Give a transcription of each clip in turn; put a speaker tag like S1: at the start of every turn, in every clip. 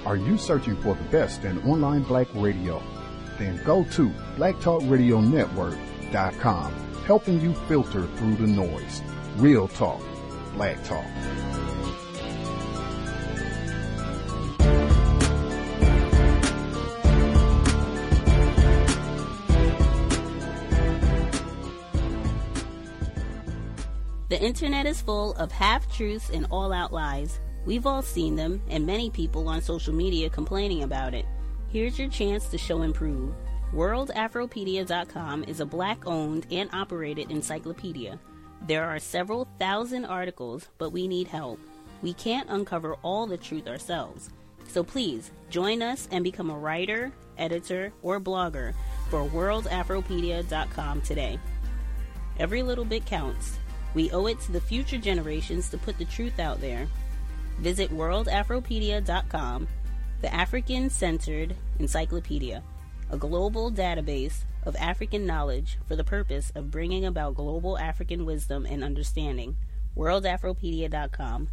S1: Are you searching for the best in online black radio? Then go to blacktalkradionetwork.com, helping you filter through the noise. Real talk, black talk.
S2: The internet is full of half-truths and all-out lies. We've all seen them, and many people on social media complaining about it. Here's your chance to show and prove. WorldAfropedia.com is a black-owned and operated encyclopedia. There are several thousand articles, but we need help. We can't uncover all the truth ourselves. So please, join us and become a writer, editor, or blogger for WorldAfropedia.com today. Every little bit counts. We owe it to the future generations to put the truth out there. Visit WorldAfropedia.com, the African-centered encyclopedia, a global database of African knowledge for the purpose of bringing about global African wisdom and understanding. WorldAfropedia.com.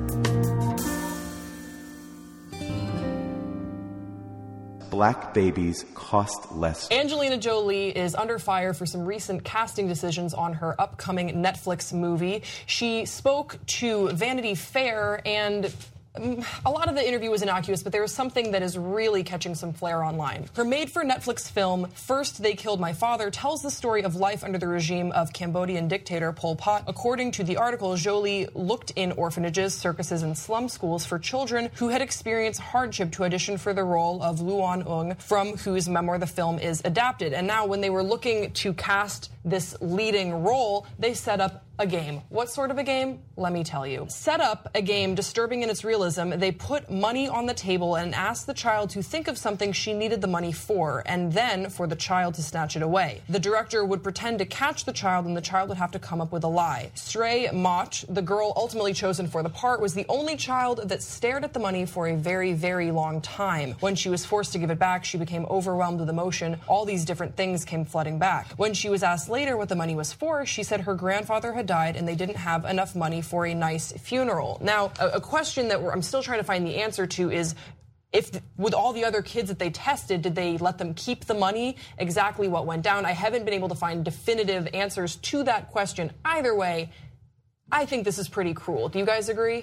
S3: Black babies cost less.
S4: Angelina Jolie is under fire for some recent casting decisions on her upcoming Netflix movie. She spoke to Vanity Fair, and a lot of the interview was innocuous, but there was something that is really catching some flair online. Her made-for-Netflix film, First They Killed My Father, tells the story of life under the regime of Cambodian dictator Pol Pot. According to the article, Jolie looked in orphanages, circuses, and slum schools for children who had experienced hardship to audition for the role of Luan Ung, from whose memoir the film is adapted. And now, when they were looking to cast this leading role, they set up a game. What sort of a game? Let me tell you. Set up a game disturbing in its realism. They put money on the table and asked the child to think of something she needed the money for, and then for the child to snatch it away. The director would pretend to catch the child, and the child would have to come up with a lie. Srey Moch, the girl ultimately chosen for the part, was the only child that stared at the money for a very, very long time. When she was forced to give it back, she became overwhelmed with emotion. All these different things came flooding back. When she was asked later what the money was for, she said her grandfather had died and they didn't have enough money for a nice funeral. Now, a question that I'm still trying to find the answer to is, if with all the other kids that they tested, did they let them keep the money? Exactly what went down? I haven't been able to find definitive answers to that question. Either way, I think this is pretty cruel. Do you guys agree?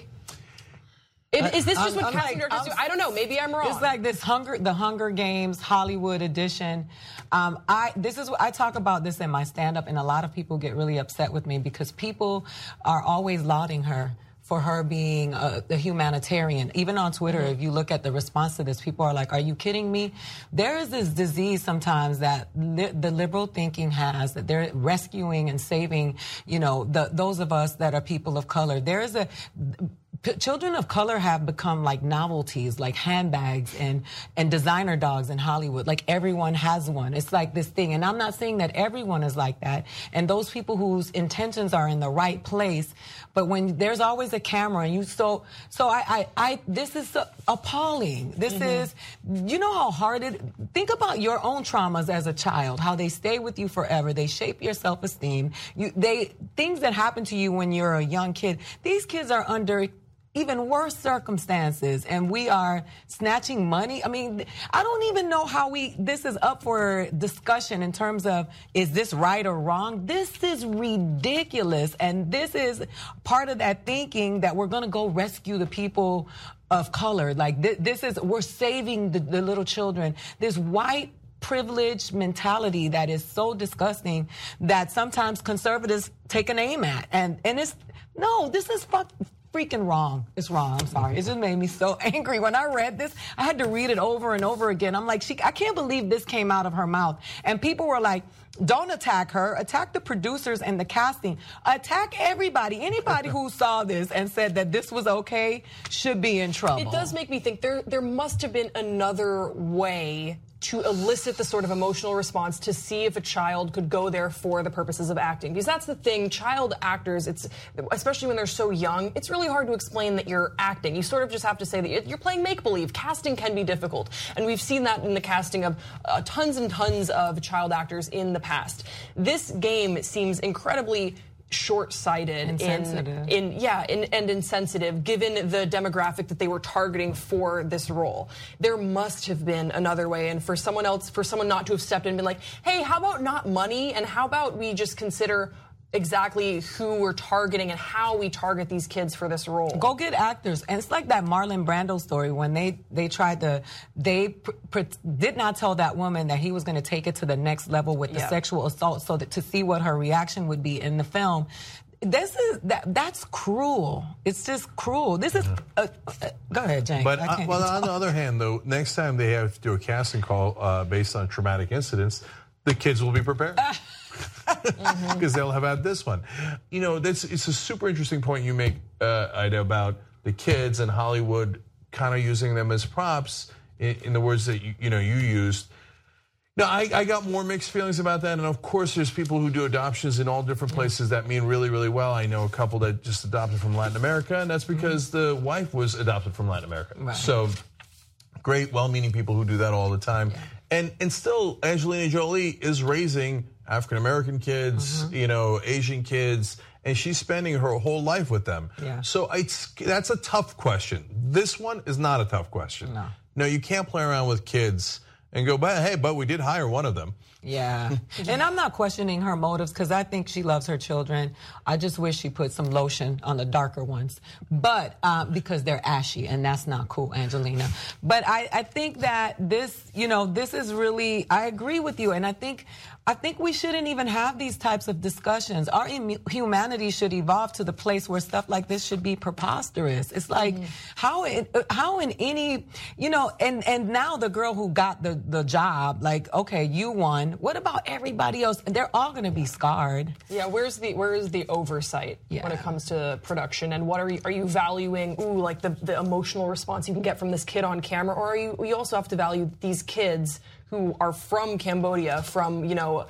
S4: Is this just what casting directors do? I don't know. Maybe I'm wrong.
S5: It's like this the Hunger Games Hollywood edition. I talk about this in my stand-up, and a lot of people get really upset with me because people are always lauding her for her being a humanitarian. Even on Twitter, if you look at the response to this, people are like, are you kidding me? There is this disease sometimes that the liberal thinking has, that they're rescuing and saving, those of us that are people of color. Children of color have become like novelties, like handbags and designer dogs in Hollywood. Like everyone has one. It's like this thing. And I'm not saying that everyone is like that. And those people whose intentions are in the right place. But when there's always a camera and this is appalling. This is, you know how hard think about your own traumas as a child, how they stay with you forever. They shape your self-esteem. Things that happen to you when you're a young kid. These kids are under even worse circumstances, and we are snatching money. I mean, I don't even know how this is up for discussion in terms of, is this right or wrong? This is ridiculous, and this is part of that thinking that we're going to go rescue the people of color. Like, we're saving the little children. This white privileged mentality that is so disgusting that sometimes conservatives take an aim at. And this is freaking wrong. It's wrong. I'm sorry. It just made me so angry. When I read this, I had to read it over and over again. I'm like, I can't believe this came out of her mouth. And people were like, don't attack her. Attack the producers and the casting. Attack everybody. Anybody who saw this and said that this was okay should be in trouble.
S4: It does make me think there must have been another way to elicit the sort of emotional response to see if a child could go there for the purposes of acting. Because that's the thing, child actors, especially when they're so young, it's really hard to explain that you're acting. You sort of just have to say that you're playing make-believe. Casting can be difficult. And we've seen that in the casting of tons and tons of child actors in the past. This game seems incredibly short-sighted
S5: Insensitive.
S4: and insensitive given the demographic that they were targeting for this role. There must have been another way, and for someone not to have stepped in and been like, hey, how about not money, and how about we just consider exactly who we're targeting and how we target these kids for this role.
S5: Go get actors. And it's like that Marlon Brando story when they tried to, they did not tell that woman that he was going to take it to the next level with the sexual assault so that to see what her reaction would be in the film. That's cruel. It's just cruel. This is go ahead, James.
S6: But on the other hand, though, next time they have to do a casting call based on traumatic incidents, the kids will be prepared. Because they'll have had this one. You know, it's a super interesting point you make, Ida, about the kids and Hollywood kind of using them as props in the words that you used. Now, I got more mixed feelings about that, and of course there's people who do adoptions in all different places that mean really, really well. I know a couple that just adopted from Latin America, and that's because the wife was adopted from Latin America. Right. So, great, well-meaning people who do that all the time. Yeah. And still, Angelina Jolie is raising African-American kids, Asian kids, and she's spending her whole life with them. Yeah. So that's a tough question. This one is not a tough question. No, you can't play around with kids and go, but we did hire one of them.
S5: Yeah. And I'm not questioning her motives because I think she loves her children. I just wish she put some lotion on the darker ones. But because they're ashy, and that's not cool, Angelina. But I think that this is really, I agree with you. And I think we shouldn't even have these types of discussions. Our humanity should evolve to the place where stuff like this should be preposterous. It's like, how in any, and now the girl who got the job, like, okay, you won. What about everybody else? They're all going to be scarred.
S4: Yeah, where is the oversight when it comes to production? And what are you valuing? Like the emotional response you can get from this kid on camera, or you also have to value these kids who are from Cambodia, from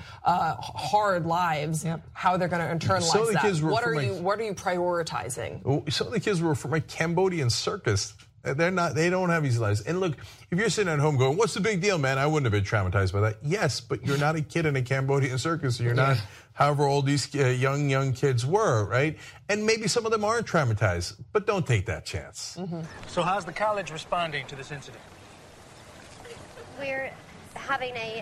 S4: hard lives, how they're going to internalize that. What are you prioritizing?
S6: Some of the kids were from a Cambodian circus. They don't have easy lives. And look, if you're sitting at home going, what's the big deal, man? I wouldn't have been traumatized by that. Yes, but you're not a kid in a Cambodian circus. So you're not however old these young kids were, right? And maybe some of them aren't traumatized, but don't take that chance.
S7: So how's the college responding to this incident?
S8: We're having a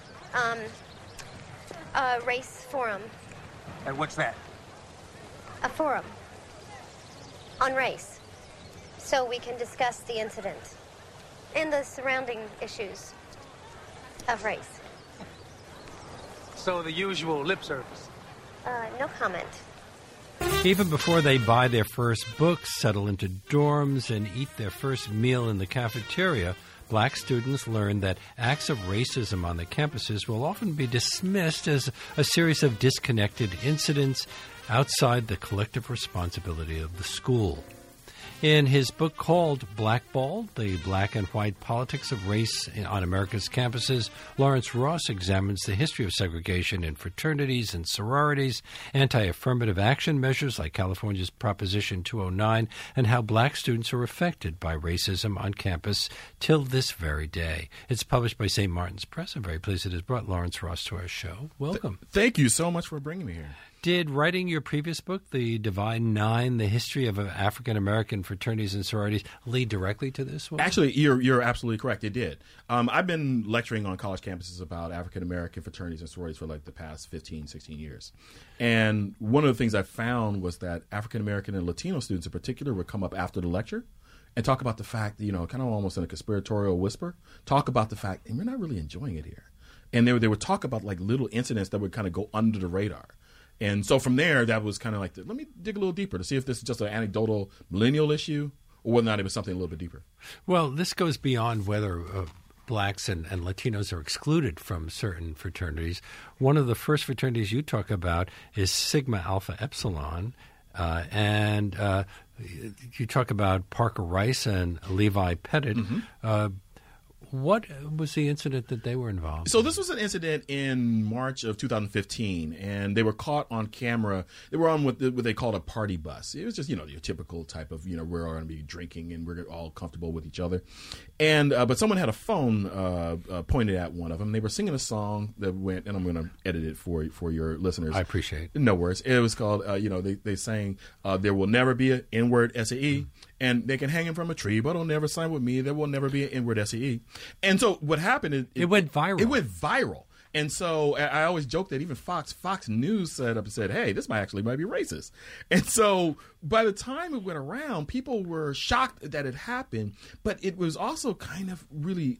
S8: race forum.
S7: And what's that?
S8: A forum on race. So we can discuss the incident and the surrounding issues of race.
S7: So the usual lip service?
S8: No comment.
S9: Even before they buy their first books, settle into dorms, and eat their first meal in the cafeteria, Black students learn that acts of racism on the campuses will often be dismissed as a series of disconnected incidents outside the collective responsibility of the school. In his book called Blackballed, The Black and White Politics of Race on America's Campuses, Lawrence Ross examines the history of segregation in fraternities and sororities, anti-affirmative action measures like California's Proposition 209, and how black students are affected by racism on campus till this very day. It's published by St. Martin's Press. I'm very pleased it has brought Lawrence Ross to our show. Welcome.
S10: Thank you so much for bringing me here.
S9: Did writing your previous book, The Divine Nine, The History of African-American Fraternities and Sororities, lead directly to this one?
S10: Actually, you're absolutely correct. It did. I've been lecturing on college campuses about African-American fraternities and sororities for like the past 15, 16 years. And one of the things I found was that African-American and Latino students in particular would come up after the lecture and talk about the fact, kind of almost in a conspiratorial whisper, talk about the fact, and we're not really enjoying it here. And they would talk about like little incidents that would kind of go under the radar. And so from there, that was kind of like, let me dig a little deeper to see if this is just an anecdotal millennial issue or whether or not it was something a little bit deeper.
S9: Well, this goes beyond whether blacks and Latinos are excluded from certain fraternities. One of the first fraternities you talk about is Sigma Alpha Epsilon. And you talk about Parker Rice and Levi Pettit. What was the incident that they were involved in?
S10: So this was an incident in March of 2015, and they were caught on camera. They were on what they called a party bus. It was just, your typical type of, we're all going to be drinking and we're all comfortable with each other. And but someone had a phone pointed at one of them. They were singing a song that went, and I'm going to edit it for your listeners.
S9: I appreciate it.
S10: No worries. It was called, they sang, there will never be an N-word SAE. And they can hang him from a tree, but it'll never sign with me. There will never be an N-word SAE. And so what happened is...
S9: It went viral.
S10: It went viral. And so I always joke that even Fox News set up and said, hey, this might be racist. And so by the time it went around, people were shocked that it happened. But it was also kind of really...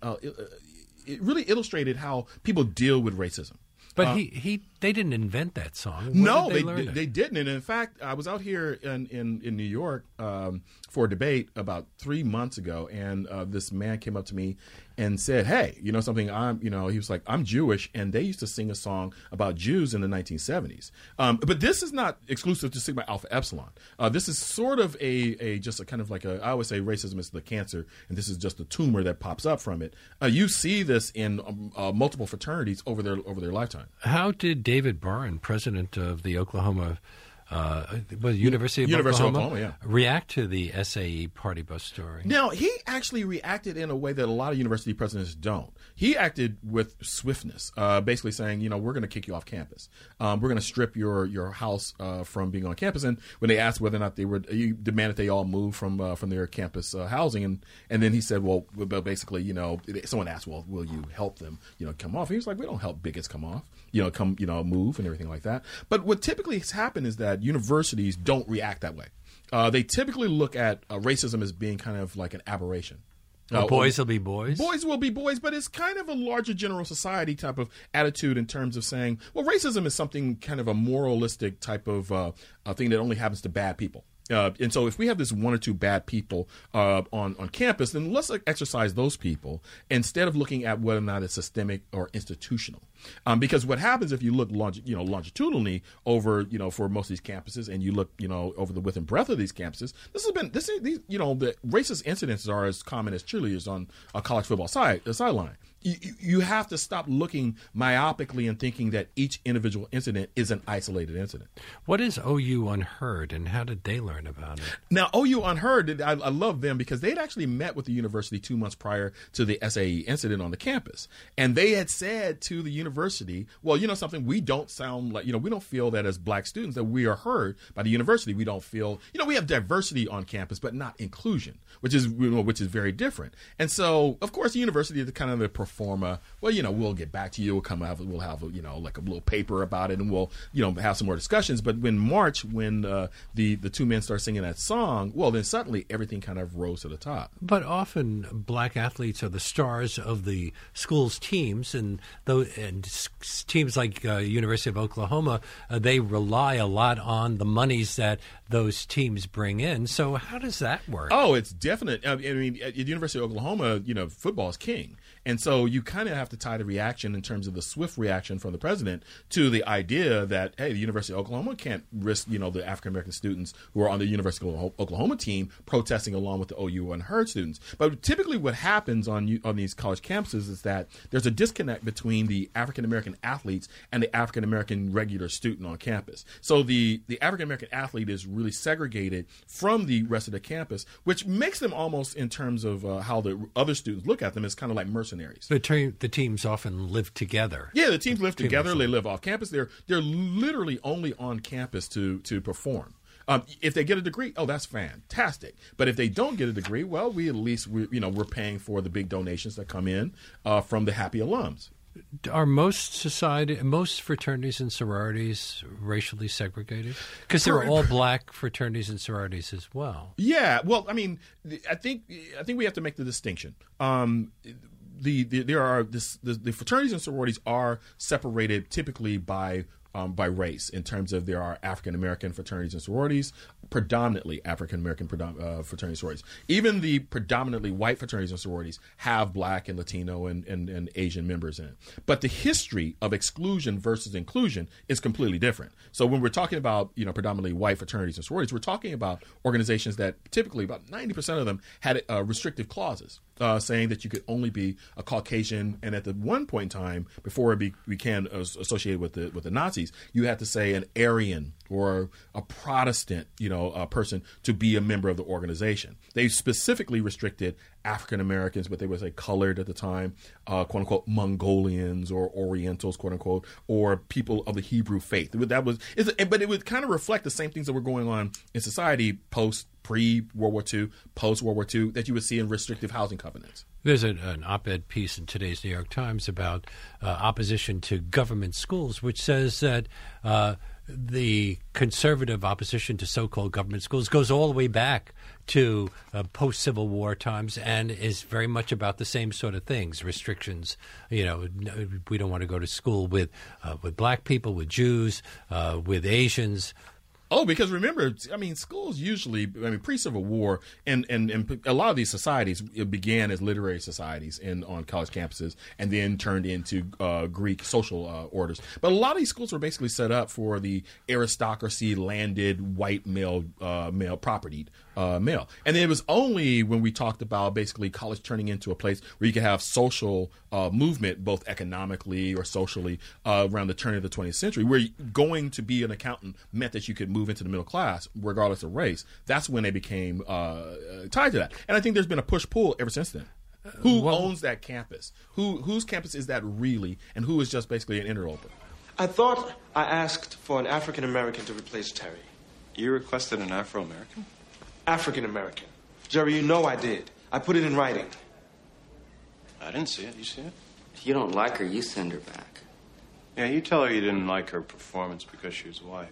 S10: it really illustrated how people deal with racism.
S9: But they didn't invent that song.
S10: No, they didn't. And in fact, I was out here in New York for a debate about 3 months ago, and this man came up to me and said, "Hey, you know something? He was like, I'm Jewish, and they used to sing a song about Jews in the 1970s. But this is not exclusive to Sigma Alpha Epsilon. This is sort of just a kind of like I always say racism is the cancer, and this is just a tumor that pops up from it. You see this in multiple fraternities over their lifetime.
S9: How did David Barron, president of the Oklahoma University of Oklahoma, react to the SAE party bus story?
S10: Now, he actually reacted in a way that a lot of university presidents don't. He acted with swiftness, basically saying, we're going to kick you off campus. We're going to strip your house from being on campus. And when they asked whether or not he demanded they all move from their campus housing. And then he said, well, basically, someone asked, well, will you help them, come off? He was like, we don't help bigots come off, move and everything like that. But what typically has happened is that universities don't react that way. They typically look at racism as being kind of like an aberration.
S9: Boys will be boys?
S10: Boys will be boys, but it's kind of a larger general society type of attitude in terms of saying, well, racism is something kind of a moralistic type of thing that only happens to bad people. And so if we have this one or two bad people on campus, then let's exercise those people instead of looking at whether or not it's systemic or institutional. Because what happens if you look longitudinally over, for most of these campuses, and you look, over the width and breadth of these campuses, the racist incidences are as common as cheerleaders on a college football sideline. You have to stop looking myopically and thinking that each individual incident is an isolated incident.
S9: What is OU Unheard, and how did they learn about it?
S10: Now, OU Unheard, I love them because they'd actually met with the university 2 months prior to the SAE incident on the campus. And they had said to the university, well, something, we don't sound like, we don't feel that as black students that we are heard by the university. We don't feel, we have diversity on campus, but not inclusion, which is very different. And so, of course, the university is kind of the forma, we'll get back to you. We'll have like a little paper about it, and we'll have some more discussions. But when the two men start singing that song, well, then suddenly everything kind of rose to the top.
S9: But often black athletes are the stars of the school's teams, and teams like University of Oklahoma, they rely a lot on the monies that those teams bring in. So how does that work?
S10: Oh, it's definite. I mean, at the University of Oklahoma, football is king. And so you kind of have to tie the reaction in terms of the swift reaction from the president to the idea that, hey, the University of Oklahoma can't risk, the African-American students who are on the University of Oklahoma team protesting along with the OU Unheard students. But typically what happens on these college campuses is that there's a disconnect between the African-American athletes and the African-American regular student on campus. So the African-American athlete is really segregated from the rest of the campus, which makes them almost, in terms of how the other students look at them, as kind of like mercenaries.
S9: The teams often live together.
S10: Yeah, the teams live together. They live off campus. They're literally only on campus to perform. If they get a degree, that's fantastic. But if they don't get a degree, well, we're paying for the big donations that come in from the happy alums.
S9: Are most fraternities and sororities racially segregated? Because they're all black fraternities and sororities as well.
S10: Yeah, well, I mean, I think we have to make the distinction. The fraternities and sororities are separated typically by by race in terms of there are African American fraternities and sororities, predominantly African American fraternities and sororities. Even the predominantly white fraternities and sororities have Black and Latino and Asian members in it. But the history of exclusion versus inclusion is completely different. So when we're talking about predominantly white fraternities and sororities, we're talking about organizations that typically about 90% of them had restrictive clauses saying that you could only be a Caucasian, and at the one point in time before it became associated with the Nazis, you had to say an Aryan or a Protestant, a person to be a member of the organization. They specifically restricted African Americans, but they would say colored at the time, quote unquote Mongolians or Orientals, quote unquote, or people of the Hebrew faith. But it would kind of reflect the same things that were going on in society pre-World War II, post-World War II, that you would see in restrictive housing covenants.
S9: There's an op-ed piece in today's New York Times about opposition to government schools, which says that the conservative opposition to so-called government schools goes all the way back to post-Civil War times and is very much about the same sort of things, restrictions. We don't want to go to school with Black people, with Jews, with Asians.
S10: Oh, because remember, schools usually, pre-Civil War, and a lot of these societies began as literary societies on college campuses and then turned into Greek social orders. But a lot of these schools were basically set up for the aristocracy, landed, white male propertied male. And it was only when we talked about basically college turning into a place where you could have social movement, both economically or socially, around the turn of the 20th century, where going to be an accountant meant that you could move into the middle class, regardless of race. That's when they became tied to that. And I think there's been a push-pull ever since then. Who owns that campus? Whose campus is that really? And who is just basically an interloper?
S11: I thought I asked for an African-American to replace Terry.
S12: You requested an Afro-American?
S11: African-American. Jerry, you know I did. I put it in writing.
S12: I didn't see it. You see it?
S13: If you don't like her, you send her back.
S12: Yeah, you tell her you didn't like her performance because she was white.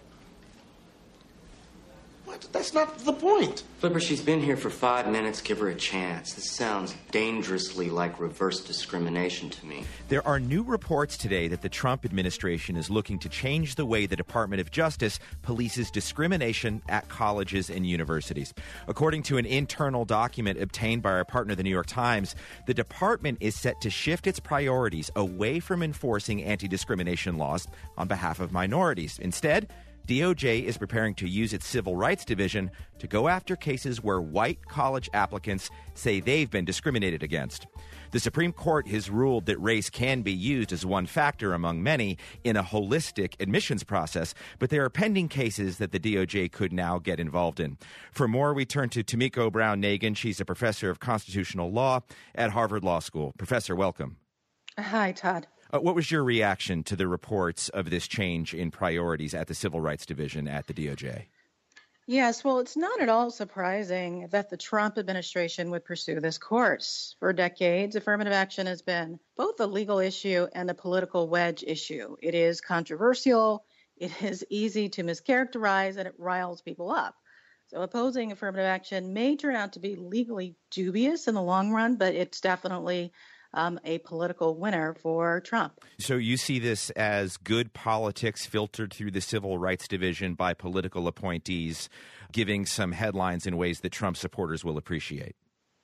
S11: What? That's not the point.
S13: Flipper, she's been here for 5 minutes. Give her a chance. This sounds dangerously like reverse discrimination to me.
S14: There are new reports today that the Trump administration is looking to change the way the Department of Justice polices discrimination at colleges and universities. According to an internal document obtained by our partner, the New York Times, the department is set to shift its priorities away from enforcing anti-discrimination laws on behalf of minorities. Instead, DOJ is preparing to use its Civil Rights Division to go after cases where white college applicants say they've been discriminated against. The Supreme Court has ruled that race can be used as one factor among many in a holistic admissions process, but there are pending cases that the DOJ could now get involved in. For more, we turn to Tomiko Brown-Nagin. She's a professor of constitutional law at Harvard Law School. Professor, welcome.
S15: Hi, Todd.
S14: What was your reaction to the reports of this change in priorities at the Civil Rights Division at the DOJ?
S15: Yes, well, it's not at all surprising that the Trump administration would pursue this course. For decades, affirmative action has been both a legal issue and a political wedge issue. It is controversial, it is easy to mischaracterize, and it riles people up. So opposing affirmative action may turn out to be legally dubious in the long run, but it's definitely a political winner for Trump.
S14: So you see this as good politics filtered through the Civil Rights Division by political appointees, giving some headlines in ways that Trump supporters will appreciate?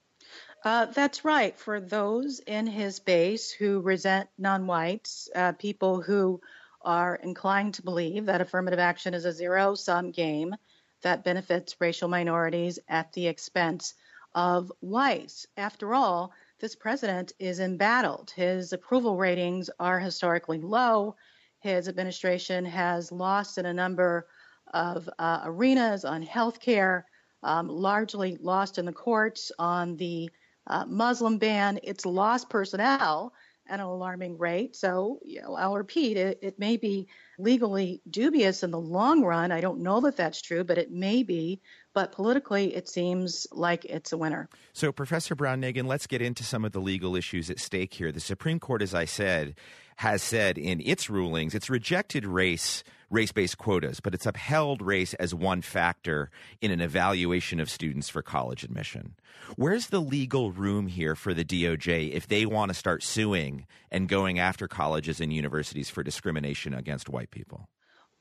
S15: That's right. For those in his base who resent non-whites, people who are inclined to believe that affirmative action is a zero-sum game that benefits racial minorities at the expense of whites. After all, this president is embattled. His approval ratings are historically low. His administration has lost in a number of arenas on health care, largely lost in the courts on the Muslim ban. It's lost personnel at an alarming rate. So, I'll repeat, it may be legally dubious in the long run. I don't know that that's true, but it may be. But politically, it seems like it's a winner.
S14: So, Professor Brown-Nagin, let's get into some of the legal issues at stake here. The Supreme Court, as I said, has said in its rulings, it's rejected race-based quotas, but it's upheld race as one factor in an evaluation of students for college admission. Where's the legal room here for the DOJ if they want to start suing and going after colleges and universities for discrimination against white people?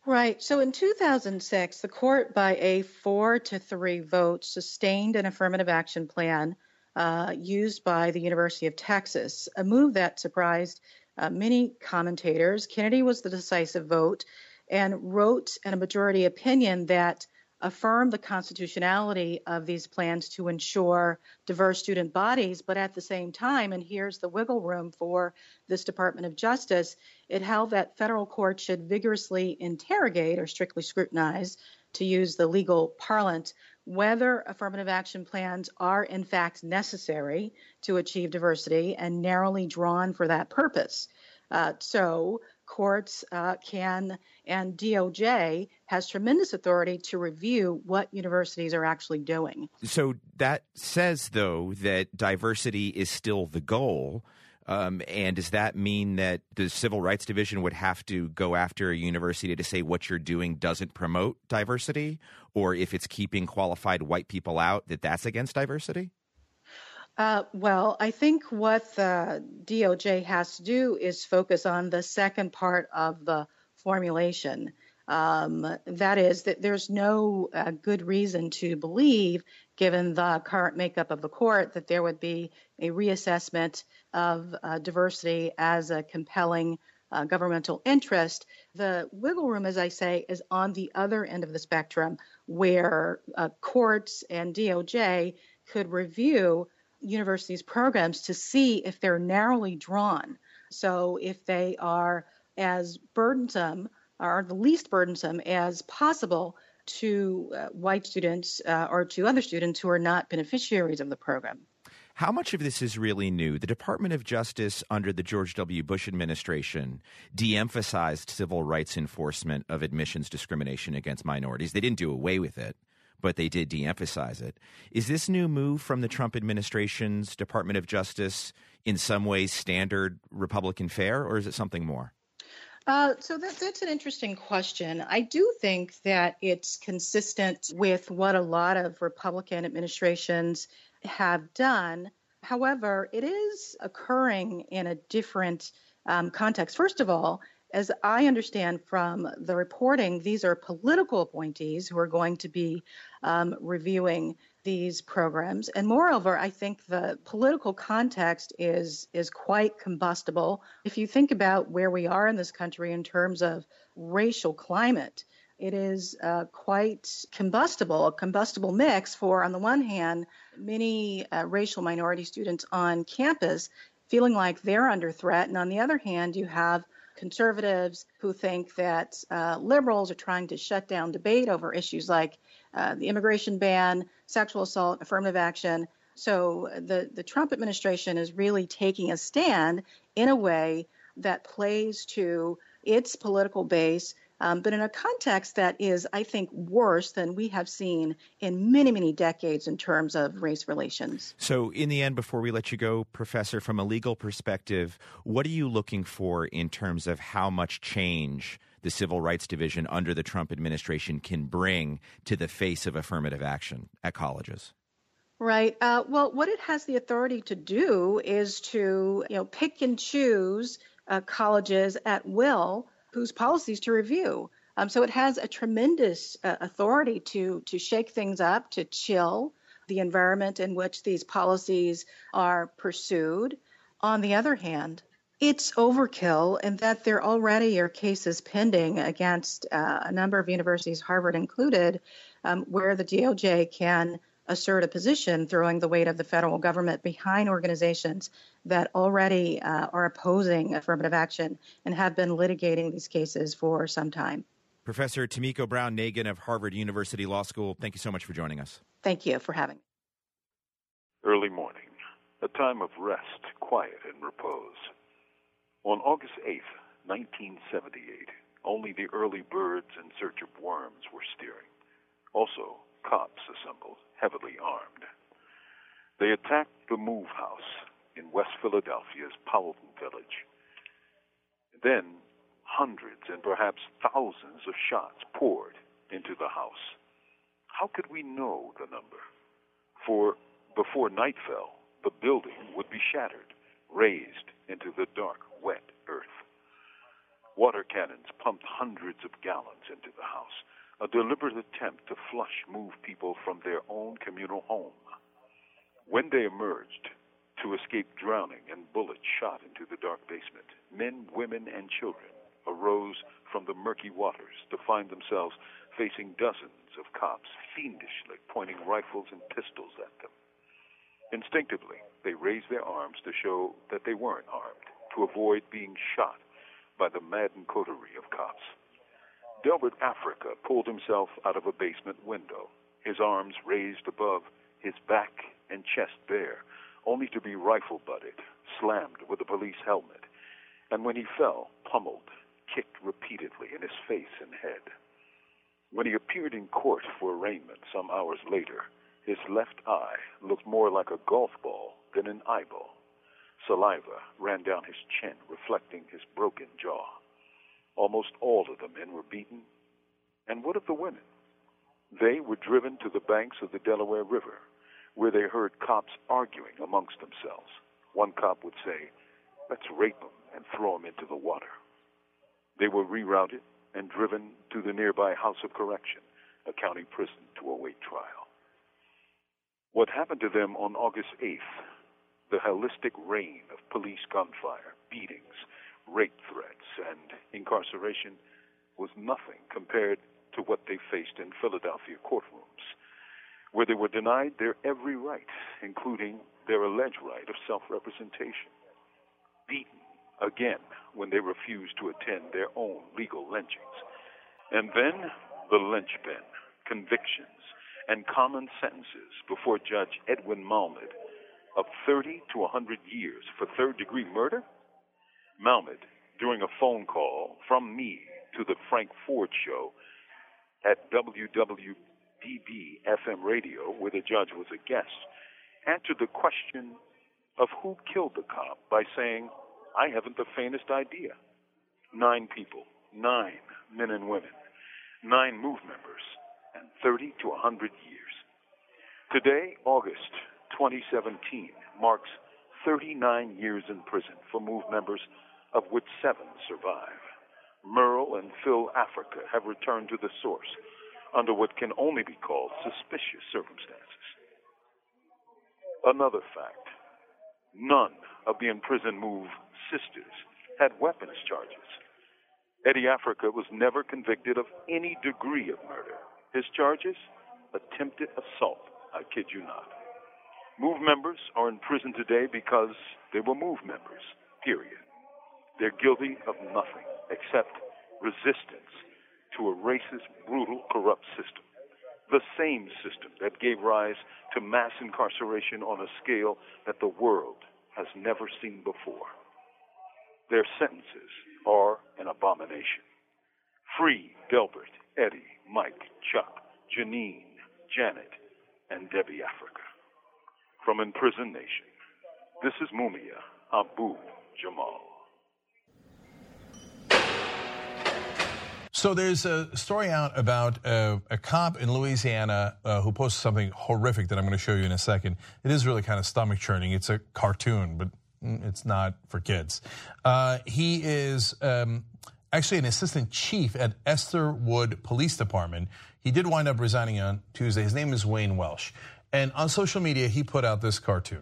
S15: Right. So in 2006, the court, by a 4-3 vote, sustained an affirmative action plan used by the University of Texas, a move that surprised many commentators. Kennedy was the decisive vote and wrote in a majority opinion that affirmed the constitutionality of these plans to ensure diverse student bodies, but at the same time, and here's the wiggle room for this Department of Justice, it held that federal courts should vigorously interrogate or strictly scrutinize, to use the legal parlance, whether affirmative action plans are in fact necessary to achieve diversity and narrowly drawn for that purpose. So courts can, and DOJ has tremendous authority to review what universities are actually doing.
S14: So that says, though, that diversity is still the goal. And does that mean that the Civil Rights Division would have to go after a university to say what you're doing doesn't promote diversity? Or if it's keeping qualified white people out, that's against diversity?
S15: Well, I think what the DOJ has to do is focus on the second part of the formulation. That is, that there's no good reason to believe, given the current makeup of the court, that there would be a reassessment of diversity as a compelling governmental interest. The wiggle room, as I say, is on the other end of the spectrum, where courts and DOJ could review universities' programs to see if they're narrowly drawn. So if they are as burdensome or the least burdensome as possible to white students or to other students who are not beneficiaries of the program.
S14: How much of this is really new? The Department of Justice under the George W. Bush administration de-emphasized civil rights enforcement of admissions discrimination against minorities. They didn't do away with it, but they did de-emphasize it. Is this new move from the Trump administration's Department of Justice in some ways standard Republican fare, or is it something more?
S15: So that's an interesting question. I do think that it's consistent with what a lot of Republican administrations have done. However, it is occurring in a different context. First of all, as I understand from the reporting, these are political appointees who are going to be reviewing these programs. And moreover, I think the political context is quite combustible. If you think about where we are in this country in terms of racial climate, it is quite combustible, a combustible mix for, on the one hand, many racial minority students on campus feeling like they're under threat. And on the other hand, you have conservatives who think that liberals are trying to shut down debate over issues like the immigration ban, sexual assault, affirmative action. So the Trump administration is really taking a stand in a way that plays to its political base, but in a context that is, I think, worse than we have seen in many, many decades in terms of race relations.
S14: So in the end, before we let you go, Professor, from a legal perspective, what are you looking for in terms of how much change the Civil Rights Division under the Trump administration can bring to the face of affirmative action at colleges?
S15: Right. Well, what it has the authority to do is to, pick and choose colleges at will whose policies to review. So it has a tremendous authority to shake things up, to chill the environment in which these policies are pursued. On the other hand, it's overkill in that there already are cases pending against a number of universities, Harvard included, where the DOJ can assert a position throwing the weight of the federal government behind organizations that already are opposing affirmative action and have been litigating these cases for some time.
S14: Professor Tomiko Brown-Nagin of Harvard University Law School, thank you so much for joining us.
S15: Thank you for having me.
S16: Early morning, a time of rest, quiet, and repose. On August 8th, 1978, only the early birds in search of worms were steering. Also, cops assembled, heavily armed. They attacked the Move House in West Philadelphia's Powelton Village. Then, hundreds and perhaps thousands of shots poured into the house. How could we know the number? For before night fell, the building would be shattered, razed into the dark, wet earth. Water cannons pumped hundreds of gallons into the house, a deliberate attempt to flush move people from their own communal home. When they emerged to escape drowning and bullets shot into the dark basement, men, women, and children arose from the murky waters to find themselves facing dozens of cops fiendishly pointing rifles and pistols at them. Instinctively, they raised their arms to show that they weren't armed, to avoid being shot by the maddened coterie of cops. Delbert Africa pulled himself out of a basement window, his arms raised above his back and chest bare, only to be rifle-butted, slammed with a police helmet, and when he fell, pummeled, kicked repeatedly in his face and head. When he appeared in court for arraignment some hours later, his left eye looked more like a golf ball than an eyeball. Saliva ran down his chin, reflecting his broken jaw. Almost all of the men were beaten. And what of the women? They were driven to the banks of the Delaware River, where they heard cops arguing amongst themselves. One cop would say, "Let's rape them and throw them into the water." They were rerouted and driven to the nearby House of Correction, a county prison, to await trial. What happened to them on August 8th, the holistic rain of police gunfire, beatings, rape threats, and incarceration, was nothing compared to what they faced in Philadelphia courtrooms, where they were denied their every right, including their alleged right of self-representation. Beaten again when they refused to attend their own legal lynchings. And then the linchpin, convictions, and common sentences before Judge Edwin Malmed of 30 to 100 years for third-degree murder? Malmed, during a phone call from me to the Frank Ford Show at WWDB FM radio, where the judge was a guest, answered the question of who killed the cop by saying, "I haven't the faintest idea." 9 people, 9 men and women, 9 MOVE members, and 30 to 100 years. Today, August 2017, marks 39 years in prison for MOVE members, of which 7 survive. Merle and Phil Africa have returned to the source under what can only be called suspicious circumstances. Another fact, none of the imprisoned MOVE sisters had weapons charges. Eddie Africa was never convicted of any degree of murder. His charges? Attempted assault, I kid you not. MOVE members are in prison today because they were MOVE members, period. They're guilty of nothing except resistance to a racist, brutal, corrupt system. The same system that gave rise to mass incarceration on a scale that the world has never seen before. Their sentences are an abomination. Free Delbert, Eddie, Mike, Chuck, Janine, Janet, and Debbie Africa. From Imprisoned Nation, this is Mumia Abu Jamal.
S6: So there's a story out about a cop in Louisiana who posted something horrific that I'm going to show you in a second. It is really kind of stomach churning. It's a cartoon, but it's not for kids. He is actually an assistant chief at Esther Wood Police Department. He did wind up resigning on Tuesday. His name is Wayne Welsh. And on social media, he put out this cartoon.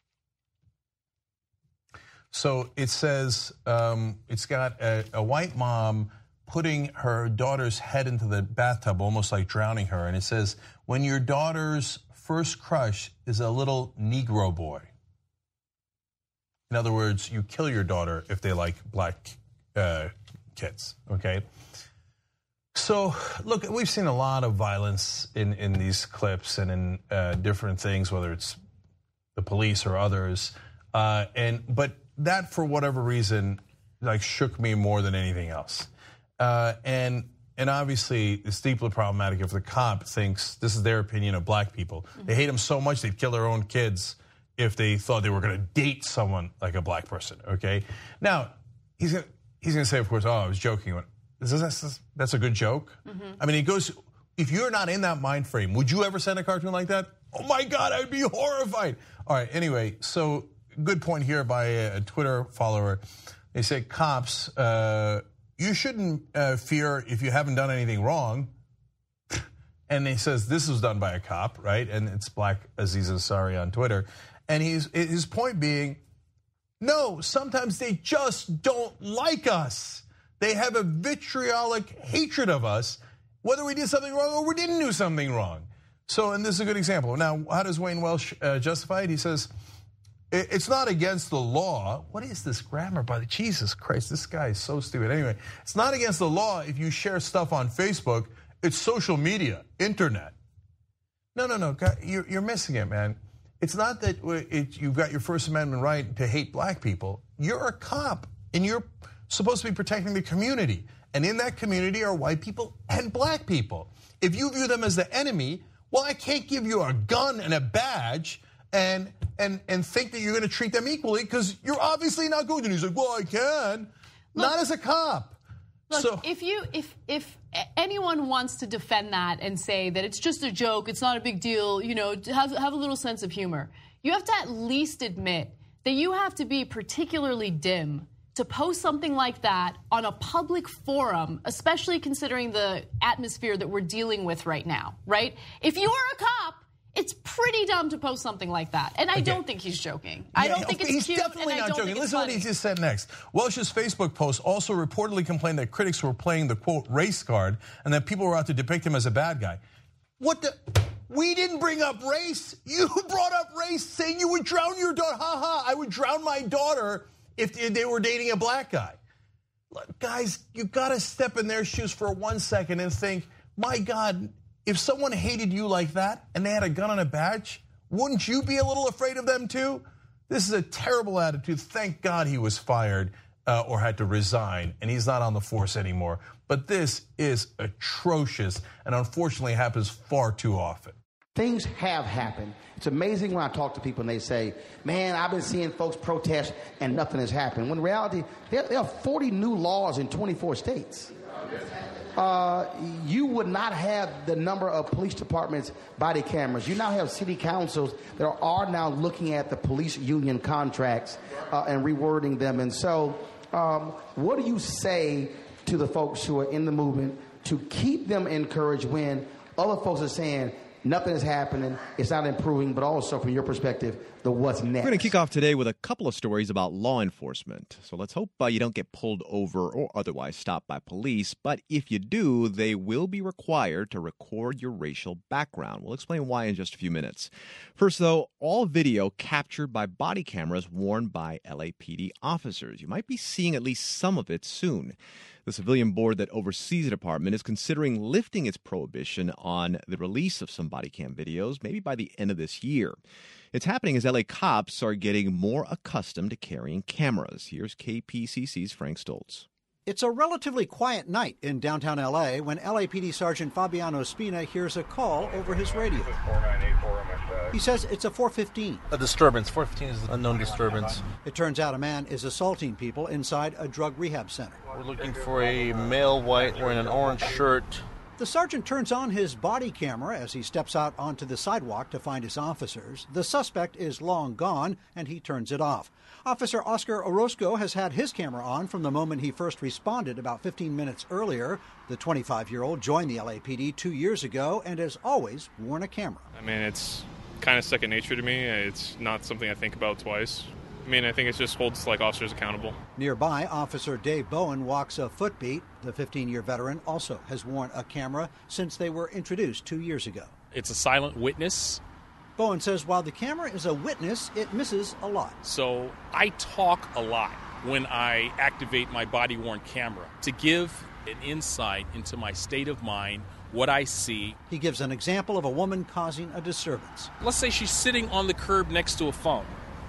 S6: So it says, it's got a white mom putting her daughter's head into the bathtub, almost like drowning her. And it says, when your daughter's first crush is a little Negro boy. In other words, you kill your daughter if they like black kids, okay? So, look, we've seen a lot of violence in these clips and in different things, whether it's the police or others. But that, for whatever reason, like shook me more than anything else. And obviously, it's deeply problematic if the cop thinks this is their opinion of black people. They hate them so much they'd kill their own kids if they thought they were going to date someone like a black person. Okay, now he's going to say, of course, "Oh, I was joking." That's a good joke. I mean, he goes, if you're not in that mind frame, would you ever send a cartoon like that? Oh my God, I'd be horrified. All right, anyway, so good point here by a Twitter follower. They say cops, you shouldn't fear if you haven't done anything wrong. And he says this was done by a cop, right? And it's Black Aziz Ansari on Twitter. And his point being, no, sometimes they just don't like us. They have a vitriolic hatred of us, whether we did something wrong or we didn't do something wrong. So, and this is a good example. Now, how does Wayne Welsh justify it? He says, it's not against the law. What is this grammar, by the Jesus Christ? This guy is so stupid. Anyway, it's not against the law if you share stuff on Facebook. It's social media, internet. No, you're missing it, man. It's not that you've got your First Amendment right to hate black people. You're a cop, and you're supposed to be protecting the community. And in that community are white people and black people. If you view them as the enemy, well, I can't give you a gun and a badge and think that you're going to treat them equally because you're obviously not going to. And he's like, well, I can. Look, not as a cop.
S17: Look,
S6: so,
S17: if anyone wants to defend that and say that it's just a joke, it's not a big deal, you know, have a little sense of humor, you have to at least admit that you have to be particularly dim to post something like that on a public forum, especially considering the atmosphere that we're dealing with right now, right? If you are a cop, it's pretty dumb to post something like that. And I don't think he's joking. I don't think it's cute.
S6: He's definitely not joking. Listen to what he just said next. Welsh's Facebook post also reportedly complained that critics were playing the, quote, race card and that people were out to depict him as a bad guy. What the? We didn't bring up race. You brought up race saying you would drown your daughter. I would drown my daughter if they were dating a black guy. Look, guys, you got to step in their shoes for 1 second and think, my God, if someone hated you like that and they had a gun and a badge, wouldn't you be a little afraid of them too? This is a terrible attitude. Thank God he was fired or had to resign, and he's not on the force anymore. But this is atrocious and unfortunately happens far too often.
S18: Things have happened. It's amazing when I talk to people and they say, man, I've been seeing folks protest and nothing has happened. When in reality, there are 40 new laws in 24 states. You would not have the number of police departments, body cameras. You now have city councils that are now looking at the police union contracts and rewording them. And so what do you say to the folks who are in the movement to keep them encouraged when other folks are saying, nothing is happening, it's not improving, but also from your perspective, the what's next?
S19: We're going to kick off today with a couple of stories about law enforcement. So let's hope you don't get pulled over or otherwise stopped by police. But if you do, they will be required to record your racial background. We'll explain why in just a few minutes. First, though, all video captured by body cameras worn by LAPD officers. You might be seeing at least some of it soon. The civilian board that oversees the department is considering lifting its prohibition on the release of some body cam videos, maybe by the end of this year. It's happening as LA cops are getting more accustomed to carrying cameras. Here's KPCC's Frank Stoltz.
S20: It's a relatively quiet night in downtown L.A. when LAPD Sergeant Fabiano Spina hears a call over his radio. He says it's a 415.
S21: A disturbance. 415 is an unknown disturbance.
S20: It turns out a man is assaulting people inside a drug rehab center.
S21: We're looking for a male white wearing an orange shirt.
S20: The sergeant turns on his body camera as he steps out onto the sidewalk to find his officers. The suspect is long gone, and he turns it off. Officer Oscar Orozco has had his camera on from the moment he first responded about 15 minutes earlier. The 25-year-old joined the LAPD 2 years ago and has always worn a camera.
S22: I mean, it's kind of second nature to me. It's not something I think about twice. I mean, I think it just holds officers accountable.
S20: Nearby, Officer Dave Bowen walks a footbeat. The 15-year veteran also has worn a camera since they were introduced 2 years ago.
S22: It's a silent witness.
S20: Bowen says while the camera is a witness, it misses a lot.
S22: So I talk a lot when I activate my body-worn camera to give an insight into my state of mind, what I see.
S20: He gives an example of a woman causing a disturbance.
S22: Let's say she's sitting on the curb next to a phone.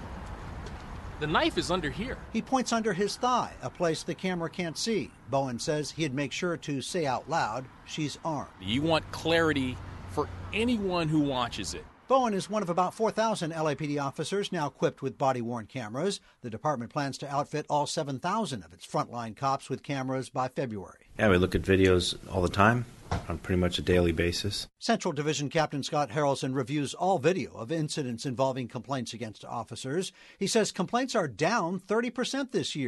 S22: The knife is under here.
S20: He points under his thigh, a place the camera can't see. Bowen says he'd make sure to say out loud, she's armed.
S22: You want clarity for anyone who watches it.
S20: Bowen is one of about 4,000 LAPD officers now equipped with body-worn cameras. The department plans to outfit all 7,000 of its frontline cops with cameras by February.
S23: Yeah, we look at videos all the time on pretty much a daily basis.
S20: Central Division Captain Scott Harrelson reviews all video of incidents involving complaints against officers. He says complaints are down 30% this year,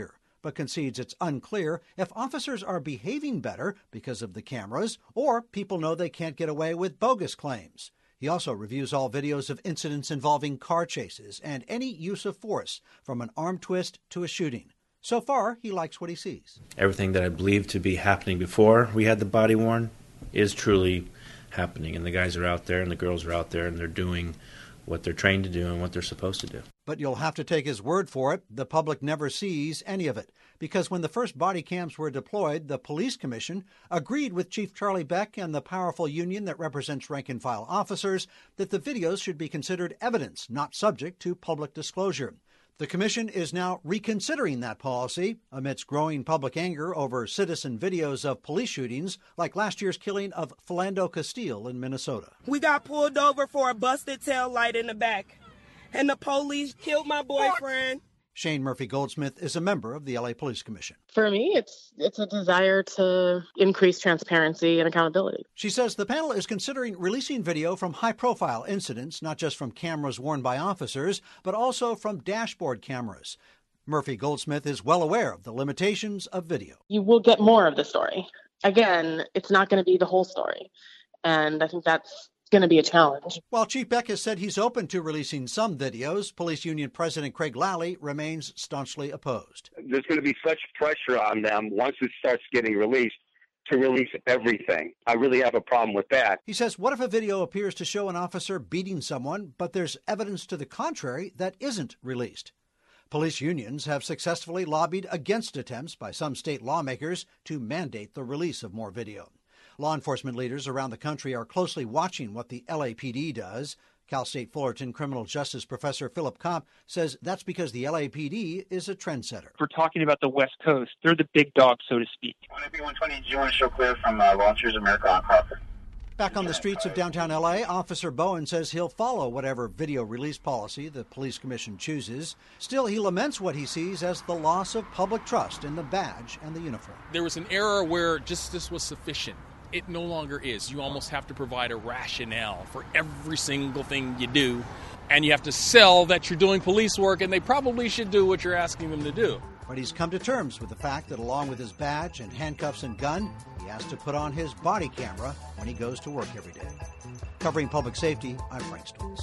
S20: but concedes it's unclear if officers are behaving better because of the cameras or people know they can't get away with bogus claims. He also reviews all videos of incidents involving car chases and any use of force, from an arm twist to a shooting. So far, he likes what he sees.
S23: Everything that I believed to be happening before we had the body worn is truly happening. And the guys are out there and the girls are out there and they're doing what they're trained to do and what they're supposed to do.
S20: But you'll have to take his word for it. The public never sees any of it. Because when the first body cams were deployed, the Police Commission agreed with Chief Charlie Beck and the powerful union that represents rank-and-file officers that the videos should be considered evidence, not subject to public disclosure. The commission is now reconsidering that policy amidst growing public anger over citizen videos of police shootings like last year's killing of Philando Castile in Minnesota.
S1: We got pulled over for a busted tail light in the back, and the police killed my boyfriend.
S20: Shane Murphy Goldsmith is a member of the LA Police Commission.
S2: For me, it's a desire to increase transparency and accountability.
S20: She says the panel is considering releasing video from high-profile incidents, not just from cameras worn by officers, but also from dashboard cameras. Murphy Goldsmith is well aware of the limitations of video.
S2: You will get more of the story. Again, it's not going to be the whole story. And I think that's going to be a challenge.
S20: While Chief Beck has said he's open to releasing some videos, Police Union President Craig Lally remains staunchly opposed.
S3: There's going to be such pressure on them once it starts getting released to release everything. I really have a problem with that.
S20: He says, what if a video appears to show an officer beating someone, but there's evidence to the contrary that isn't released? Police unions have successfully lobbied against attempts by some state lawmakers to mandate the release of more video. Law enforcement leaders around the country are closely watching what the LAPD does. Cal State Fullerton criminal justice professor Philip Kopp says that's because the LAPD is a trendsetter.
S24: If we're talking about the West Coast, they're the big dog, so to speak.
S25: 120, do you want to show clear from Volunteers America on Crawford?
S20: Back on the streets of downtown LA, Officer Bowen says he'll follow whatever video release policy the Police Commission chooses. Still, he laments what he sees as the loss of public trust in the badge and the uniform.
S22: There was an era where justice was sufficient. It no longer is. You almost have to provide a rationale for every single thing you do, and you have to sell that you're doing police work, and they probably should do what you're asking them to do.
S20: But he's come to terms with the fact that along with his badge and handcuffs and gun, he has to put on his body camera when he goes to work every day. Covering public safety, I'm Frank Stoltz.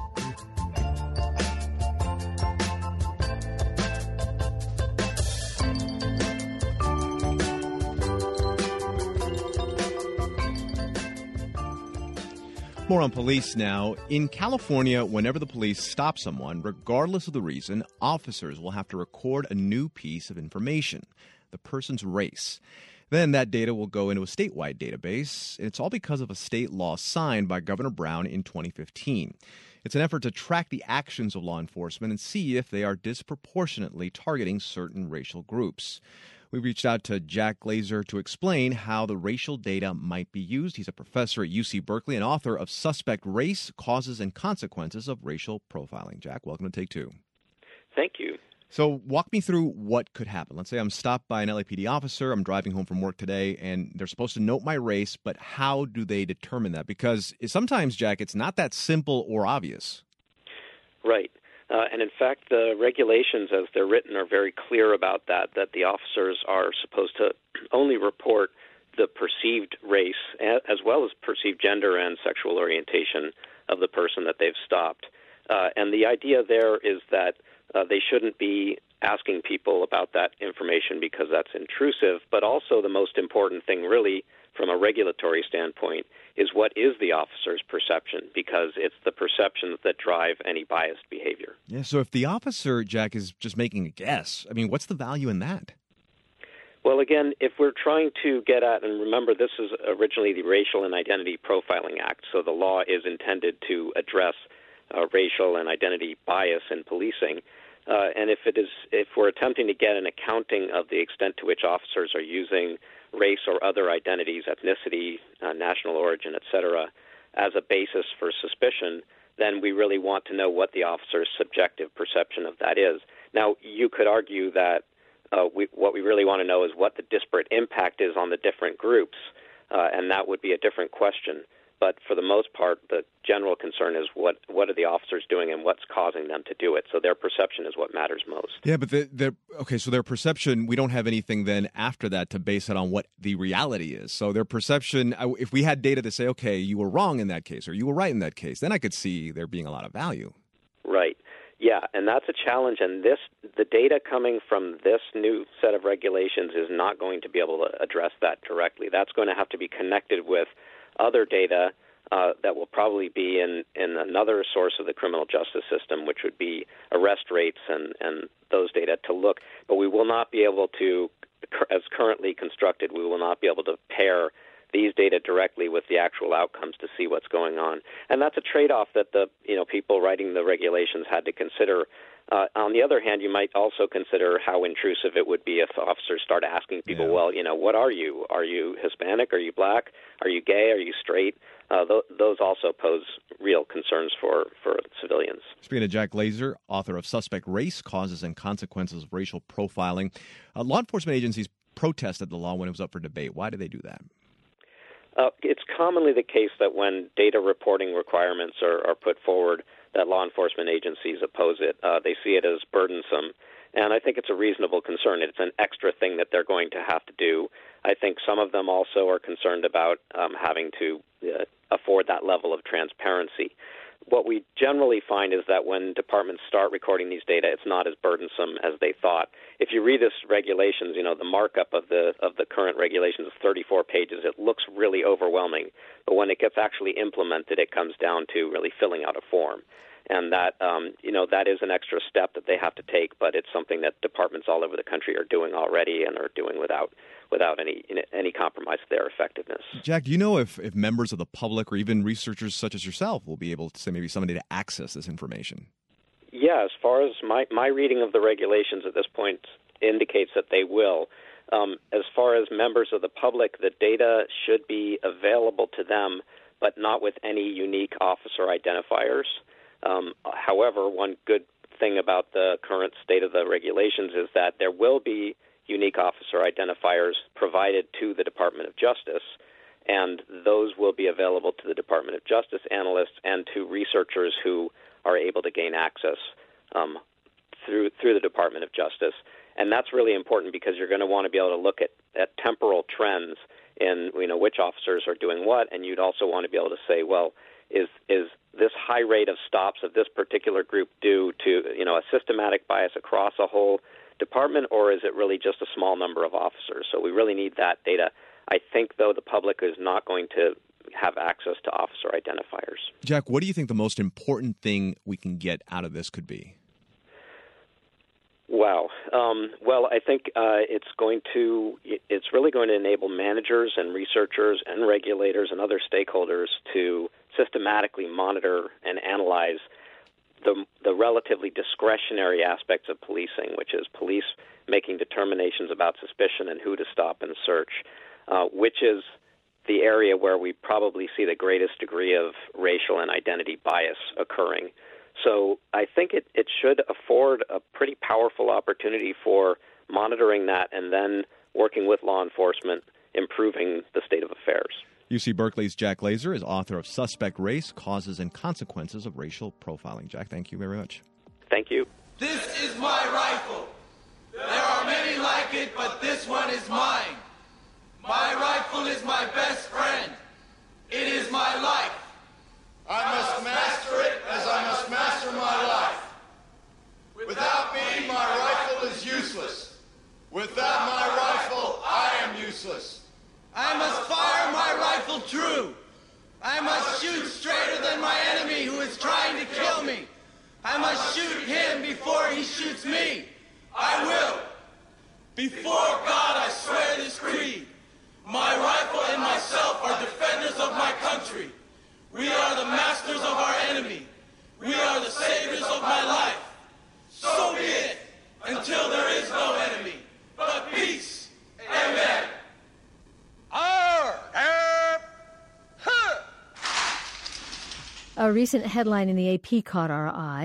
S19: More on police now. In California, whenever the police stop someone, regardless of the reason, officers will have to record a new piece of information, the person's race. Then that data will go into a statewide database, and it's all because of a state law signed by Governor Brown in 2015. It's an effort to track the actions of law enforcement and see if they are disproportionately targeting certain racial groups. We reached out to Jack Glazer to explain how the racial data might be used. He's a professor at UC Berkeley and author of Suspect Race, Causes and Consequences of Racial Profiling. Jack, welcome to Take Two.
S26: Thank you.
S19: So walk me through what could happen. Let's say I'm stopped by an LAPD officer, I'm driving home from work today, and they're supposed to note my race, but how do they determine that? Because sometimes, Jack, it's not that simple or obvious.
S26: Right. And in fact, the regulations as they're written are very clear about that the officers are supposed to only report the perceived race as well as perceived gender and sexual orientation of the person that they've stopped. And the idea there is that they shouldn't be asking people about that information because that's intrusive, but also the most important thing really from a regulatory standpoint is what is the officer's perception, because it's the perceptions that drive any biased behavior.
S19: Yeah, so if the officer, Jack, is just making a guess, I mean, what's the value in that?
S26: Well, again, if we're trying to get at, and remember this is originally the Racial and Identity Profiling Act, so the law is intended to address racial and identity bias in policing. And if we're attempting to get an accounting of the extent to which officers are using race or other identities, ethnicity, national origin, etc., as a basis for suspicion, then we really want to know what the officer's subjective perception of that is. Now, you could argue that what we really want to know is what the disparate impact is on the different groups, and that would be a different question. but for the most part, the general concern is what are the officers doing and what's causing them to do it. So their perception is what matters most.
S19: Yeah, but so their perception, we don't have anything then after that to base it on what the reality is. So their perception, if we had data to say, okay, you were wrong in that case or you were right in that case, then I could see there being a lot of value.
S26: Right. Yeah, and that's a challenge, and the data coming from this new set of regulations is not going to be able to address that directly. That's going to have to be connected with other data that will probably be in another source of the criminal justice system, which would be arrest rates and those data to look. But we will not be able to, as currently constructed, we will not be able to pair these data directly with the actual outcomes to see what's going on. And that's a trade-off that the people writing the regulations had to consider. On the other hand, you might also consider how intrusive it would be if officers start asking people, well, what are you? Are you Hispanic? Are you black? Are you gay? Are you straight? Those also pose real concerns for civilians.
S19: Speaking to Jack Glazer, author of Suspect Race, Causes and Consequences of Racial Profiling. Law enforcement agencies protested the law when it was up for debate. Why did they do that?
S26: It's commonly the case that when data reporting requirements are put forward, that law enforcement agencies oppose it. They see it as burdensome, and I think it's a reasonable concern. It's an extra thing that they're going to have to do. I think some of them also are concerned about having to afford that level of transparency. What we generally find is that when departments start recording these data, it's not as burdensome as they thought. If you read this regulations, the markup of the current regulations is 34 pages. It looks really overwhelming, but when it gets actually implemented, it comes down to really filling out a form. And that, that is an extra step that they have to take, but it's something that departments all over the country are doing already and are doing without any compromise to their effectiveness.
S19: Jack, do you know if members of the public or even researchers such as yourself will be able to say maybe somebody to access this information?
S26: Yeah, as far as my reading of the regulations at this point indicates that they will. As far as members of the public, the data should be available to them, but not with any unique officer identifiers. However, one good thing about the current state of the regulations is that there will be unique officer identifiers provided to the Department of Justice, and those will be available to the Department of Justice analysts and to researchers who are able to gain access through the Department of Justice. And that's really important because you're going to want to be able to look at temporal trends in which officers are doing what, and you'd also want to be able to say, well, is this high rate of stops of this particular group due to a systematic bias across a whole department, or is it really just a small number of officers? So we really need that data. I think, though, the public is not going to have access to officer identifiers.
S19: Jack, what do you think the most important thing we can get out of this could be?
S26: Wow. Well, I think it's really going to enable managers and researchers and regulators and other stakeholders to systematically monitor and analyze the relatively discretionary aspects of policing, which is police making determinations about suspicion and who to stop and search, which is the area where we probably see the greatest degree of racial and identity bias occurring. So I think it should afford a pretty powerful opportunity for monitoring that and then working with law enforcement, improving the state of affairs.
S19: UC Berkeley's Jack Glazer is author of Suspect Race, Causes and Consequences of Racial Profiling. Jack, thank you very much.
S26: Thank you.
S4: This is my rifle. There are many like it, but this one is mine. My rifle is my best friend. It is my life. I must master it as I must master my life. Without me, my rifle is useless. Without my rifle, I am useless. I must fire my rifle true. I must shoot straighter than my enemy who is trying to kill me. I must shoot him before he shoots me. I will. Before God, I swear this creed. My rifle and myself are defenders of my country. We are the masters of our enemy. We are the saviors of my life. So be it, until there is no enemy, but peace. Amen.
S5: A recent headline in the AP caught our eye.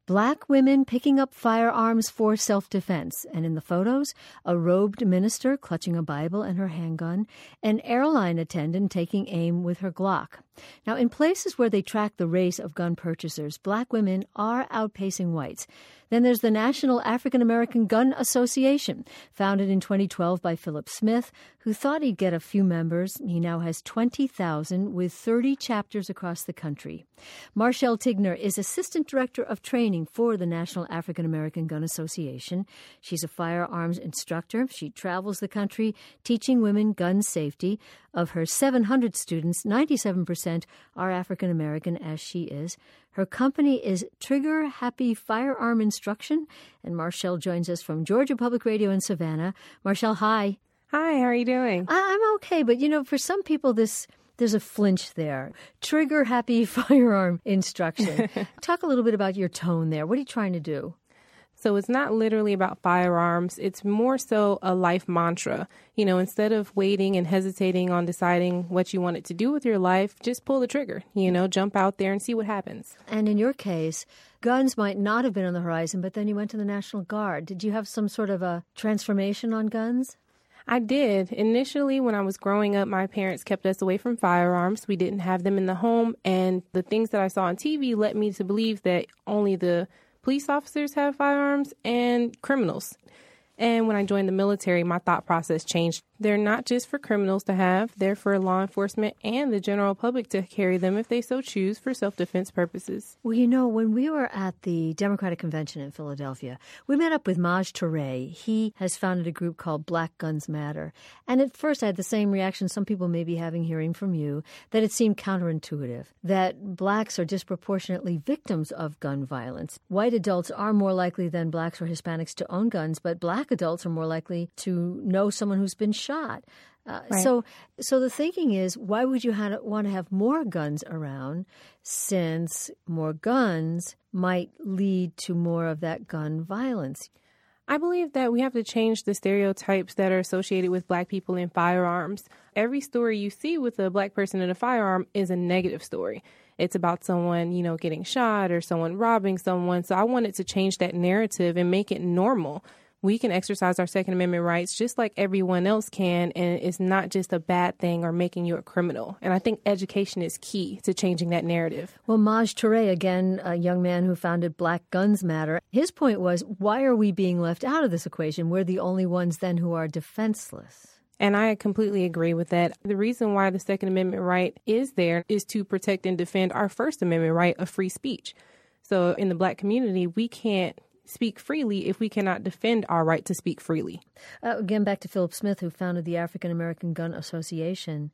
S5: Black women picking up firearms for self-defense. And in the photos, a robed minister clutching a Bible and her handgun, an airline attendant taking aim with her Glock. Now, in places where they track the race of gun purchasers, black women are outpacing whites. Then there's the National African American Gun Association, founded in 2012 by Philip Smith, who thought he'd get a few members. He now has 20,000 with 30 chapters across the country. Marshall Tigner is Assistant Director of Training for the National African American Gun Association. She's a firearms instructor. She travels the country teaching women gun safety. Of her 700 students, 97% are African American, as she is. Her company is Trigger Happy Firearm Instruction, and Marshall joins us from Georgia Public Radio in Savannah. Marshall, hi.
S7: Hi, how are you doing?
S5: I'm okay, but for some people there's a flinch there. Trigger Happy Firearm Instruction. Talk a little bit about your tone there. What are you trying to do?
S7: So it's not literally about firearms. It's more so a life mantra. Instead of waiting and hesitating on deciding what you wanted to do with your life, just pull the trigger, jump out there and see what happens.
S5: And in your case, guns might not have been on the horizon, but then you went to the National Guard. Did you have some sort of a transformation on guns?
S7: I did. Initially, when I was growing up, my parents kept us away from firearms. We didn't have them in the home. And the things that I saw on TV led me to believe that only the police officers have firearms and criminals. And when I joined the military, my thought process changed. They're not just for criminals to have, they're for law enforcement and the general public to carry them if they so choose for self-defense purposes.
S5: Well, when we were at the Democratic Convention in Philadelphia, we met up with Maj Touré. He has founded a group called Black Guns Matter. And at first I had the same reaction some people may be having hearing from you, that it seemed counterintuitive, that blacks are disproportionately victims of gun violence. White adults are more likely than blacks or Hispanics to own guns, but black adults are more likely to know someone who's been shot.
S7: Right.
S5: So the thinking is, why would you want to have more guns around, since more guns might lead to more of that gun violence?
S7: I believe that we have to change the stereotypes that are associated with black people in firearms. Every story you see with a black person in a firearm is a negative story. It's about someone, getting shot or someone robbing someone. So I wanted to change that narrative and make it normal. We can exercise our Second Amendment rights just like everyone else can, and it's not just a bad thing or making you a criminal. And I think education is key to changing that narrative.
S5: Well, Maj Touré, again, a young man who founded Black Guns Matter, his point was, why are we being left out of this equation? We're the only ones then who are defenseless.
S7: And I completely agree with that. The reason why the Second Amendment right is there is to protect and defend our First Amendment right of free speech. So in the black community, we can't speak freely if we cannot defend our right to speak freely.
S5: Again, back to Philip Smith, who founded the African American Gun Association.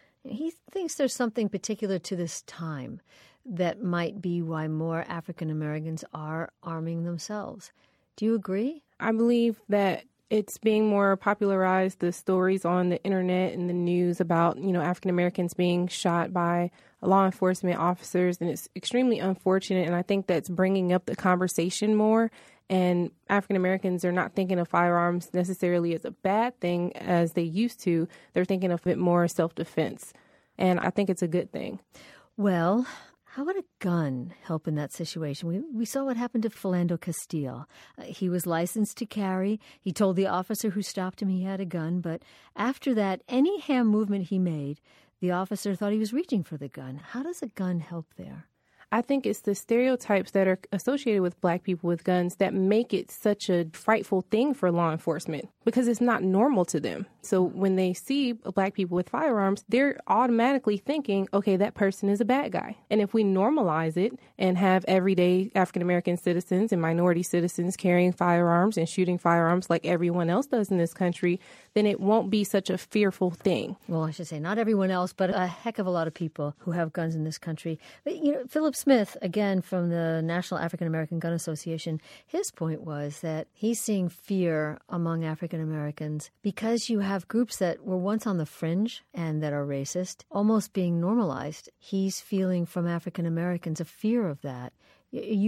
S5: He thinks there's something particular to this time that might be why more African Americans are arming themselves. Do you agree?
S7: I believe that it's being more popularized, the stories on the internet and the news about, African Americans being shot by law enforcement officers, and it's extremely unfortunate. And I think that's bringing up the conversation more. And African Americans are not thinking of firearms necessarily as a bad thing as they used to. They're thinking of it more as self-defense. And I think it's a good thing.
S5: Well, how would a gun help in that situation? We saw what happened to Philando Castile. He was licensed to carry. He told the officer who stopped him he had a gun. But after that, any hand movement he made, the officer thought he was reaching for the gun. How does a gun help there?
S7: I think it's the stereotypes that are associated with black people with guns that make it such a frightful thing for law enforcement because it's not normal to them. So when they see black people with firearms, they're automatically thinking, okay, that person is a bad guy. And if we normalize it and have everyday African-American citizens and minority citizens carrying firearms and shooting firearms like everyone else does in this country, then it won't be such a fearful thing.
S5: Well, I should say not everyone else, but a heck of a lot of people who have guns in this country. But, Philip Smith, again, from the National African American Gun Association, his point was that he's seeing fear among African Americans because you have groups that were once on the fringe and that are racist, almost being normalized. He's feeling from African Americans a fear of that. You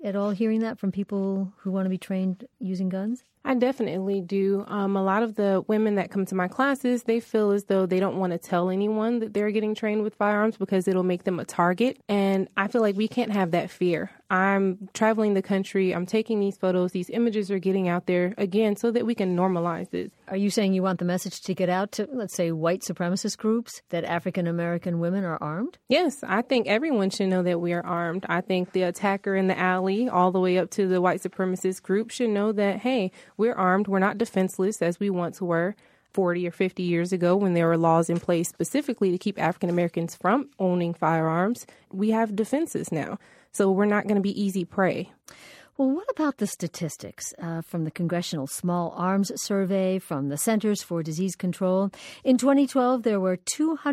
S5: at all hearing that from people who want to be trained using guns?
S7: I definitely do. A lot of the women that come to my classes, they feel as though they don't want to tell anyone that they're getting trained with firearms because it'll make them a target. And I feel like we can't have that fear. I'm traveling the country. I'm taking these photos. These images are getting out there, again, so that we can normalize this.
S5: Are you saying you want the message to get out to, let's say, white supremacist groups that African American women are armed?
S7: Yes, I think everyone should know that we are armed. I think the attacker in the alley, all the way up to the white supremacist group, should know that, hey, we're armed. We're not defenseless as we once were 40 or 50 years ago when there were laws in place specifically to keep African Americans from owning firearms. We have defenses now, so we're not going to be easy prey.
S5: Well, what about the statistics from the Congressional Small Arms Survey from the Centers for Disease Control? In 2012, there were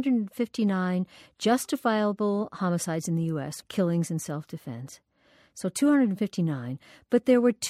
S5: 259 justifiable homicides in the U.S., killings in self-defense. So 259, but there were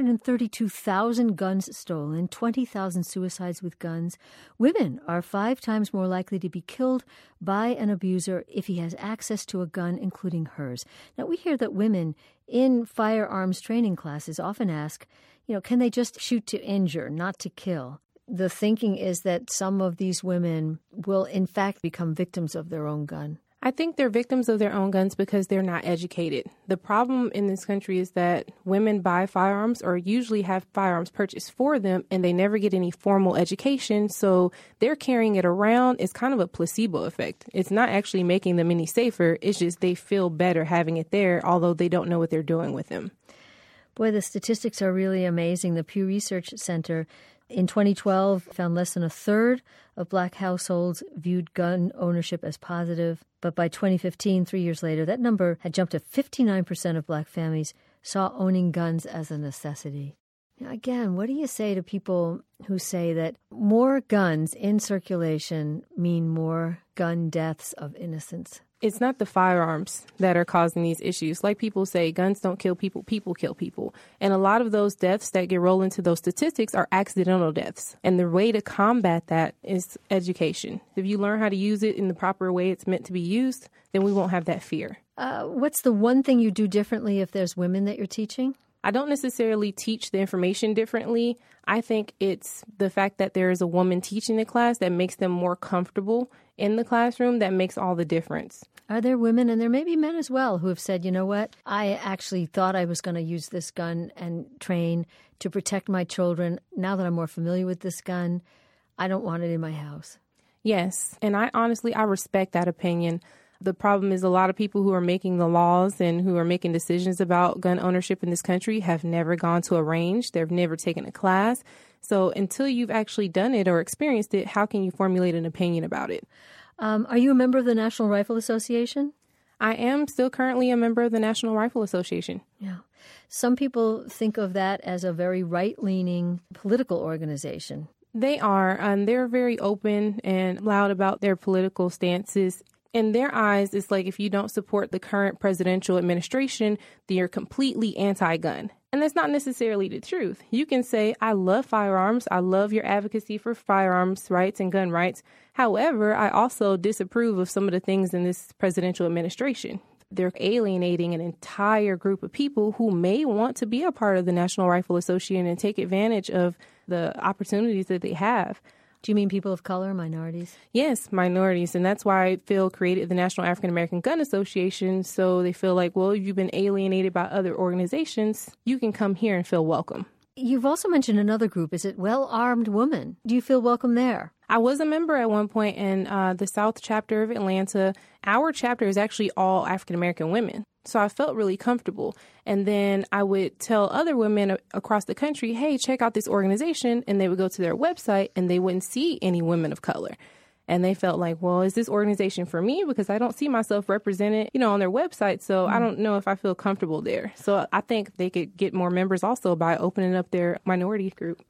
S5: 232,000 guns stolen, 20,000 suicides with guns. Women are 5 times more likely to be killed by an abuser if he has access to a gun, including hers. Now, we hear that women in firearms training classes often ask, can they just shoot to injure, not to kill? The thinking is that some of these women will, in fact, become victims of their own gun.
S7: I think they're victims of their own guns because they're not educated. The problem in this country is that women buy firearms or usually have firearms purchased for them, and they never get any formal education. So they're carrying it around. It's kind of a placebo effect. It's not actually making them any safer. It's just they feel better having it there, although they don't know what they're doing with them.
S5: Boy, the statistics are really amazing. The Pew Research Center in 2012 found less than a third of black households viewed gun ownership as positive. But by 2015, 3 years later, that number had jumped to 59% of black families saw owning guns as a necessity. Now, again, what do you say to people who say that more guns in circulation mean more gun deaths of innocents?
S7: It's not the firearms that are causing these issues. Like people say, guns don't kill people, people kill people. And a lot of those deaths that get rolled into those statistics are accidental deaths. And the way to combat that is education. If you learn how to use it in the proper way it's meant to be used, then we won't have that fear.
S5: What's the one thing you do differently if there's women that you're teaching?
S7: I don't necessarily teach the information differently. I think it's the fact that there is a woman teaching the class that makes them more comfortable in the classroom that makes all the difference.
S5: Are there women, and there may be men as well, who have said, you know what, I actually thought I was going to use this gun and train to protect my children. Now that I'm more familiar with this gun, I don't want it in my house.
S7: Yes, and I respect that opinion. The problem is a lot of people who are making the laws and who are making decisions about gun ownership in this country have never gone to a range. They've never taken a class. So until you've actually done it or experienced it, how can you formulate an opinion about it?
S5: Are you a member of the National Rifle Association?
S7: I am still currently a member of the National Rifle Association.
S5: Yeah. Some people think of that as a very right-leaning political organization.
S7: They are, and they're very open and loud about their political stances. In their eyes, it's like if you don't support the current presidential administration, then you're completely anti-gun. And that's not necessarily the truth. You can say, I love firearms. I love your advocacy for firearms rights and gun rights. However, I also disapprove of some of the things in this presidential administration. They're alienating an entire group of people who may want to be a part of the National Rifle Association and take advantage of the opportunities that they have.
S5: Do you mean people of color, minorities?
S7: Yes, minorities. And that's why Phil created the National African American Gun Association. So they feel like, well, if you've been alienated by other organizations, you can come here and feel welcome.
S5: You've also mentioned another group. Is it Well-Armed Women? Do you feel welcome there?
S7: I was a member at one point in the South chapter of Atlanta. Our chapter is actually all African American women. So I felt really comfortable. And then I would tell other women across the country, hey, check out this organization. And they would go to their website and they wouldn't see any women of color. And they felt like, well, is this organization for me? Because I don't see myself represented, on their website. So I don't know if I feel comfortable there. So I think they could get more members also by opening up their minority group.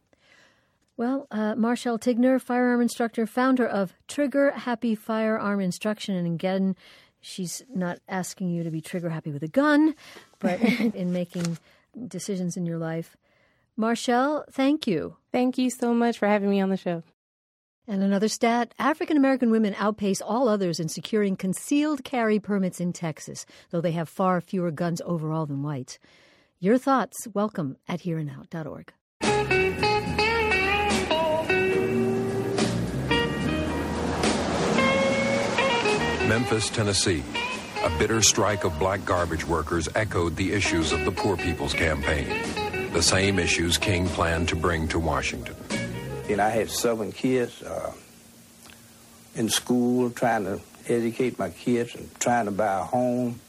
S5: Well, Marshall Tigner, firearm instructor, founder of Trigger Happy Firearm Instruction. And again, she's not asking you to be trigger happy with a gun, but in making decisions in your life. Marshall, thank you.
S7: Thank you so much for having me on the show.
S5: And another stat, African American women outpace all others in securing concealed carry permits in Texas, though they have far fewer guns overall than whites. Your thoughts, welcome at hereandnow.org.
S8: Memphis, Tennessee. A bitter strike of black garbage workers echoed the issues of the Poor People's Campaign, the same issues King planned to bring to Washington.
S9: And I had 7 kids in school trying to educate my kids and trying to buy a home.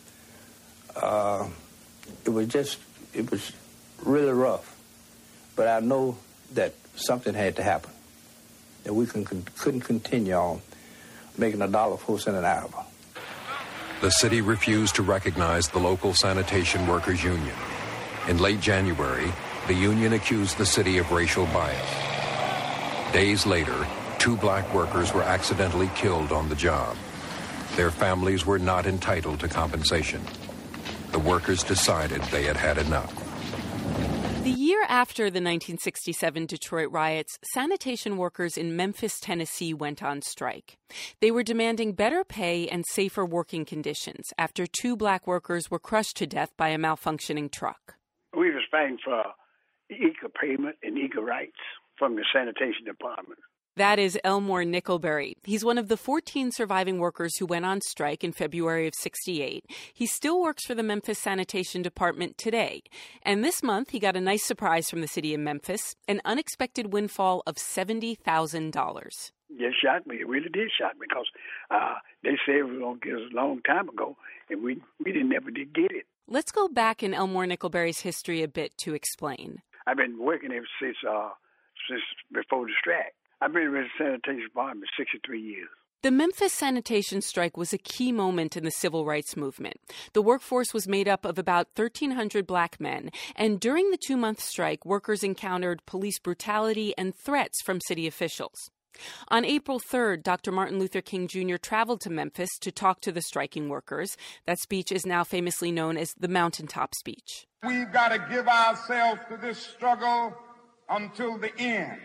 S9: It was really rough. But I know that something had to happen, that we couldn't continue on making $1.04 an hour.
S8: The city refused to recognize the local sanitation workers union. In late January, the union accused the city of racial bias. Days later, 2 black workers were accidentally killed on the job. Their families were not entitled to compensation. The workers decided they had had enough.
S10: The year after the 1967 Detroit riots, sanitation workers in Memphis, Tennessee went on strike. They were demanding better pay and safer working conditions after 2 black workers were crushed to death by a malfunctioning truck.
S11: We were fighting for equal payment and equal rights from the sanitation department.
S10: That is Elmore Nickelberry. He's one of the 14 surviving workers who went on strike in February of '68. He still works for the Memphis Sanitation Department today. And this month, he got a nice surprise from the city of Memphis, an unexpected windfall of $70,000.
S11: It shocked me. It really did shock me because they said it was going to get us a long time ago, and we never did get it.
S10: Let's go back in Elmore Nickelberry's history a bit to explain.
S11: I've been working ever since before the strike. I've been in the sanitation department 63 years.
S10: The Memphis sanitation strike was a key moment in the civil rights movement. The workforce was made up of about 1,300 black men, and during the 2-month strike, workers encountered police brutality and threats from city officials. On April 3rd, Dr. Martin Luther King Jr. traveled to Memphis to talk to the striking workers. That speech is now famously known as the Mountaintop Speech.
S12: We've got to give ourselves to this struggle until the end.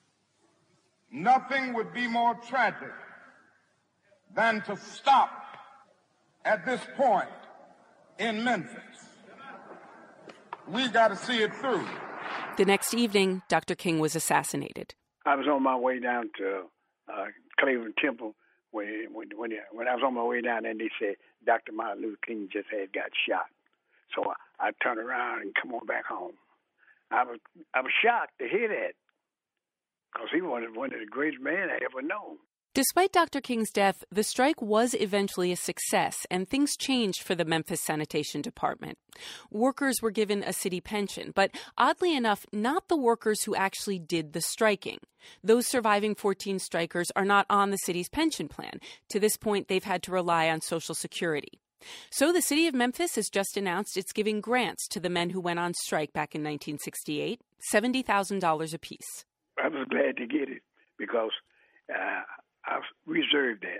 S12: Nothing would be more tragic than to stop at this point in Memphis. We got to see it through.
S10: The next evening, Dr. King was assassinated.
S11: I was on my way down to Cleveland Temple when I was on my way down there, and they said Dr. Martin Luther King just had got shot. So I turned around and come on back home. I was shocked to hear that, because he was one of the greatest men I ever known.
S10: Despite Dr. King's death, the strike was eventually a success, and things changed for the Memphis Sanitation Department. Workers were given a city pension, but oddly enough, not the workers who actually did the striking. Those surviving 14 strikers are not on the city's pension plan. To this point, they've had to rely on Social Security. So the city of Memphis has just announced it's giving grants to the men who went on strike back in 1968, $70,000 apiece.
S11: I was glad to get it because I reserved that.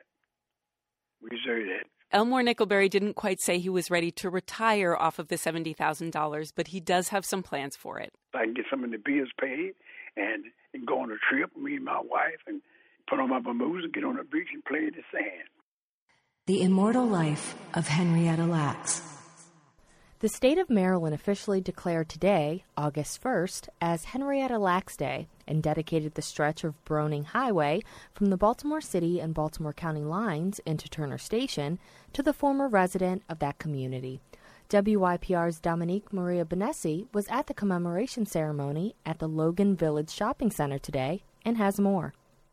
S10: Elmore Nickelberry didn't quite say he was ready to retire off of the $70,000, but he does have some plans for it.
S11: I can get some of the bills paid and go on a trip, me and my wife, and put on my Bermudas and get on the beach and play in the sand.
S13: The Immortal Life of Henrietta Lacks.
S27: The state of Maryland officially declared today, August 1st, as Henrietta Lacks Day and dedicated the stretch of Browning Highway from the Baltimore City and Baltimore County lines into Turner Station to the former resident of that community. WYPR's Dominique Maria Benessi was at the commemoration ceremony at the Logan Village Shopping Center today and has more.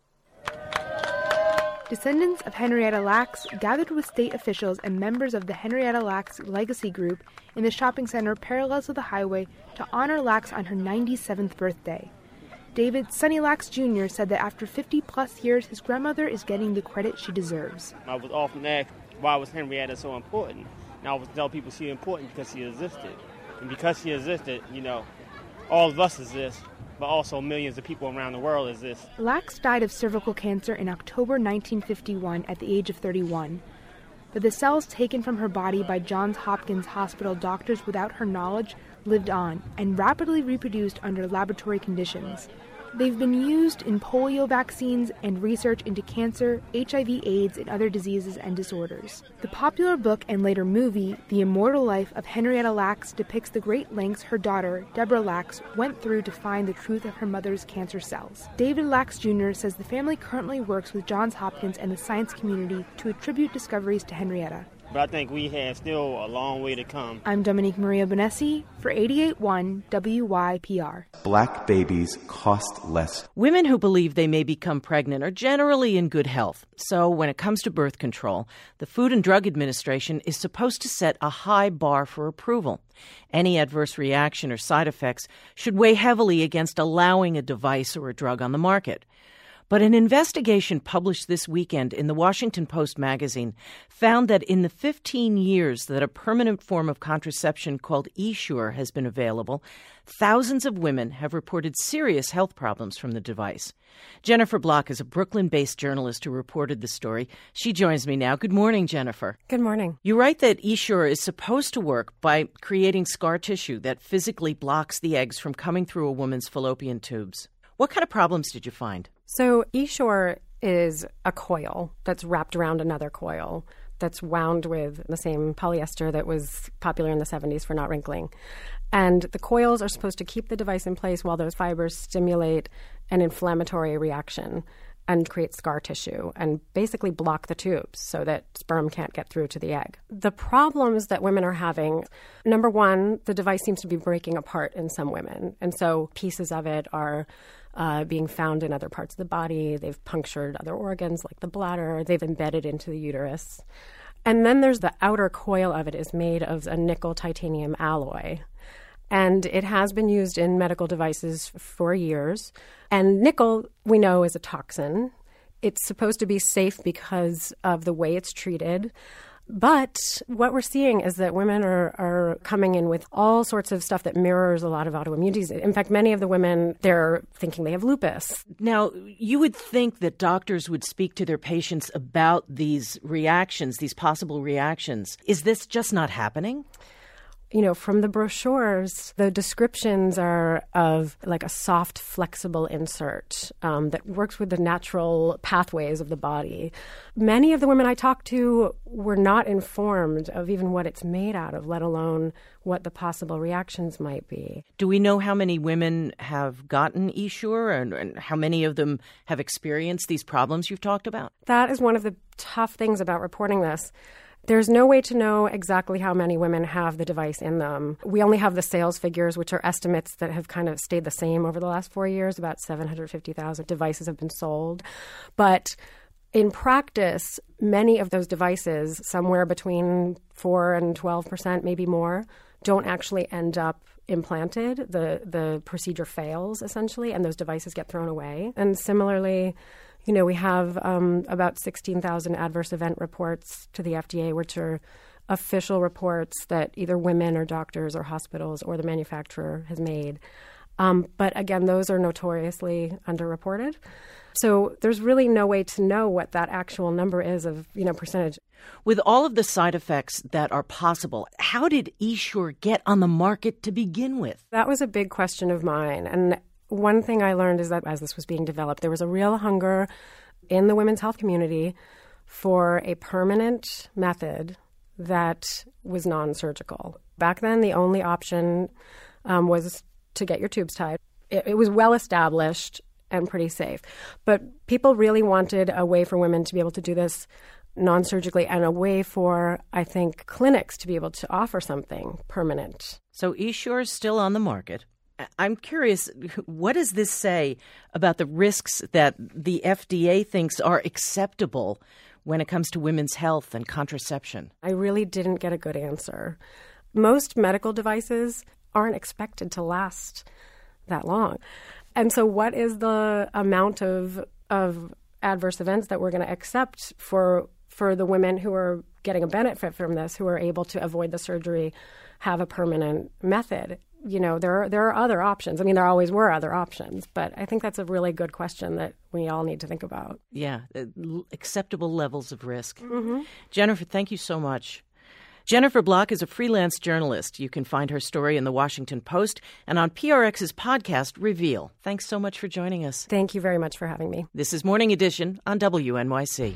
S28: Descendants of Henrietta Lacks gathered with state officials and members of the Henrietta Lacks Legacy Group in the shopping center parallel to the highway to honor Lacks on her 97th birthday. David Sonny Lacks Jr. said that after 50-plus years, his grandmother is getting the credit she deserves.
S29: I was often asked, why was Henrietta so important? And I always tell people she's important because she existed. And because she existed, all of us exist, but also millions of people around the world exist.
S28: Lacks died of cervical cancer in October 1951 at the age of 31. But the cells taken from her body by Johns Hopkins Hospital doctors without her knowledge lived on and rapidly reproduced under laboratory conditions. They've been used in polio vaccines and research into cancer, HIV, AIDS, and other diseases and disorders. The popular book and later movie, The Immortal Life of Henrietta Lacks, depicts the great lengths her daughter, Deborah Lacks, went through to find the truth of her mother's cancer cells. David Lacks Jr. says the family currently works with Johns Hopkins and the science community to attribute discoveries to Henrietta.
S29: But I think we have still a long way to come.
S28: I'm Dominique Maria Bonessi for 88.1 WYPR.
S1: Black babies cost less.
S6: Women who believe they may become pregnant are generally in good health. So when it comes to birth control, the Food and Drug Administration is supposed to set a high bar for approval. Any adverse reaction or side effects should weigh heavily against allowing a device or a drug on the market. But an investigation published this weekend in the Washington Post magazine found that in the 15 years that a permanent form of contraception called Essure has been available, thousands of women have reported serious health problems from the device. Jennifer Block is a Brooklyn-based journalist who reported the story. She joins me now. Good morning, Jennifer.
S14: Good morning.
S6: You write that Essure is supposed to work by creating scar tissue that physically blocks the eggs from coming through a woman's fallopian tubes. What kind of problems did you find?
S14: So Essure is a coil that's wrapped around another coil that's wound with the same polyester that was popular in the 70s for not wrinkling. And the coils are supposed to keep the device in place while those fibers stimulate an inflammatory reaction and create scar tissue and basically block the tubes so that sperm can't get through to the egg. The problems that women are having, number one, the device seems to be breaking apart in some women. And so pieces of it are being found in other parts of the body. They've punctured other organs like the bladder. They've embedded into the uterus. And then there's the outer coil of it is made of a nickel titanium alloy. And it has been used in medical devices for years. And nickel, we know, is a toxin. It's supposed to be safe because of the way it's treated. But what we're seeing is that women are coming in with all sorts of stuff that mirrors a lot of autoimmune disease. In fact, many of the women, they're thinking they have lupus.
S6: Now, you would think that doctors would speak to their patients about these reactions, these possible reactions. Is this just not happening?
S14: You know, from the brochures, the descriptions are of like a soft, flexible insert that works with the natural pathways of the body. Many of the women I talked to were not informed of even what it's made out of, let alone what the possible reactions might be.
S6: Do we know how many women have gotten Essure and how many of them have experienced these problems you've talked about?
S14: That is one of the tough things about reporting this. There's no way to know exactly how many women have the device in them. We only have the sales figures, which are estimates that have kind of stayed the same over the last 4 years. About 750,000 devices have been sold. But in practice, many of those devices, somewhere between 4 and 12%, maybe more, don't actually end up implanted. The procedure fails, essentially, and those devices get thrown away. And similarly, you know, we have about 16,000 adverse event reports to the FDA, which are official reports that either women or doctors or hospitals or the manufacturer has made. But again, those are notoriously underreported. So there's really no way to know what that actual number is of, you know, percentage.
S6: With all of the side effects that are possible, how did Essure get on the market to begin with?
S14: That was a big question of mine. And one thing I learned is that as this was being developed, there was a real hunger in the women's health community for a permanent method that was non-surgical. Back then, the only option was to get your tubes tied. It was well established and pretty safe. But people really wanted a way for women to be able to do this non-surgically and a way for, I think, clinics to be able to offer something permanent.
S6: So Essure is still on the market. I'm curious, what does this say about the risks that the FDA thinks are acceptable when it comes to women's health and contraception?
S14: I really didn't get a good answer. Most medical devices aren't expected to last that long. And so what is the amount of adverse events that we're going to accept for the women who are getting a benefit from this, who are able to avoid the surgery, have a permanent method? You know, there are other options. I mean, there always were other options, but I think that's a really good question that we all need to think about.
S6: Yeah, acceptable levels of risk.
S14: Mm-hmm.
S6: Jennifer, thank you so much. Jennifer Block is a freelance journalist. You can find her story in the Washington Post and on PRX's podcast, Reveal. Thanks so much for joining us.
S14: Thank you very much for having me.
S6: This is Morning Edition on WNYC.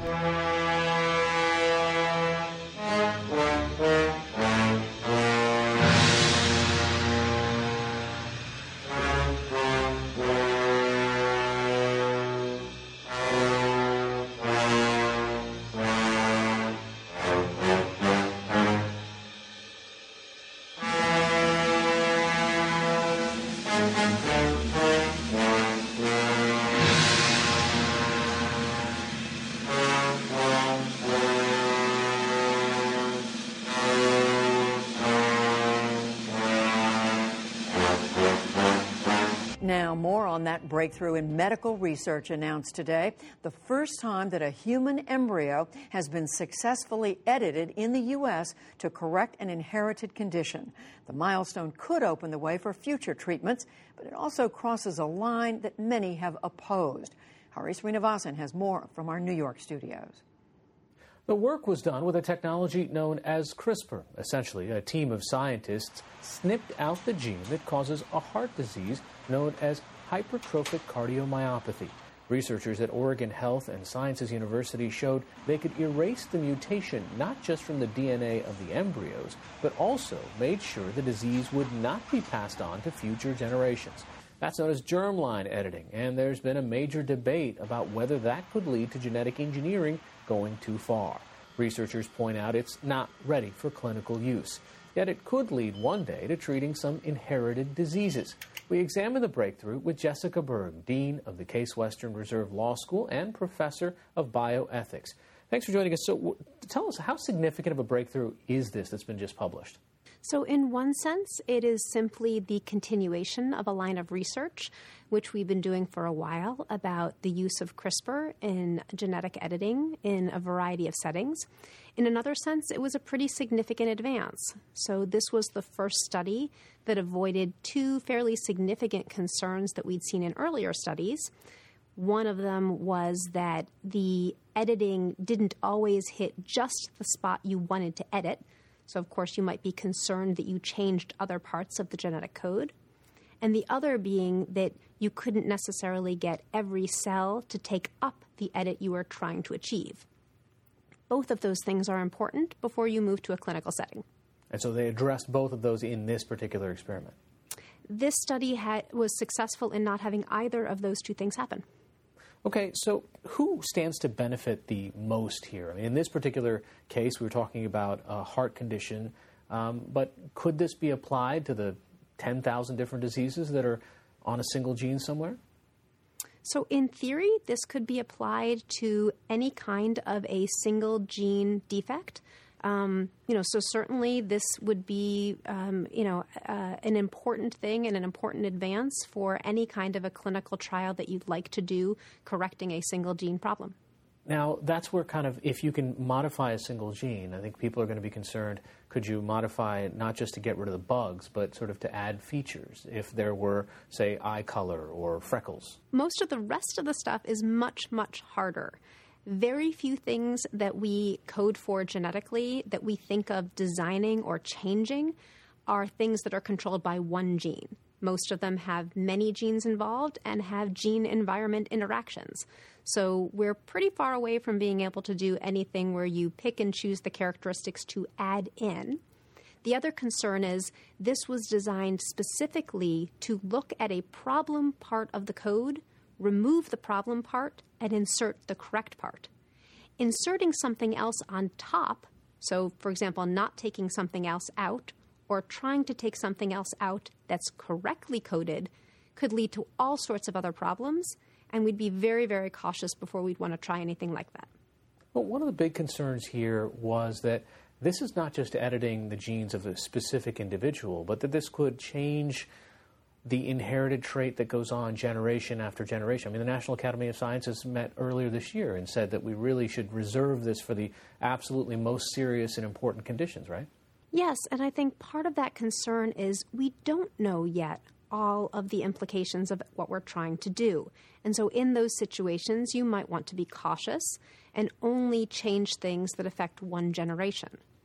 S2: Now, more on that breakthrough in medical research announced today. The first time that a human embryo has been successfully edited in the U.S. to correct an inherited condition. The milestone could open the way for future treatments, but it also crosses a line that many have opposed. Haris Srinivasan has more from our New York studios.
S3: The work was done with a technology known as CRISPR. Essentially, a team of scientists snipped out the gene that causes a heart disease known as hypertrophic cardiomyopathy. Researchers at Oregon Health and Sciences University showed they could erase the mutation not just from the DNA of the embryos, but also made sure the disease would not be passed on to future generations. That's known as germline editing, and there's been a major debate about whether that could lead to genetic engineering going too far. Researchers point out it's not ready for clinical use, yet it could lead one day to treating some inherited diseases. We examine the breakthrough with Jessica Berg, Dean of the Case Western Reserve Law School and Professor of Bioethics. Thanks for joining us. So tell us, how significant of a breakthrough is this that's been just published?
S15: So in one sense, it is simply the continuation of a line of research, which we've been doing for a while, about the use of CRISPR in genetic editing in a variety of settings. In another sense, it was a pretty significant advance. So this was the first study that avoided two fairly significant concerns that we'd seen in earlier studies. One of them was that the editing didn't always hit just the spot you wanted to edit. So, of course, you might be concerned that you changed other parts of the genetic code. And the other being that you couldn't necessarily get every cell to take up the edit you were trying to achieve. Both of those things are important before you move to a clinical setting.
S3: And so they addressed both of those in this particular experiment.
S15: This study was successful in not having either of those two things happen.
S3: Okay, so who stands to benefit the most here? I mean, in this particular case, we were talking about a heart condition, but could this be applied to the 10,000 different diseases that are on a single gene somewhere?
S15: So in theory, this could be applied to any kind of a single gene defect. So certainly this would be, an important thing and an important advance for any kind of a clinical trial that you'd like to do correcting a single gene problem.
S3: Now, that's where if you can modify a single gene, I think people are going to be concerned, could you modify it not just to get rid of the bugs, but sort of to add features if there were, say, eye color or freckles?
S15: Most of the rest of the stuff is much, much harder. Very few things that we code for genetically that we think of designing or changing are things that are controlled by one gene. Most of them have many genes involved and have gene-environment interactions. So we're pretty far away from being able to do anything where you pick and choose the characteristics to add in. The other concern is this was designed specifically to look at a problem part of the code, remove the problem part, and insert the correct part. Inserting something else on top, so for example, not taking something else out or trying to take something else out that's correctly coded, could lead to all sorts of other problems, and we'd be very, very cautious before we'd want to try anything like that.
S3: Well, one of the big concerns here was that this is not just editing the genes of a specific individual, but that this could change the inherited trait that goes on generation after generation. I mean, the National Academy of Sciences met earlier this year and said that we really should reserve this for the absolutely most serious and important conditions, right?
S15: Yes, and I think part of that concern is we don't know yet all of the implications of what we're trying to do. And so in those situations, you might want to be cautious and only change things that affect one generation.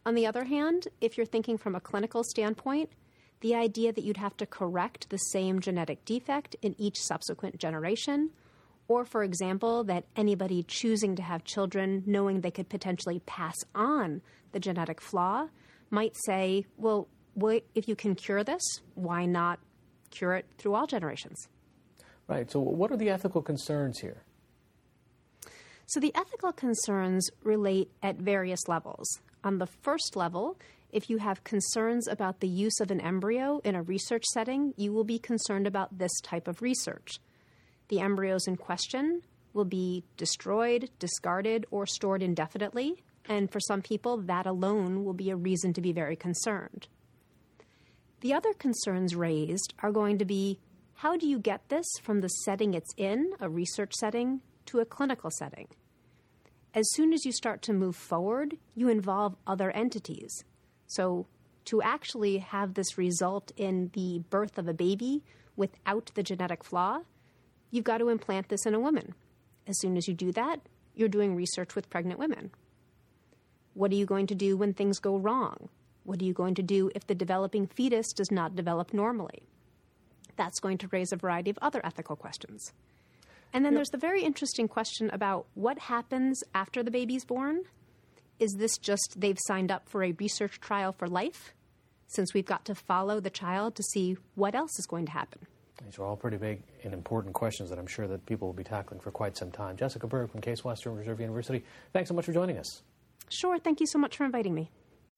S15: On the other hand, if you're thinking from a clinical standpoint, the idea that you'd have to correct the same genetic defect in each subsequent generation, or, for example, that anybody choosing to have children knowing they could potentially pass on the genetic flaw might say, well, if you can cure this, why not cure it through all generations?
S3: Right. So what are the ethical concerns here?
S15: So the ethical concerns relate at various levels. On the first level, if you have concerns about the use of an embryo in a research setting, you will be concerned about this type of research. The embryos in question will be destroyed, discarded, or stored indefinitely, and for some people, that alone will be a reason to be very concerned. The other concerns raised are going to be, how do you get this from the setting it's in, a research setting, to a clinical setting? As soon as you start to move forward, you involve other entities. So to actually have this result in the birth of a baby without the genetic flaw, you've got to implant this in a woman. As soon as you do that, you're doing research with pregnant women. What are you going to do when things go wrong? What are you going to do if the developing fetus does not develop normally? That's going to raise a variety of other ethical questions. And then there's the very interesting question about what happens after the baby's born. Is this just they've signed up for a research trial for life, since we've got to follow the child to see what else is going to happen?
S3: These are all pretty big and important questions that I'm sure that people will be tackling for quite some time. Jessica Berg from Case Western Reserve University, thanks so much for joining us.
S15: Sure, thank you so much for inviting me.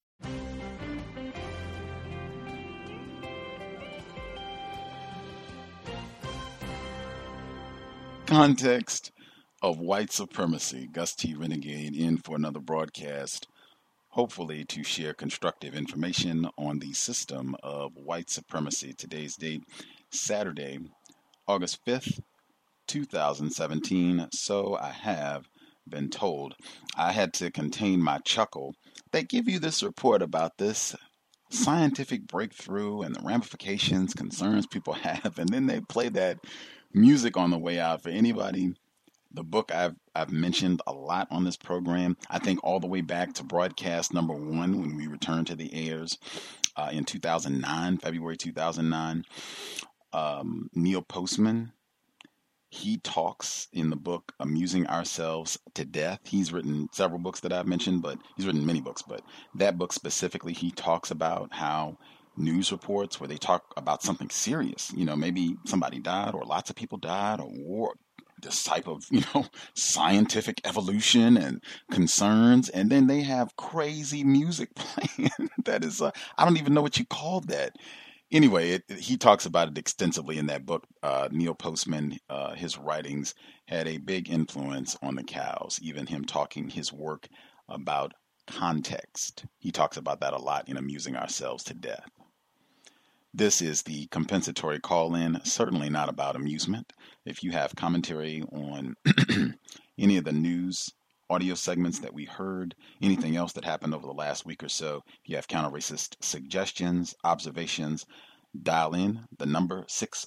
S16: Context of white supremacy. Gus T. Renegade in for another broadcast, hopefully to share constructive information on the system of white supremacy. Today's date, Saturday, August 5th, 2017. So I have been told. I had to contain my chuckle. They give you this report about this scientific breakthrough and the ramifications, concerns people have, and then they play that music on the way out. For anybody, the book I've mentioned a lot on this program, I think all the way back to broadcast number 1 when we returned to the airs in 2009, February 2009. Neil Postman, he talks in the book Amusing Ourselves to Death. He's written several books that I've mentioned, but he's written many books, but that book specifically, he talks about how news reports where they talk about something serious, maybe somebody died or lots of people died or war, this type of, scientific evolution and concerns. And then they have crazy music playing. That is, I don't even know what you call that. Anyway, he talks about it extensively in that book. Neil Postman, his writings had a big influence on the cows, even him talking his work about context. He talks about that a lot in Amusing Ourselves to Death. This is the compensatory call-in, certainly not about amusement. If you have commentary on any of the news audio segments that we heard, anything else that happened over the last week or so, if you have counter-racist suggestions, observations, dial in the number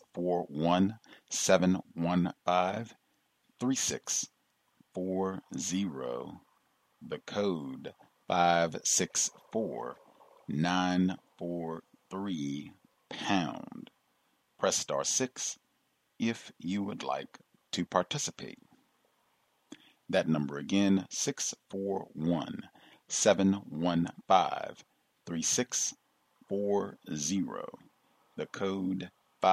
S16: 641-715-3640, the code 564-943#. Press *6 if you would like to participate. That number again, 641-715-3640. The code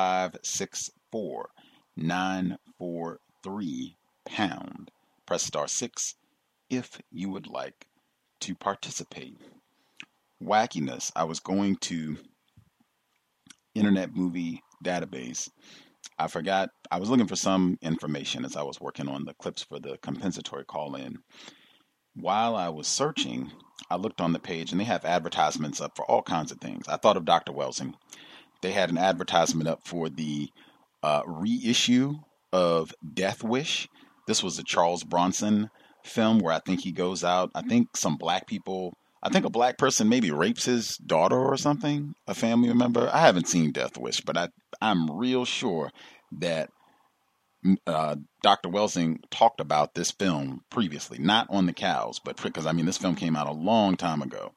S16: 564-943#. Press *6 if you would like to participate. Wackiness. I was going to Internet Movie Database. I forgot, I was looking for some information as I was working on the clips for the compensatory call-in. While I was searching, I looked on the page and they have advertisements up for all kinds of things. I thought of Dr. Welsing. They had an advertisement up for the reissue of Death Wish. This was a Charles Bronson film where I think he goes out, I think a black person maybe rapes his daughter or something, a family member. I haven't seen Death Wish, but I'm real sure that Dr. Welsing talked about this film previously, not on the cows, but because, this film came out a long time ago.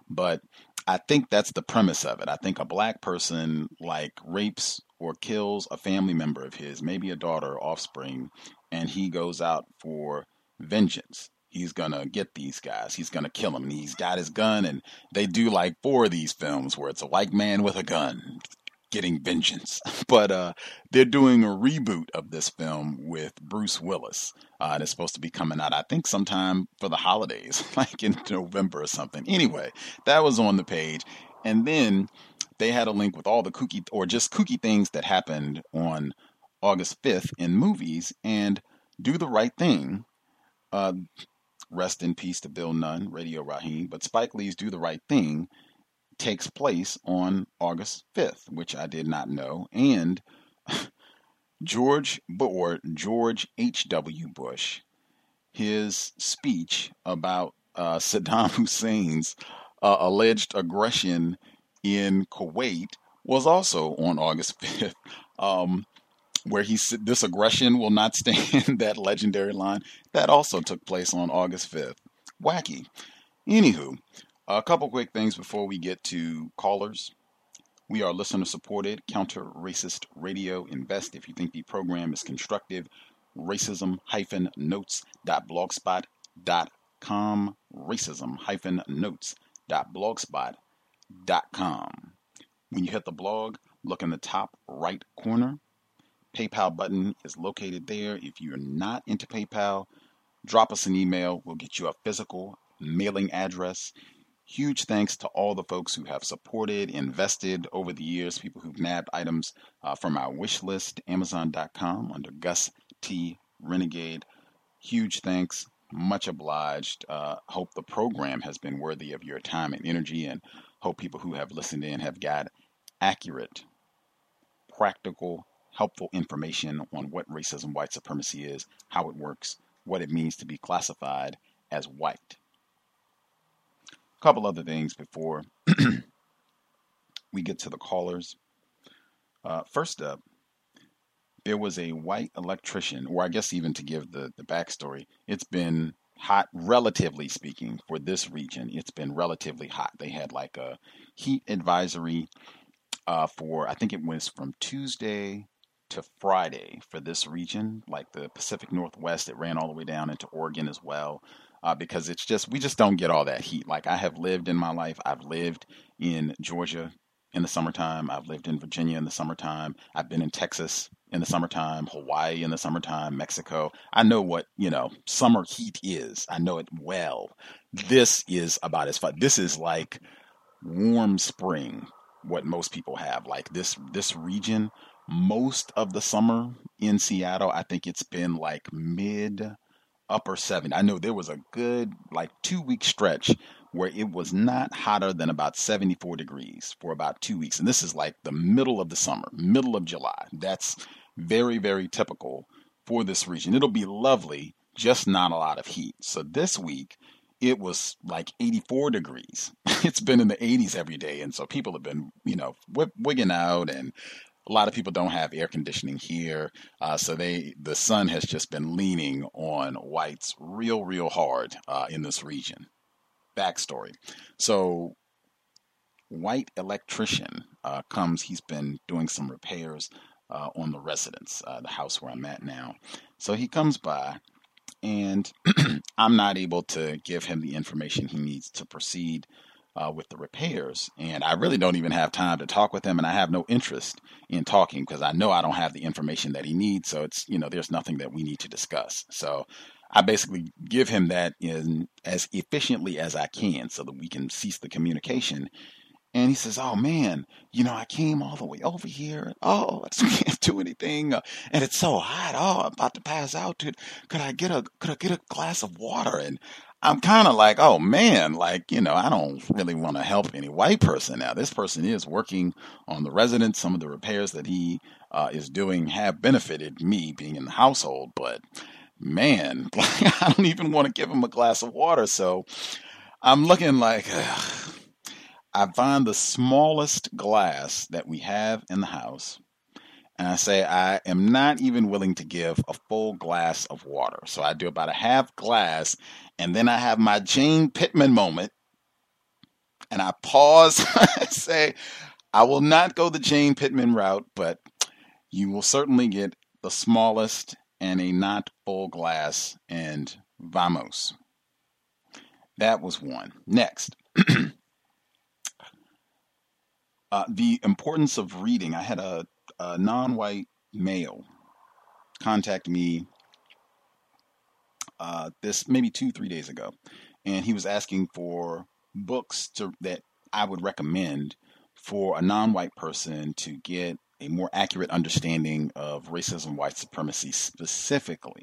S16: But I think that's the premise of it. I think a black person like rapes or kills a family member of his, maybe a daughter or offspring, and he goes out for vengeance. He's going to get these guys. He's going to kill them. And he's got his gun, and they do like 4 of these films where it's a white man with a gun getting vengeance. But they're doing a reboot of this film with Bruce Willis. And it's supposed to be coming out, I think, sometime for the holidays, like in November or something. Anyway, that was on the page. And then they had a link with all the kooky or just kooky things that happened on August 5th in movies. And Do the Right Thing, rest in peace to Bill Nunn, Radio Raheem, but Spike Lee's Do the Right Thing takes place on August 5th, which I did not know. And George H.W. Bush, his speech about Saddam Hussein's alleged aggression in Kuwait was also on August 5th, where he said this aggression will not stand, that legendary line. That also took place on August 5th. Wacky. Anywho, a couple quick things before we get to callers. We are listener-supported, counter-racist radio. Invest if you think the program is constructive. Racism-notes.blogspot.com. Racism-notes.blogspot.com. When you hit the blog, look in the top right corner. PayPal button is located there. If you're not into PayPal, drop us an email. We'll get you a physical mailing address. Huge thanks to all the folks who have supported, invested over the years, people who've nabbed items from our wish list, Amazon.com, under Gus T. Renegade. Huge thanks. Much obliged. Hope the program has been worthy of your time and energy, and hope people who have listened in have got accurate, practical, helpful information on what racism, white supremacy is, how it works, what it means to be classified as white. A couple other things before we get to the callers. First up, there was a white electrician, or I guess even to give the backstory, it's been hot, relatively speaking, for this region. It's been relatively hot. They had like a heat advisory for, I think it was from Tuesday to Friday for this region, like the Pacific Northwest. It ran all the way down into Oregon as well. Because it's just, we just don't get all that heat. Like I have lived in my life. I've lived in Georgia in the summertime. I've lived in Virginia in the summertime. I've been in Texas in the summertime, Hawaii in the summertime, Mexico. I know what, summer heat is. I know it well. This is about as fun. This is like warm spring, what most people have. Like this region, most of the summer in Seattle, I think it's been like upper 70. I know there was a good 2-week stretch where it was not hotter than about 74 degrees for about 2 weeks. And this is like the middle of the summer, middle of July. That's very, very typical for this region. It'll be lovely, just not a lot of heat. So this week it was like 84 degrees. It's been in the 80s every day. And so people have been, wigging out, and a lot of people don't have air conditioning here, so the sun has just been leaning on whites real, real hard in this region. Backstory. So white electrician comes, he's been doing some repairs on the residence, the house where I'm at now. So he comes by, and I'm not able to give him the information he needs to proceed with the repairs, and I really don't even have time to talk with him, and I have no interest in talking because I know I don't have the information that he needs. So it's, there's nothing that we need to discuss. So I basically give him that in as efficiently as I can so that we can cease the communication. And he says, "Oh man, I came all the way over here. Oh, I just can't do anything, and it's so hot. Oh, I'm about to pass out. Could I get a glass of water?" And I'm kind of like, oh man, I don't really want to help any white person now. This person is working on the residence. Some of the repairs that he is doing have benefited me being in the household, but man, I don't even want to give him a glass of water. So I'm looking like, I find the smallest glass that we have in the house, and I say I am not even willing to give a full glass of water. So I do about a half glass, and then I have my Jane Pittman moment. And I pause and say, I will not go the Jane Pittman route, but you will certainly get the smallest and a not full glass, and vamos. That was one. Next. The importance of reading. I had a non-white male contact me this maybe 2-3 days ago, and he was asking for books that I would recommend for a non-white person to get a more accurate understanding of racism, white supremacy specifically.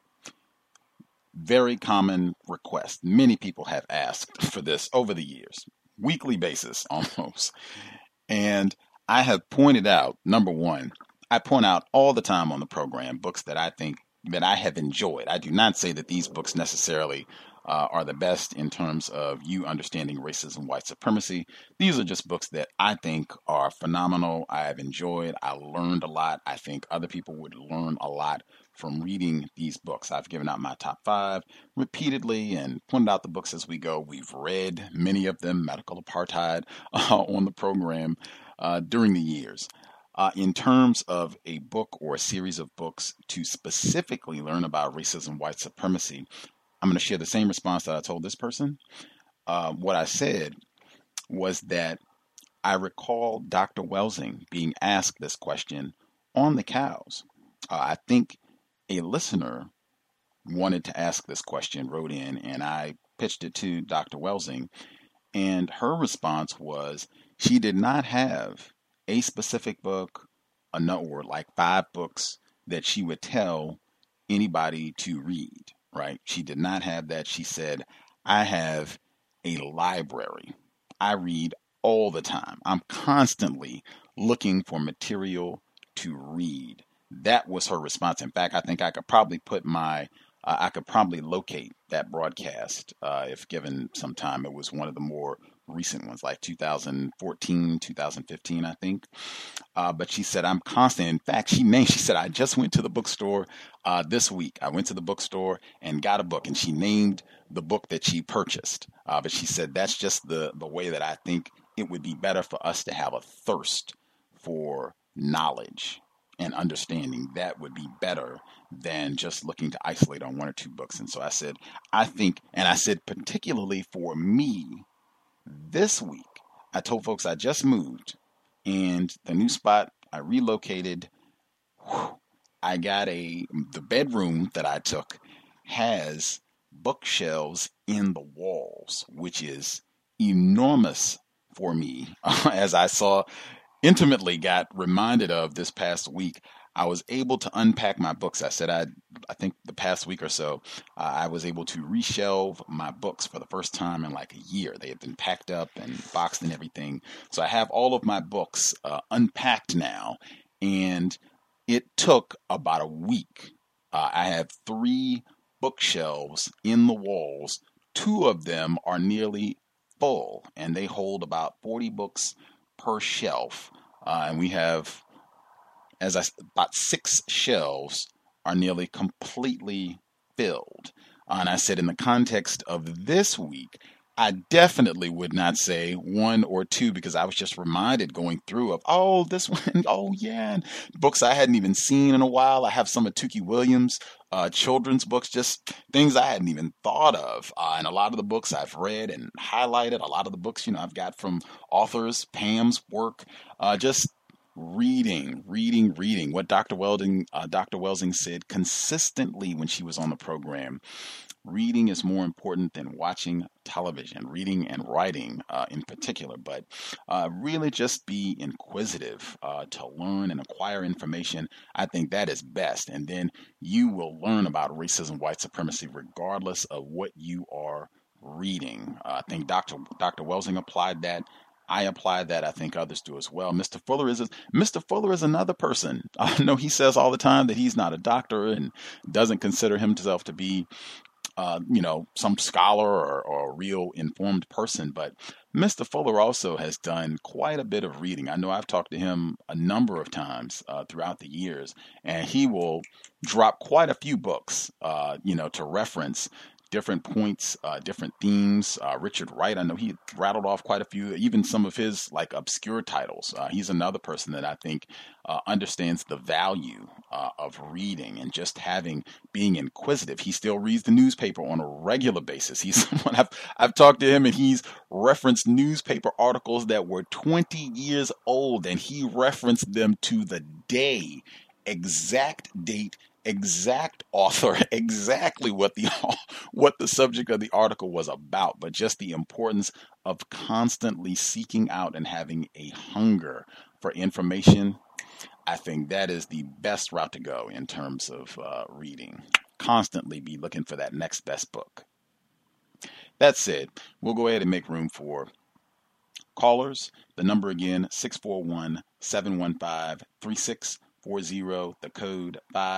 S16: Very common request. Many people have asked for this over the years, weekly basis almost. And I have pointed out, number one, I point out all the time on the program books that I think that I have enjoyed. I do not say that these books necessarily are the best in terms of you understanding racism, white supremacy. These are just books that I think are phenomenal. I have enjoyed. I learned a lot. I think other people would learn a lot from reading these books. I've given out my top 5 repeatedly and pointed out the books as we go. We've read many of them, Medical Apartheid, on the program during the years. In terms of a book or a series of books to specifically learn about racism, white supremacy, I'm going to share the same response that I told this person. What I said was that I recall Dr. Welsing being asked this question on the cows. I think a listener wanted to ask this question, wrote in, and I pitched it to Dr. Welsing. And her response was she did not have a specific book, or like 5 books that she would tell anybody to read, right? She did not have that. She said, I have a library. I read all the time. I'm constantly looking for material to read. That was her response. In fact, I think I could probably locate that broadcast if given some time. It was one of the more recent ones, like 2014, 2015, I think. But she said, I'm constant. In fact, she said, I just went to the bookstore this week. I went to the bookstore and got a book, and she named the book that she purchased. But she said, that's just the way that I think it would be better for us to have a thirst for knowledge and understanding. That would be better than just looking to isolate on 1 or 2 books. And so I said, particularly for me, this week, I told folks I just moved, and the new spot I relocated, I got the bedroom that I took has bookshelves in the walls, which is enormous for me. As I intimately got reminded of this past week, I was able to unpack my books. I said I think the past week or so, I was able to reshelve my books for the first time in like a year. They had been packed up and boxed and everything. So I have all of my books unpacked now, and it took about a week. I have 3 bookshelves in the walls. 2 of them are nearly full, and they hold about 40 books per shelf. And we have about 6 shelves are nearly completely filled. And I said, in the context of this week, I definitely would not say 1 or 2, because I was just reminded going through of, this one, and books I hadn't even seen in a while. I have some of Tookie Williams' children's books, just things I hadn't even thought of. And a lot of the books I've read and highlighted, a lot of the books, I've got from authors, Pam's work, just reading. What Dr. Welsing said consistently when she was on the program. Reading is more important than watching television, reading and writing in particular, but really just be inquisitive to learn and acquire information. I think that is best. And then you will learn about racism, white supremacy, regardless of what you are reading. I think Dr. Welsing applied that. I apply that. I think others do as well. Mr. Fuller is another person. I know he says all the time that he's not a doctor and doesn't consider himself to be, some scholar or a real informed person. But Mr. Fuller also has done quite a bit of reading. I know I've talked to him a number of times throughout the years, and he will drop quite a few books, to reference different points, different themes. Richard Wright, I know he rattled off quite a few, even some of his like obscure titles. He's another person that I think understands the value of reading and just being inquisitive. He still reads the newspaper on a regular basis. He's someone I've talked to him, and he's referenced newspaper articles that were 20 years old, and he referenced them to the day, exact date, exact author, exactly what the subject of the article was about, but just the importance of constantly seeking out and having a hunger for information. I think that is the best route to go in terms of reading. Constantly be looking for that next best book. That said, we'll go ahead and make room for callers. The number again, 641-715-3640, the code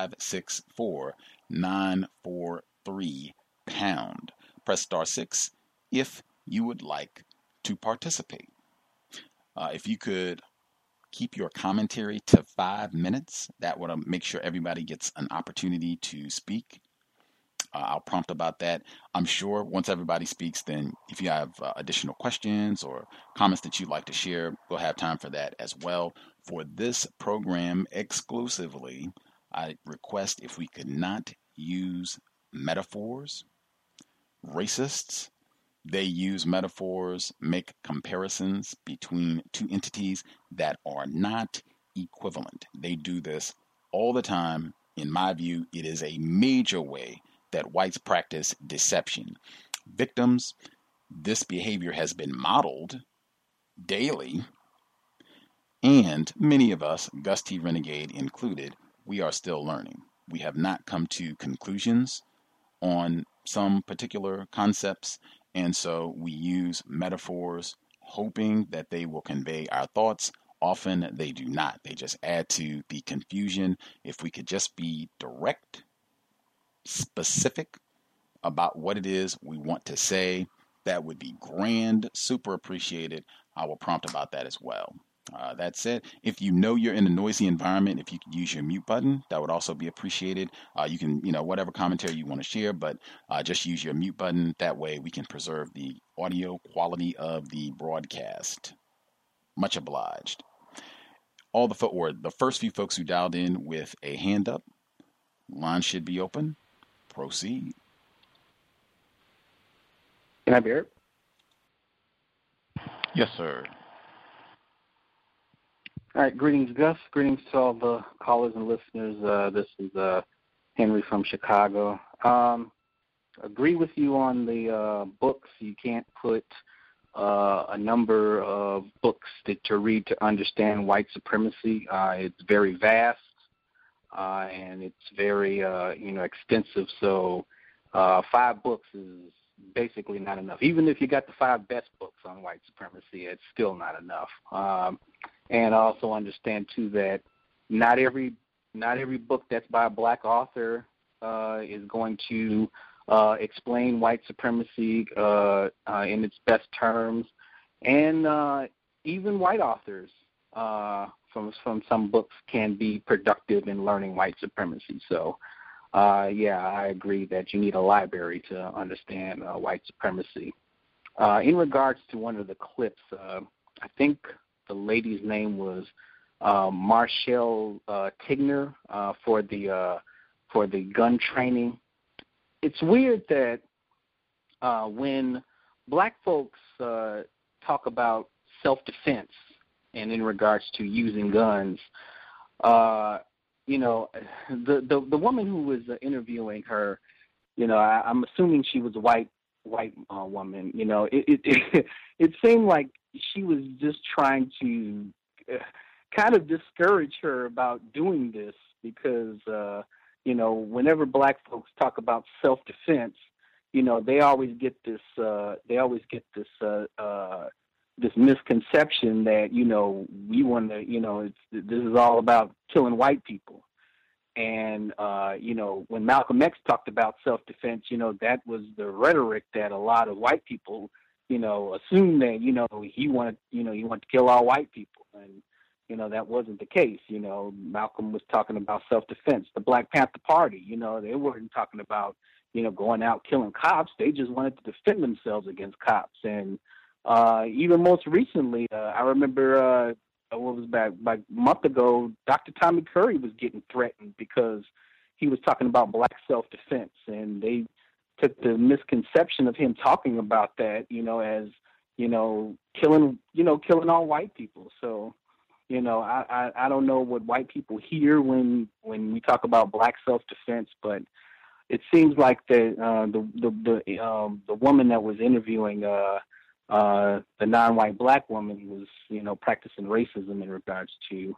S16: 564-943 pound. Press star 6 if you would like to participate. If you could keep your commentary to 5 minutes, that would make sure everybody gets an opportunity to speak. I'll prompt about that. I'm sure once everybody speaks, then if you have additional questions or comments that you'd like to share, we'll have time for that as well. For this program exclusively, I request if we could not use metaphors. Racists, they use metaphors, make comparisons between two entities that are not equivalent. They do this all the time. In my view, it is a major way that whites practice deception. Victims, this behavior has been modeled daily, and many of us, Gus T. Renegade included, we are still learning. We have not come to conclusions on some particular concepts, and so we use metaphors hoping that they will convey our thoughts. Often they do not. They just add to the confusion. If we could just be direct, specific about what it is we want to say, that would be grand, super appreciated. I will prompt about that as well. That said, if you know you're in a noisy environment, if you could use your mute button, that would also be appreciated. You can, whatever commentary you want to share, but just use your mute button. That way we can preserve the audio quality of the broadcast. Much obliged. The first few folks who dialed in with a hand up, line should be open. Proceed.
S17: Can I be heard?
S16: Yes, sir.
S17: All right. Greetings, Gus. Greetings to all the callers and listeners. This is Henry from Chicago. Agree with you on the books. You can't put a number of books to read to understand white supremacy. It's very vast. And it's very, extensive. So 5 books is basically not enough. Even if you got the 5 best books on white supremacy, it's still not enough. And I also understand, too, that not every book that's by a black author is going to explain white supremacy in its best terms. And even white authors from some books can be productive in learning white supremacy. So, I agree that you need a library to understand white supremacy. In regards to one of the clips, I think the lady's name was Marshall Tigner for the gun training. It's weird that when black folks talk about self-defense, and in regards to using guns, the woman who was interviewing her, I'm assuming she was a white woman. It seemed like she was just trying to kind of discourage her about doing this because, whenever black folks talk about self-defense, they always get this this misconception that, we want to, this is all about killing white people. And, when Malcolm X talked about self-defense, that was the rhetoric that a lot of white people, assumed that, he wanted to kill all white people. And, that wasn't the case. Malcolm was talking about self-defense. The Black Panther Party, they weren't talking about, going out killing cops. They just wanted to defend themselves against cops. And even most recently, I remember what was back a month ago, Dr. Tommy Curry was getting threatened because he was talking about black self-defense, and they took the misconception of him talking about that, as killing all white people. So, I don't know what white people hear when we talk about black self-defense, but it seems like the woman that was interviewing the non-white black woman was practicing racism in regards to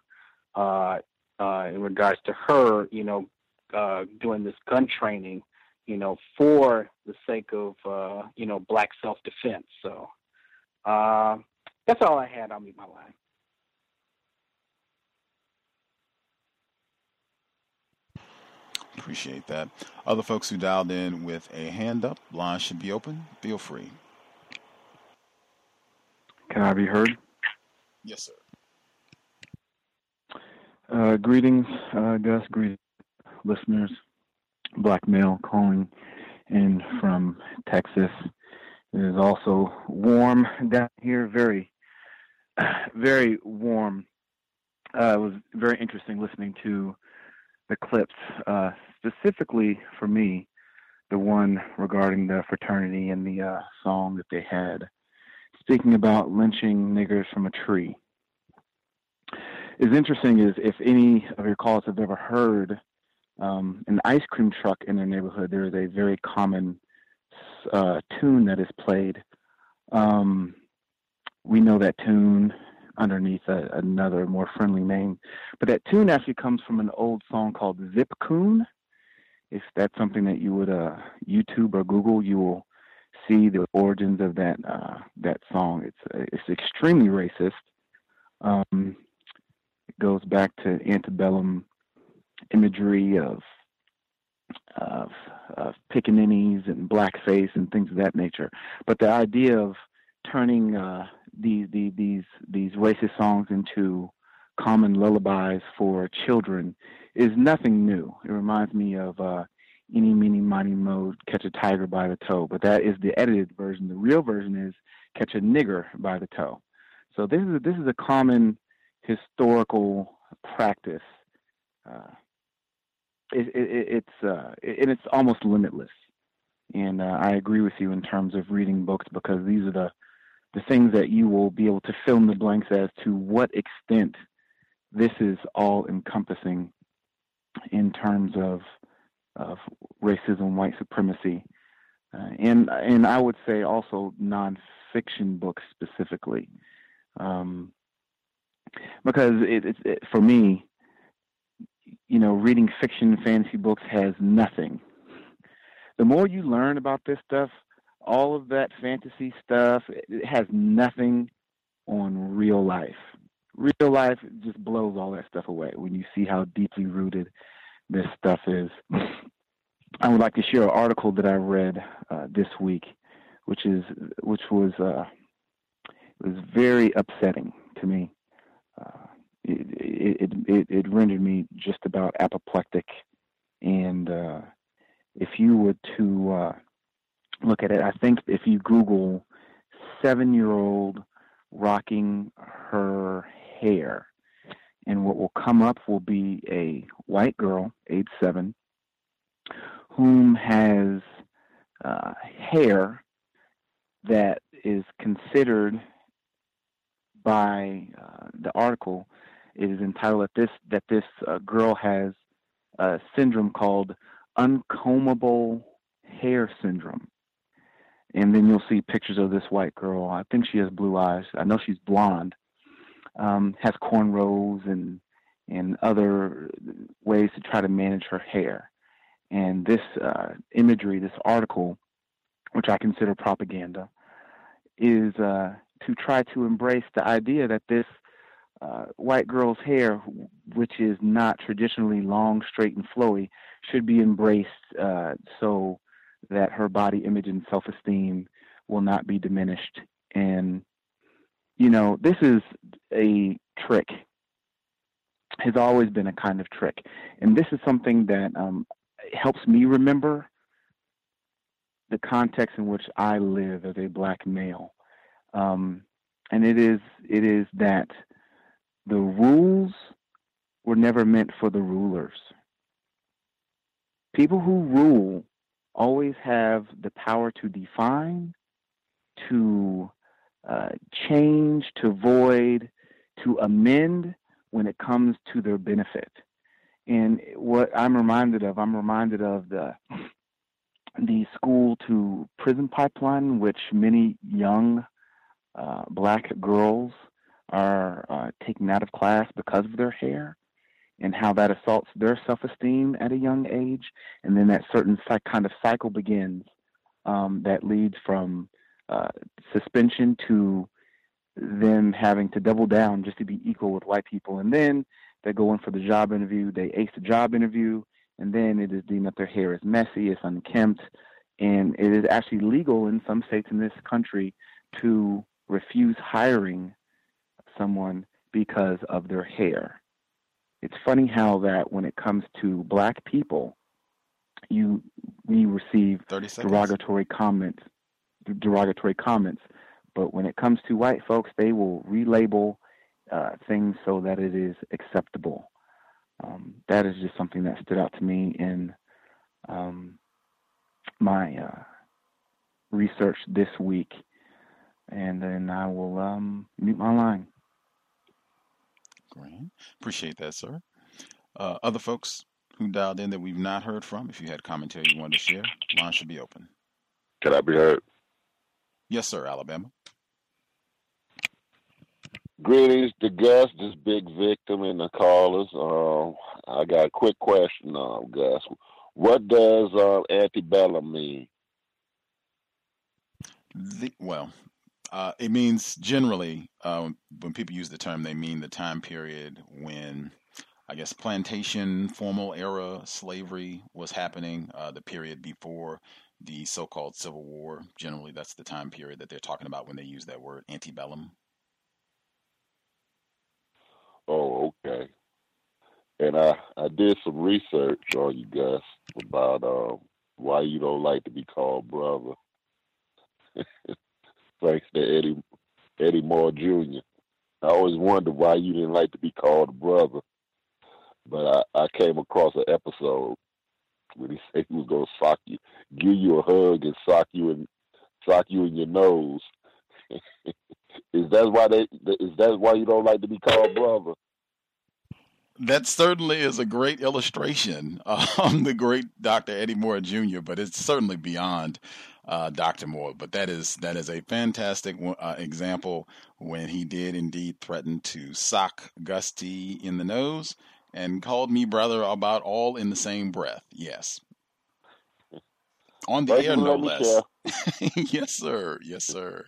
S17: her doing this gun training for the sake of black self-defense. So that's all I had. I'll mute my line.
S16: Appreciate that. Other folks who dialed in with a hand up, line should be open. Feel free.
S18: Can I be heard?
S16: Yes, sir.
S18: Greetings, Gus. Greetings, listeners. Black male calling in from Texas. It is also warm down here, very, very warm. It was very interesting listening to the clips, specifically for me, the one regarding the fraternity and the song that they had, speaking about lynching niggers from a tree. Is interesting is if any of your callers have ever heard an ice cream truck in their neighborhood, there is a very common tune that is played. We know that tune underneath another more friendly name, but that tune actually comes from an old song called Zip Coon. If that's something that you would YouTube or Google, you will see the origins of that song. It's extremely racist. It goes back to antebellum imagery of pickaninnies and blackface and things of that nature. But the idea of turning these racist songs into common lullabies for children is nothing new. It reminds me of Eeny, Meeny, Miny, Moe, Catch a Tiger by the Toe. But that is the edited version. The real version is Catch a Nigger by the Toe. So this is a common historical practice. It's almost limitless. And I agree with you in terms of reading books, because these are the things that you will be able to fill in the blanks as to what extent this is all encompassing in terms of racism, white supremacy, and I would say also nonfiction books specifically, because it for me, reading fiction and fantasy books has nothing. The more you learn about this stuff, all of that fantasy stuff, it has nothing on real life. Real life just blows all that stuff away when you see how deeply rooted this stuff is. I would like to share an article that I read this week, which was very upsetting to me. It rendered me just about apoplectic, and if you were to look at it, I think if you Google 7-year-old rocking her hair, and what will come up will be a white girl, age 7, whom has hair that is considered by the article, it is entitled that this girl has a syndrome called uncombable hair syndrome. And then you'll see pictures of this white girl. I think she has blue eyes. I know she's blonde. Has cornrows and other ways to try to manage her hair. And this imagery, this article, which I consider propaganda, is to try to embrace the idea that this white girl's hair, which is not traditionally long, straight, and flowy, should be embraced so that her body image and self-esteem will not be diminished. And, this is a trick. Has always been a kind of trick. And this is something that helps me remember the context in which I live as a black male. And it is that the rules were never meant for the rulers. People who rule always have the power to define, to change, to void, to amend when it comes to their benefit. And what I'm reminded of the school to prison pipeline, which many young black girls are taken out of class because of their hair, and how that assaults their self-esteem at a young age. And then that certain kind of cycle begins that leads from suspension to them having to double down just to be equal with white people. And then they go in for the job interview, they ace the job interview, and then it is deemed that their hair is messy, it's unkempt, and it is actually legal in some states in this country to refuse hiring someone because of their hair. It's funny how that when it comes to black people, we receive derogatory comments, but when it comes to white folks, they will relabel things so that it is acceptable. That is just something that stood out to me in my research this week. And then I will mute my line.
S16: Great. Appreciate that, sir. Other folks who dialed in that we've not heard from, if you had commentary you wanted to share, line should be open.
S4: Can I be heard?
S16: Yes, sir, Alabama.
S4: Greetings to Gus, this big victim and the callers. I got a quick question, Gus. What does antebellum mean?
S16: It means generally, when people use the term, they mean the time period when, I guess, plantation, formal era slavery was happening, the period before the so-called Civil War. Generally, that's the time period that they're talking about when they use that word antebellum.
S4: Oh, okay. And I did some research on you, Gus, about why you don't like to be called brother. Thanks to Eddie Moore Jr. I always wondered why you didn't like to be called a brother. But I came across an episode where he said he was gonna sock you, give you a hug and sock you in your nose. Is that why you don't like to be called brother?
S16: That certainly is a great illustration of the great Dr. Eddie Moore Jr., but it's certainly beyond Dr. Moore. But that is a fantastic example when he did indeed threaten to sock Gus T in the nose and called me brother about all in the same breath. Yes. On the air, no less. Yes, sir. Yes, sir.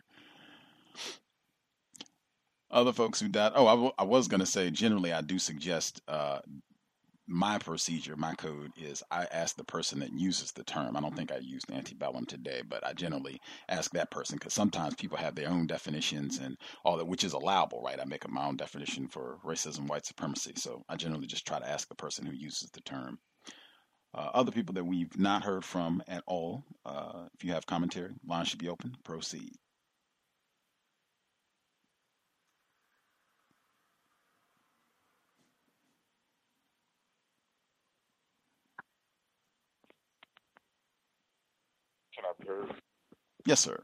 S16: Other folks who died. Oh, I was going to say, generally, I do suggest my procedure, my code is I ask the person that uses the term. I don't think I used antebellum today, but I generally ask that person because sometimes people have their own definitions and all that, which is allowable, right? I make up my own definition for racism, white supremacy. So I generally just try to ask the person who uses the term. Other people that we've not heard from at all, if you have commentary, line should be open. Proceed.
S19: Can I be heard?
S16: Yes, sir.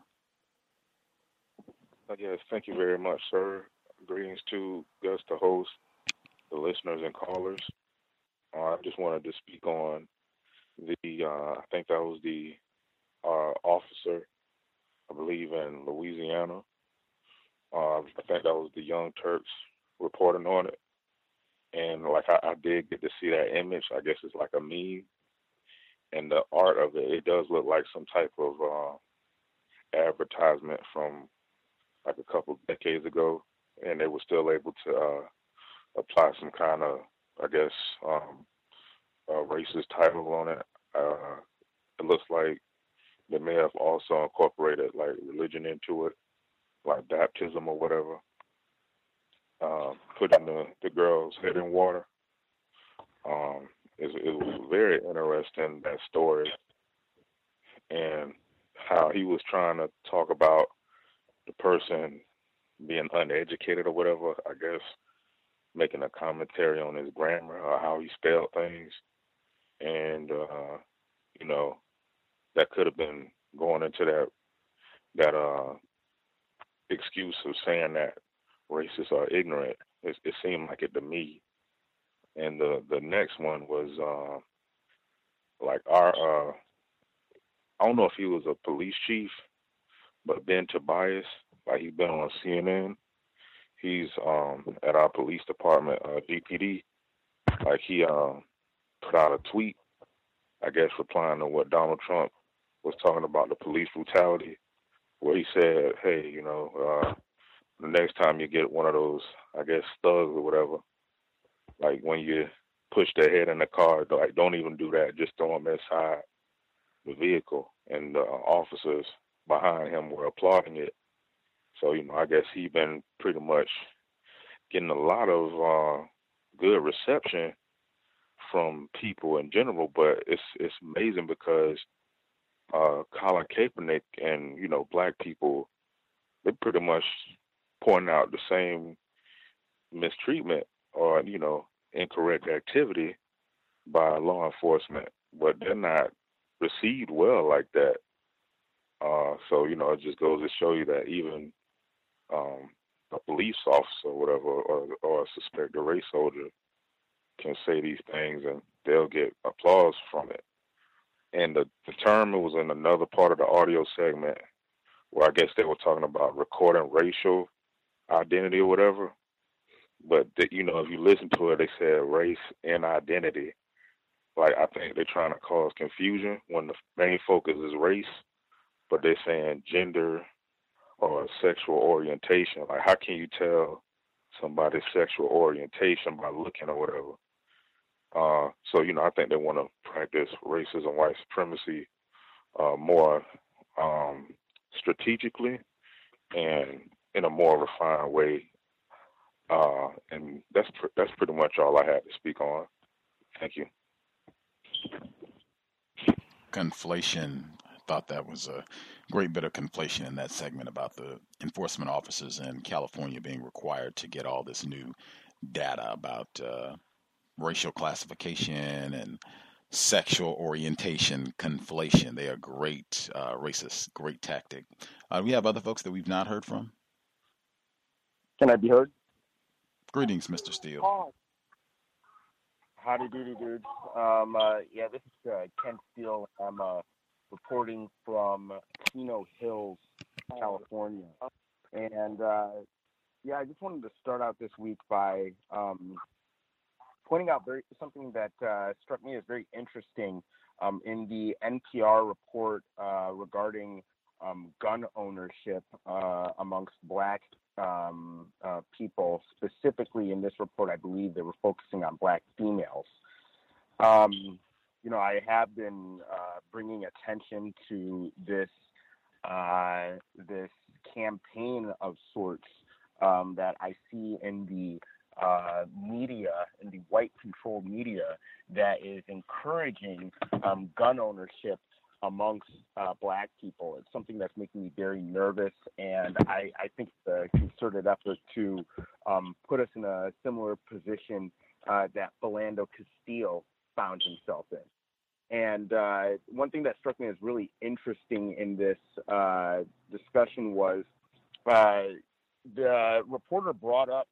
S19: Yes, thank you very much, sir. Greetings to Gus, the host, the listeners and callers. I just wanted to speak on I think that was the officer, I believe in Louisiana. I think that was the Young Turks reporting on it. And like I did get to see that image. I guess it's like a meme. And the art of it, it does look like some type of advertisement from like a couple of decades ago. And they were still able to apply some kind of, I guess, racist title on it. It looks like they may have also incorporated like religion into it, like baptism or whatever. Putting the girl's head in water. It was very interesting, that story. And how he was trying to talk about the person being uneducated or whatever, I guess, making a commentary on his grammar or how he spelled things. And, you know, that could have been going into that excuse of saying that racists are ignorant. It seemed like it to me. And the next one was like our I don't know if he was a police chief, but Ben Tobias, like he's been on CNN. He's at our police department, DPD. Like he put out a tweet, I guess, replying to what Donald Trump was talking about, the police brutality, where he said, hey, you know, the next time you get one of those, I guess, thugs or whatever, like when you push their head in the car, like don't even do that. Just throw them inside the vehicle. And the officers behind him were applauding it. So, you know, I guess he been pretty much getting a lot of good reception from people in general. But it's amazing because Colin Kaepernick and, you know, black people, they pretty much point out the same mistreatment or, you know, incorrect activity by law enforcement, but they're not received well like that. So, you know, it just goes to show you that even a police officer or whatever, or a suspected race soldier can say these things and they'll get applause from it. And the term, it was in another part of the audio segment where I guess they were talking about recording racial identity or whatever. But, you know, if you listen to it, they said race and identity. Like, I think they're trying to cause confusion when the main focus is race, but they're saying gender or sexual orientation. Like, how can you tell somebody's sexual orientation by looking or whatever? So, you know, I think they want to practice racism, white supremacy more strategically and in a more refined way. And that's pretty much all I had to speak on. Thank you.
S16: Conflation. I thought that was a great bit of conflation in that segment about the enforcement officers in California being required to get all this new data about racial classification and sexual orientation conflation. They are great racist, great tactic. We have other folks that we've not heard from.
S5: Can I be heard?
S16: Greetings, Mr. Steele.
S5: Howdy doody, dudes. Yeah, this is Ken Steele. I'm reporting from Chino Hills, California. And, yeah, I just wanted to start out this week by pointing out something that struck me as very interesting in the NPR report regarding gun ownership amongst black people. Specifically in this report, I believe they were focusing on black females. You know, I have been bringing attention to this this campaign of sorts that I see in the media, in the white-controlled media, that is encouraging gun ownership amongst black people. It's something that's making me very nervous, and I think the concerted effort to put us in a similar position that Philando Castile found himself in. And one thing that struck me as really interesting in this discussion was the reporter brought up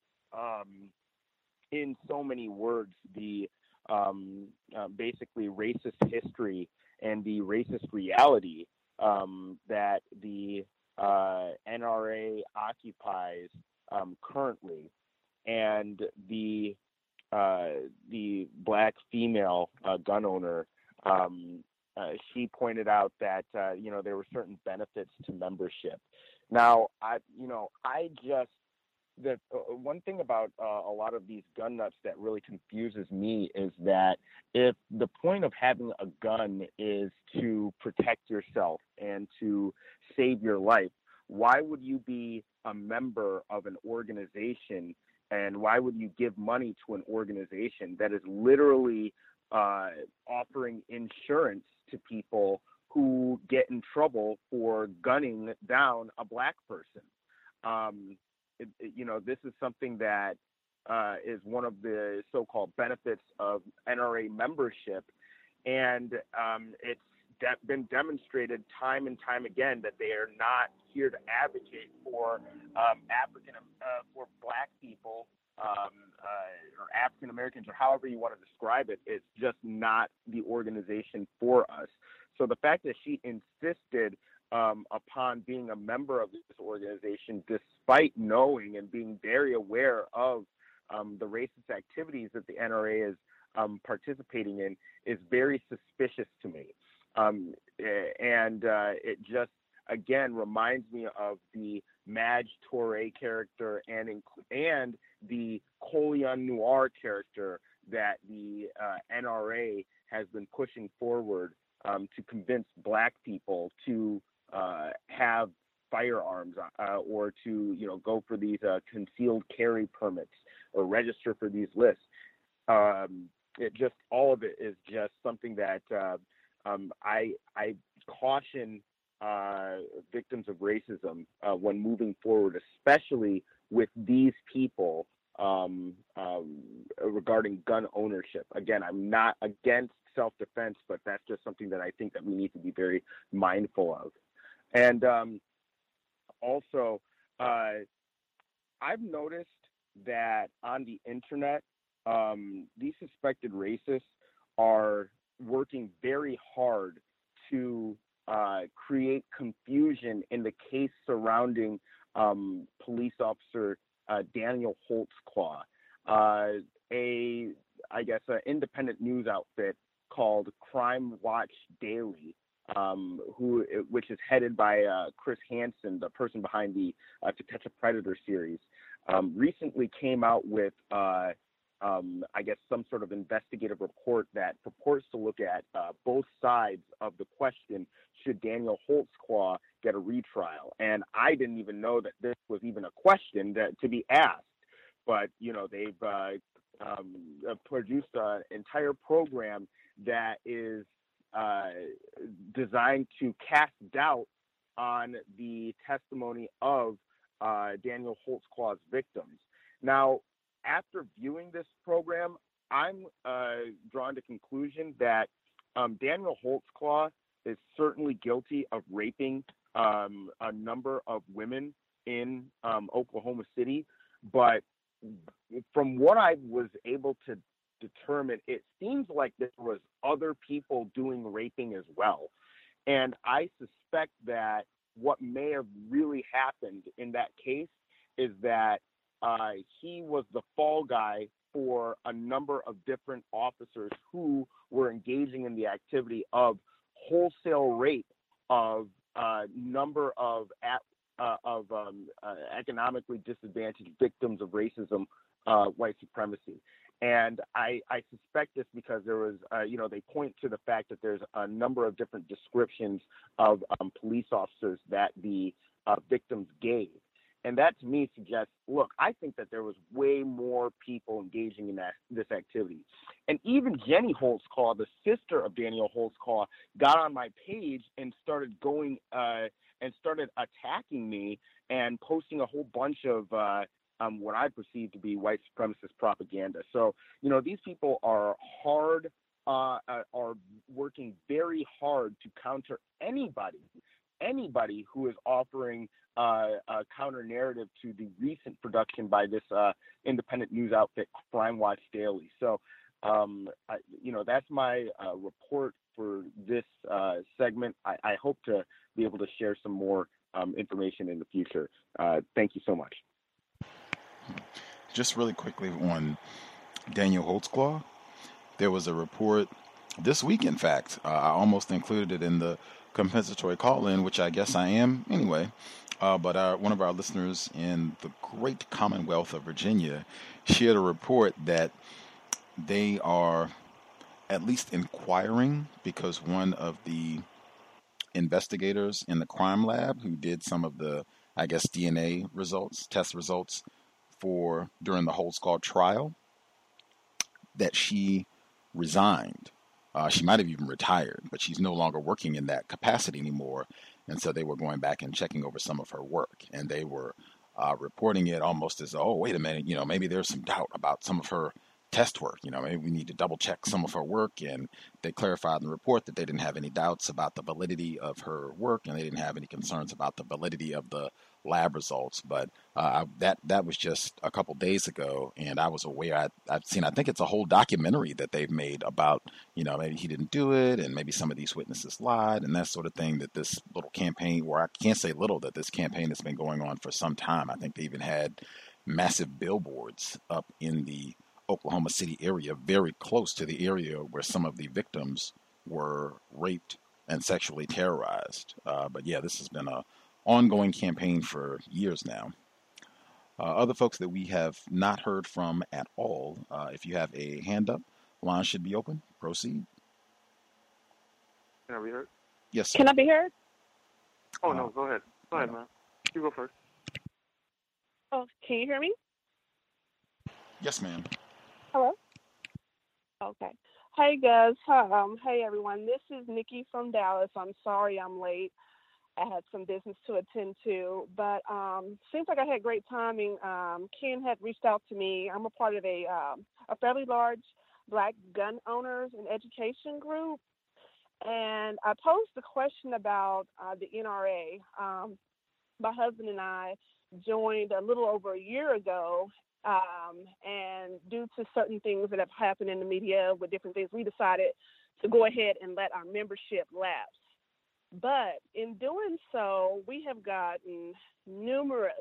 S5: in so many words the basically racist history and the racist reality that the NRA occupies currently, and the black female gun owner. She pointed out that you know, there were certain benefits to membership. Now, the one thing about a lot of these gun nuts that really confuses me is that if the point of having a gun is to protect yourself and to save your life, why would you be a member of an organization, and why would you give money to an organization that is literally offering insurance to people who get in trouble for gunning down a black person. This is something that is one of the so-called benefits of NRA membership, and it's been demonstrated time and time again that they are not here to advocate for for black people or African Americans, or however you want to describe it. It's just not the organization for us. So the fact that she insisted upon being a member of this organization, despite knowing and being very aware of the racist activities that the NRA is participating in, is very suspicious to me. It just, again, reminds me of the Madge Touré character and the Colion Noir character that the NRA has been pushing forward to convince black people to have firearms or to go for these concealed carry permits or register for these lists. All of it is just something that I caution victims of racism when moving forward, especially with these people regarding gun ownership. Again, I'm not against self-defense, but that's just something that I think that we need to be very mindful of. And also, I've noticed that on the internet, these suspected racists are working very hard to create confusion in the case surrounding police officer Daniel Holtzclaw, an independent news outfit called Crime Watch Daily, which is headed by Chris Hansen, the person behind the To Catch a Predator series, recently came out with some sort of investigative report that purports to look at both sides of the question, should Daniel Holtzclaw get a retrial? And I didn't even know that this was even a question to be asked. But, they've produced an entire program that is designed to cast doubt on the testimony of Daniel Holtzclaw's victims. Now, after viewing this program, I'm drawn to conclusion that Daniel Holtzclaw is certainly guilty of raping a number of women in Oklahoma City. But from what I was able to determine, it seems like there was other people doing raping as well. And I suspect that what may have really happened in that case is that he was the fall guy for a number of different officers who were engaging in the activity of wholesale rape of a number of economically disadvantaged victims of racism, white supremacy. And I suspect this because there was, they point to the fact that there's a number of different descriptions of police officers that the victims gave. And that, to me, suggests, look, I think that there was way more people engaging in this activity. And even Jenny Holtzclaw, the sister of Daniel Holtzclaw, got on my page and started started attacking me and posting a whole bunch of what I perceive to be white supremacist propaganda. So, these people are working very hard to counter anybody who is offering a counter narrative to the recent production by this independent news outfit, Crime Watch Daily. So, that's my report for this segment. I hope to be able to share some more information in the future. Thank you so much.
S16: Just really quickly on Daniel Holtzclaw, there was a report this week, in fact. I almost included it in the compensatory call-in, which I guess I am anyway. But one of our listeners in the great Commonwealth of Virginia shared a report that they are at least inquiring because one of the investigators in the crime lab who did some of the, DNA results, test results during the Holtzclaw trial, that she resigned She might have even retired, but she's no longer working in that capacity anymore. And so they were going back and checking over some of her work, and they were reporting it almost as, oh, wait a minute, maybe there's some doubt about some of her test work. Maybe we need to double check some of her work. And they clarified in the report that they didn't have any doubts about the validity of her work, and they didn't have any concerns about the validity of the lab results. But that was just a couple days ago, and I was aware. I've seen, I think it's a whole documentary that they've made about, maybe he didn't do it, and maybe some of these witnesses lied, and that sort of thing. That this little campaign, or I can't say little, that this campaign has been going on for some time. I think they even had massive billboards up in the Oklahoma City area, very close to the area where some of the victims were raped and sexually terrorized. But yeah, this has been a ongoing campaign for years now. Other folks that we have not heard from at all, if you have a hand up, line should be open. Proceed.
S7: Can I be heard?
S16: Yes, sir.
S7: Can I be heard? Oh, no, go ahead. Go ahead, man. You go first.
S9: Oh, can you hear me?
S16: Yes, ma'am.
S9: Hello? Okay. Hey, guys. Hey, everyone. This is Nikki from Dallas. I'm sorry I'm late. I had some business to attend to, but seems like I had great timing. Ken had reached out to me. I'm a part of a fairly large Black gun owners and education group, and I posed a question about the NRA. My husband and I joined a little over a year ago, and due to certain things that have happened in the media with different things, we decided to go ahead and let our membership lapse. But in doing so, we have gotten numerous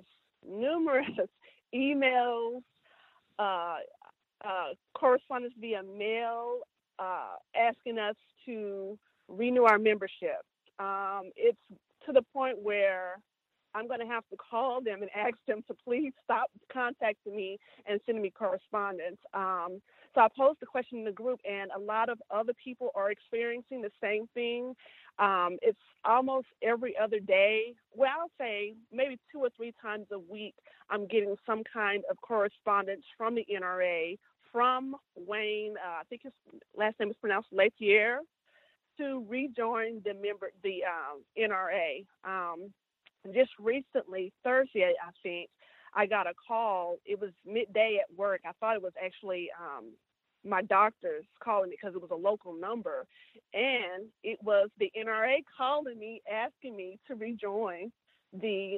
S9: emails, correspondence via mail, asking us to renew our membership. It's to the point where I'm going to have to call them and ask them to please stop contacting me and sending me correspondence. So I posed the question in the group, and a lot of other people are experiencing the same thing. It's almost every other day. Well, I'll say maybe 2 or 3 times a week, I'm getting some kind of correspondence from the NRA, from Wayne, I think his last name is pronounced Lethier, to rejoin the NRA. Just recently, Thursday, I think, I got a call. It was midday at work. I thought it was actually my doctor's calling me because it was a local number. And it was the NRA calling me, asking me to rejoin to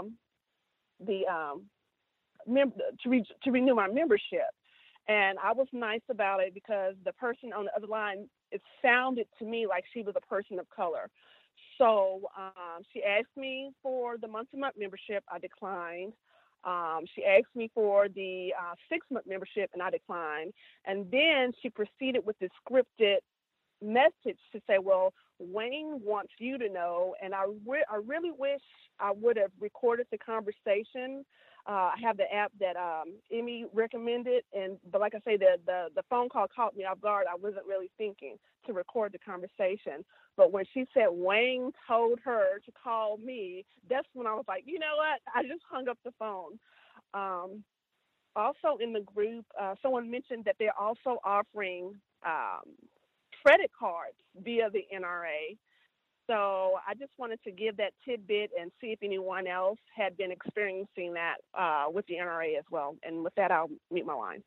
S9: renew my membership. And I was nice about it because the person on the other line, it sounded to me like she was a person of color. So she asked me for the month-to-month membership. I declined. She asked me for the 6-month membership, and I declined. And then she proceeded with this scripted message to say, well, Wayne wants you to know, and I really wish I would have recorded the conversation. I have the app that Emmy recommended, but like I say, the phone call caught me off guard. I wasn't really thinking to record the conversation. But when she said Wayne told her to call me, that's when I was like, you know what? I just hung up the phone. Also in the group, someone mentioned that they're also offering credit cards via the NRA. So I just wanted to give that tidbit and see if anyone else had been experiencing that with the NRA as well. And with that, I'll mute my line.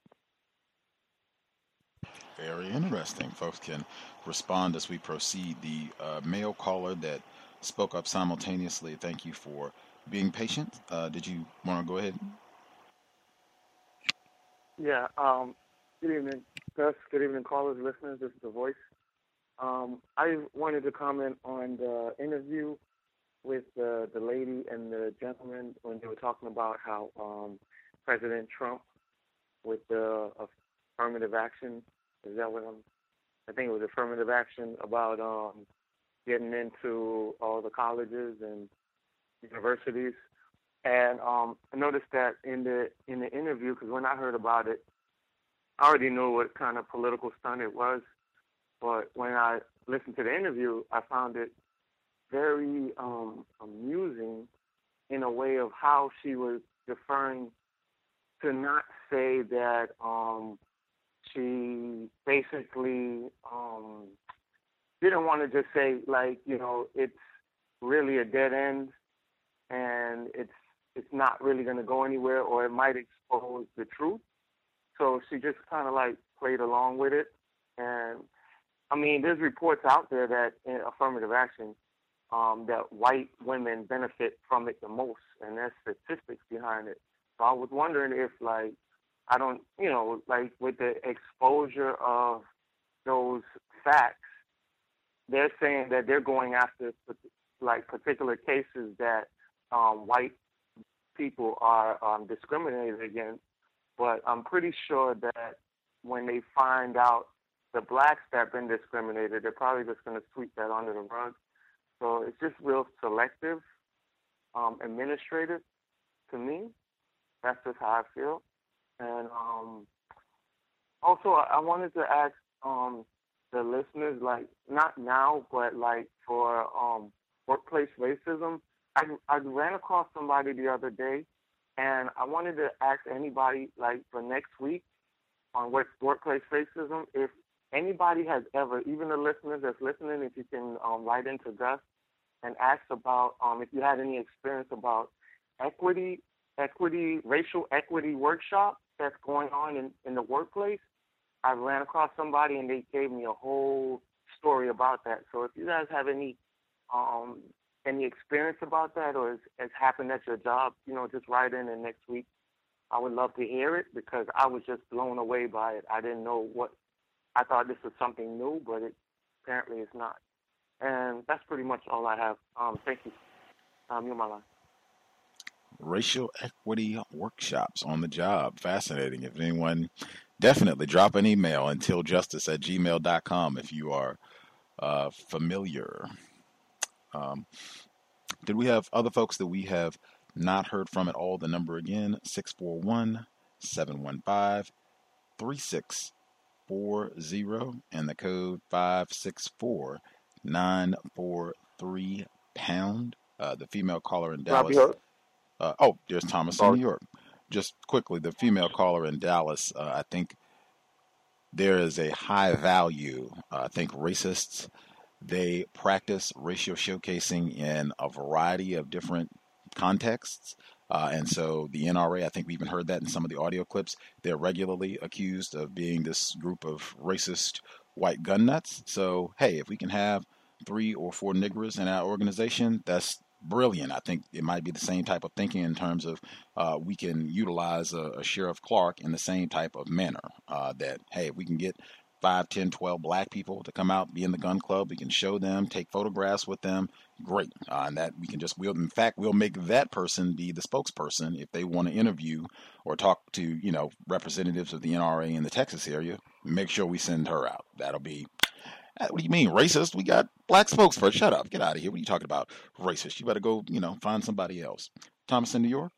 S16: Very interesting. Folks can respond as we proceed. The male caller that spoke up simultaneously, thank you for being patient. Did you want to go ahead?
S7: Yeah. Good evening, Gus. Good evening, callers, listeners. This is The Voice. I wanted to comment on the interview with the lady and the gentleman when they were talking about how President Trump, with the affirmative action, is that what I think it was affirmative action about getting into all the colleges and universities. And I noticed that in the interview, because when I heard about it, I already knew what kind of political stunt it was. But when I listened to the interview, I found it very amusing in a way of how she was deferring to not say that she basically didn't want to just say, like, you know, it's really a dead end and it's not really going to go anywhere, or it might expose the truth. So she just kind of like played along with it. And I mean, there's reports out there that in affirmative action, that white women benefit from it the most, and there's statistics behind it. So I was wondering if, like, I don't, you know, like with the exposure of those facts, they're saying that they're going after like particular cases that white people are discriminated against. But I'm pretty sure that when they find out the blacks that have been discriminated, they're probably just going to sweep that under the rug. So it's just real selective, administrative to me. That's just how I feel. And also, I wanted to ask the listeners, like, not now, but like for workplace racism, I ran across somebody the other day, and I wanted to ask anybody, like, for next week on workplace racism, if anybody has ever, even the listeners that's listening, if you can write into Gus and ask about if you had any experience about racial equity workshop that's going on in the workplace. I ran across somebody and they gave me a whole story about that. So if you guys have any experience about that, or has happened at your job, you know, just write in, and next week I would love to hear it, because I was just blown away by it. I didn't know I thought this was something new, but it apparently is not. And that's pretty much all I have. Thank you. You're my line.
S16: Racial equity workshops on the job. Fascinating. If anyone, definitely drop an email, untiljustice@gmail.com if you are familiar. Did we have other folks that we have not heard from at all? The number again, 641-715-3640, and the code 564-943#. The female caller in Dallas. There's Thomas in New York. Just quickly, the female caller in Dallas, I think there is a high value. I think racists, they practice racial showcasing in a variety of different contexts. And so the NRA, I think we even heard that in some of the audio clips, they're regularly accused of being this group of racist white gun nuts. So, hey, if we can have 3 or 4 niggers in our organization, that's brilliant. I think it might be the same type of thinking in terms of we can utilize a Sheriff Clark in the same type of manner, that, hey, if we can get 5, 10, 12 black people to come out, be in the gun club, we can show them, take photographs with them, great. And that we can just, we'll make that person be the spokesperson if they want to interview or talk to, you know, representatives of the NRA in the Texas area. Make sure we send her out. That'll be, what do you mean, racist? We got black spokesperson. Shut up. Get out of here. What are you talking about? Racist. You better go, you know, find somebody else. Thomas in New York?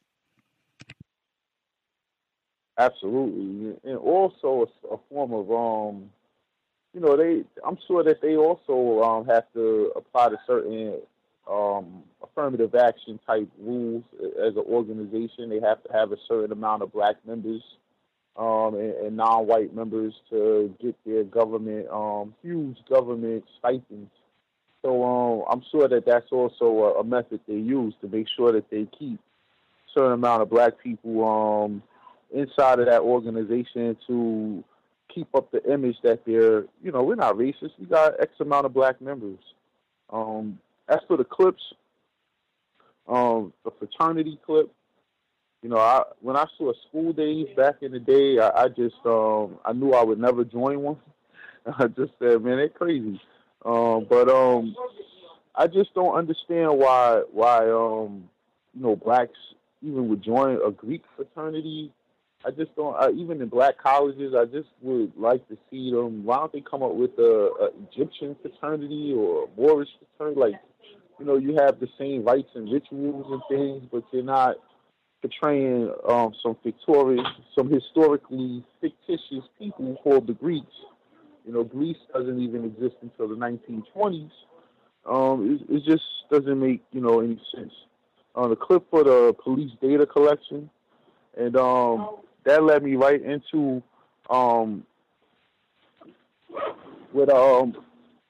S8: Absolutely. And also a form of, you know, I'm sure that they also have to apply to certain affirmative action type rules as an organization. They have to have a certain amount of black members and non-white members to get their government, huge government stipends. So I'm sure that that's also a method they use to make sure that they keep a certain amount of black people inside of that organization to keep up the image that they're, you know, we're not racist. We got X amount of black members. As for the clips, the fraternity clip, you know, when I saw School Days back in the day, I just, I knew I would never join one. I just said, man, they're crazy. But I just don't understand why, you know, blacks even would join a Greek fraternity. I just don't, even in black colleges, I just would like to see them. Why don't they come up with a Egyptian fraternity or a Moorish fraternity? Like, you know, you have the same rites and rituals and things, but you're not portraying some historically fictitious people called the Greeks. You know, Greece doesn't even exist until the 1920s. It just doesn't make, you know, any sense. The clip for the police data collection, and that led me right into what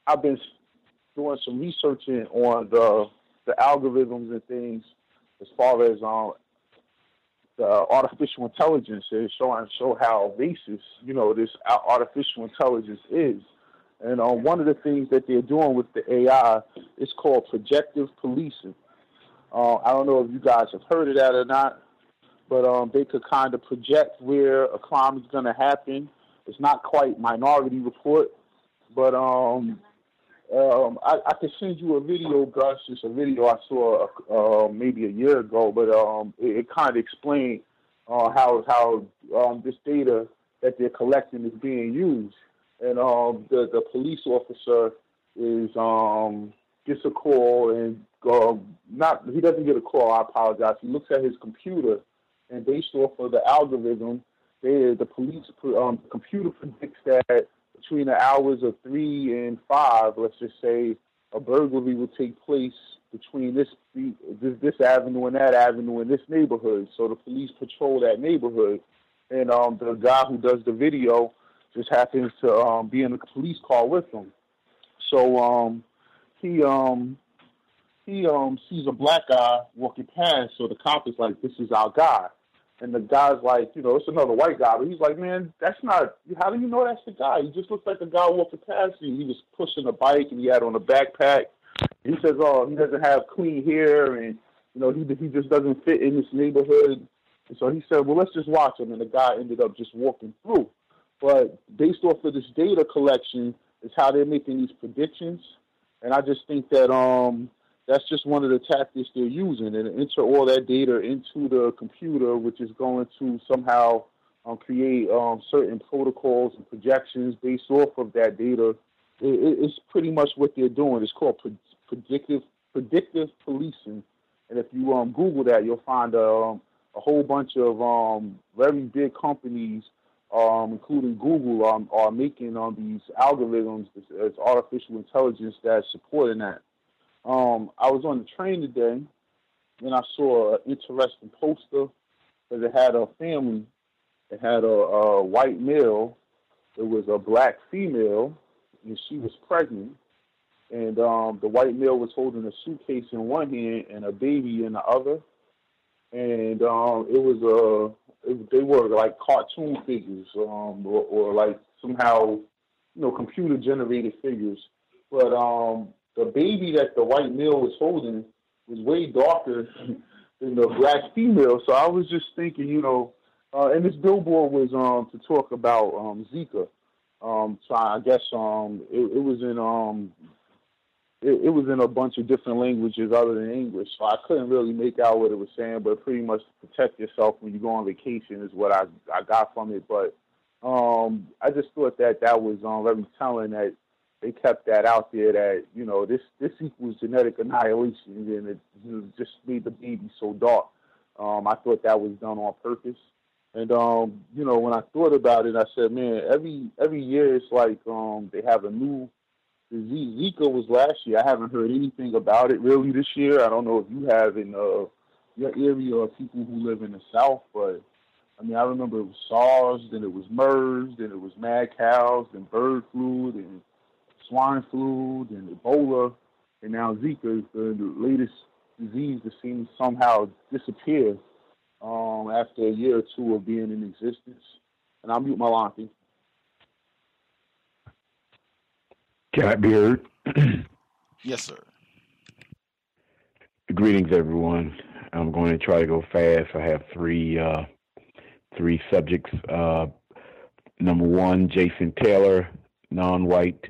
S8: I've been doing some researching on the algorithms and things as far as the artificial intelligence is, show how racist, this artificial intelligence is. And one of the things that they're doing with the AI is called projective policing. I don't know if you guys have heard of that or not, but they could kind of project where a crime is going to happen. It's not quite Minority Report, but I could send you a video, Gus. It's a video I saw maybe a year ago, but it kind of explained how this data that they're collecting is being used. And the police officer is gets a call, and he doesn't get a call. I apologize. He looks at his computer, and based off of the algorithm, the computer predicts that between the hours of 3 and 5, let's just say, a burglary will take place between this avenue and that avenue in this neighborhood. So the police patrol that neighborhood, and the guy who does the video just happens to be in a police car with them. So he sees a black guy walking past, so the cop is like, "This is our guy." And the guy's like, it's another white guy, but he's like, "Man, that's not, how do you know that's the guy? He just looks like the guy walking past you. He was pushing a bike and he had on a backpack." He says, "Oh, he doesn't have clean hair, and, he just doesn't fit in this neighborhood." And so he said, "Well, let's just watch him." And the guy ended up just walking through. But based off of this data collection is how they're making these predictions. And I just think that that's just one of the tactics they're using, and enter all that data into the computer, which is going to somehow create certain protocols and projections based off of that data. It's pretty much what they're doing. It's called predictive policing. And if you Google that, you'll find a whole bunch of very big companies, including Google, are making these algorithms as artificial intelligence that's supporting that. I was on the train today, and I saw an interesting poster because it had a family. It had a white male. It was a black female, and she was pregnant. And the white male was holding a suitcase in one hand and a baby in the other. And they were like cartoon figures, or like somehow, computer generated figures. But the baby that the white male was holding was way darker than the black female. So I was just thinking, and this billboard was to talk about Zika. So I guess it was in a bunch of different languages other than English. So I couldn't really make out what it was saying, but pretty much to protect yourself when you go on vacation is what I got from it. But I just thought that was very telling that they kept that out there, that, this equals genetic annihilation, and it just made the baby so dark. I thought that was done on purpose. And, when I thought about it, I said, man, every year it's like they have a new disease. Zika was last year. I haven't heard anything about it really this year. I don't know if you have in your area or people who live in the South, but, I remember it was SARS, then it was MERS, then it was mad cows, then bird flu, then swine flu, and Ebola, and now Zika is the latest disease that seems to somehow disappear after a year or two of being in existence. And I'll mute my line. Thank you.
S10: Can I be heard?
S16: Yes, sir.
S10: Greetings, everyone. I'm going to try to go fast. I have three subjects. Number one, Jason Taylor, non-white,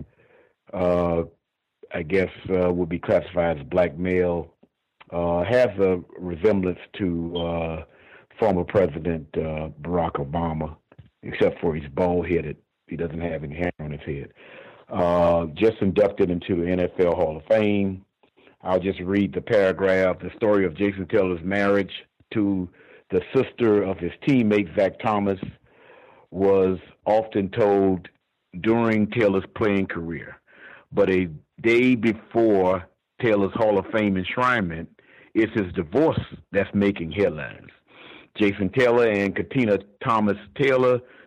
S10: I guess would be classified as black male, has a resemblance to former President Barack Obama, except for he's bald-headed. He doesn't have any hair on his head. Just inducted into the NFL Hall of Fame. I'll just read the paragraph. The story of Jason Taylor's marriage to the sister of his teammate, Zach Thomas, was often told during Taylor's playing career. But a day before Taylor's Hall of Fame enshrinement, it's his divorce that's making headlines. Jason Taylor and Katina Thomas Taylor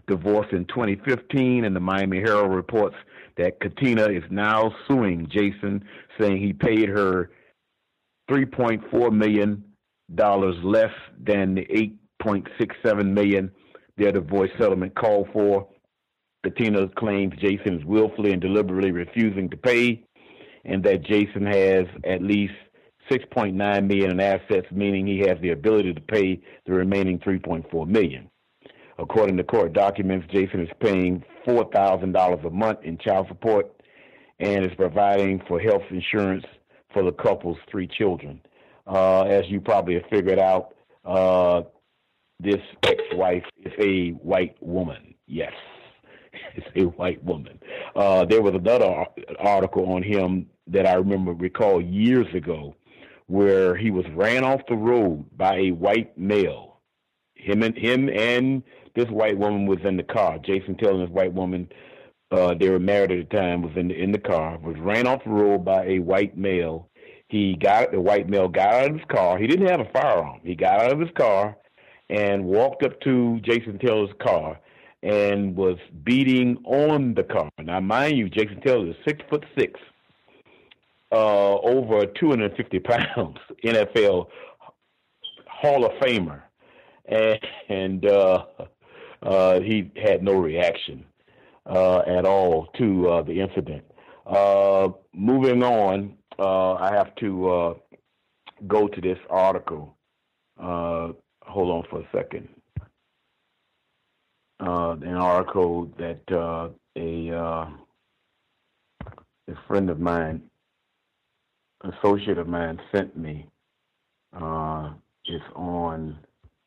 S10: divorced in 2015, and the Miami Herald reports that Katina is now suing Jason, saying he paid her $3.4 million less than the $8.67 million their divorce settlement called for. Katina claims Jason is willfully and deliberately refusing to pay, and that Jason has at least $6.9 million in assets, meaning he has the ability to pay the remaining $3.4 million. According to court documents, Jason is paying $4,000 a month in child support and is providing for health insurance for the couple's 3 children. As you probably have figured out, this ex-wife is a white woman. Yes, it's a white woman. There was another article on him that I recall years ago, where he was ran off the road by a white male. Him and this white woman was in the car. Jason telling this white woman, they were married at the time, was in the car, was ran off the road by a white male. The white male got out of his car. He didn't have a firearm. He got out of his car and walked up to Jason Taylor's car and was beating on the car. Now, mind you, Jason Taylor is 6'6", over 250 pounds, NFL Hall of Famer, and he had no reaction at all to the incident. Moving on, I have to go to this article. Hold on for a second. An article that a friend of mine, associate of mine, sent me. Is on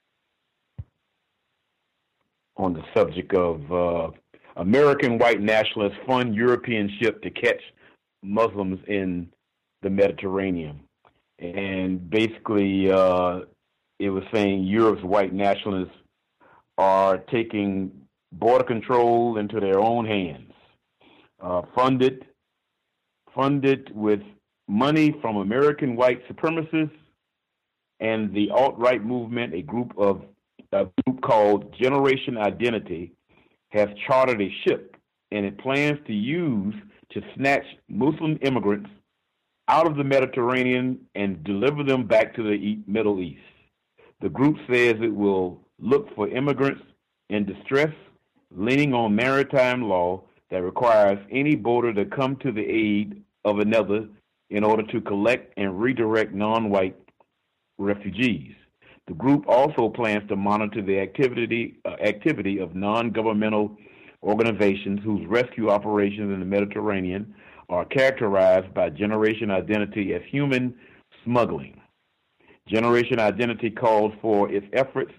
S10: the subject of American white nationalists fund European ship to catch Muslims in the Mediterranean. And basically, it was saying Europe's white nationalists are taking border control into their own hands, funded with money from American white supremacists and the alt-right movement. A group called Generation Identity has chartered a ship, and it plans to use to snatch Muslim immigrants out of the Mediterranean and deliver them back to the Middle East. The group says it will look for immigrants in distress, leaning on maritime law that requires any boater to come to the aid of another in order to collect and redirect non-white refugees. The group also plans to monitor the activity of non-governmental organizations whose rescue operations in the Mediterranean are characterized by Generation Identity as human smuggling. Generation Identity calls for its efforts.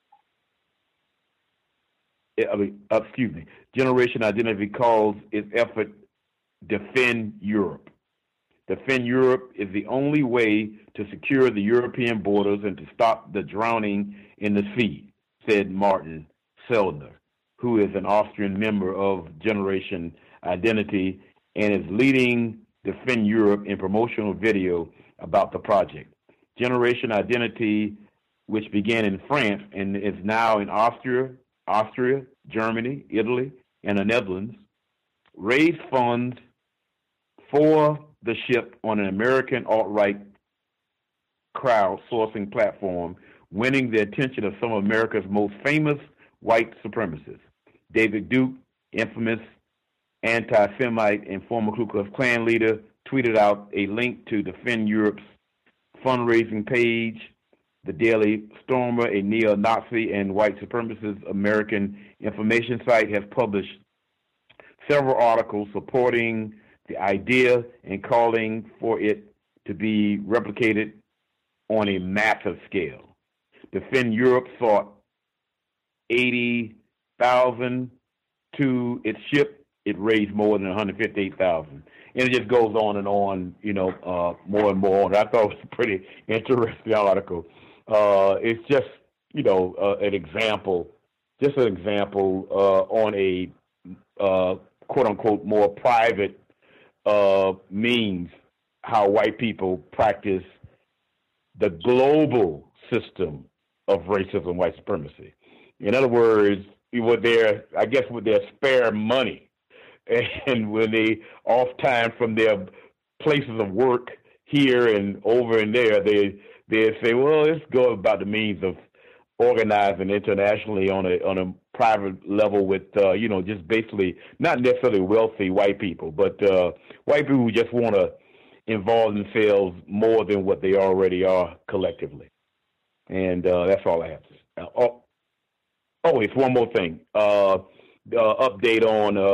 S10: Generation Identity calls its effort Defend Europe. Defend Europe is the only way to secure the European borders and to stop the drowning in the sea, said Martin Sellner, who is an Austrian member of Generation Identity and is leading Defend Europe in promotional video about the project. Generation Identity, which began in France and is now in Austria, Germany, Italy, and the Netherlands, raised funds for the ship on an American alt-right crowdsourcing platform, winning the attention of some of America's most famous white supremacists. David Duke, infamous anti-Semite and former Ku Klux Klan leader, tweeted out a link to Defend Europe's fundraising page. The Daily Stormer, a neo-Nazi and white supremacist American information site, has published several articles supporting the idea and calling for it to be replicated on a massive scale. Defend Europe sought $80,000 to its ship. It raised more than $158,000, and it just goes on and on. More and more. I thought it was a pretty interesting article. It's just an example on a quote unquote more private means how white people practice the global system of racism, white supremacy. In other words, with their spare money, and when they off time from their places of work here and over and there, they say, well, let's go about the means of organizing internationally on a private level with just basically not necessarily wealthy white people, but white people who just want to involve themselves more than what they already are collectively. And that's all I have to say. It's one more thing. Update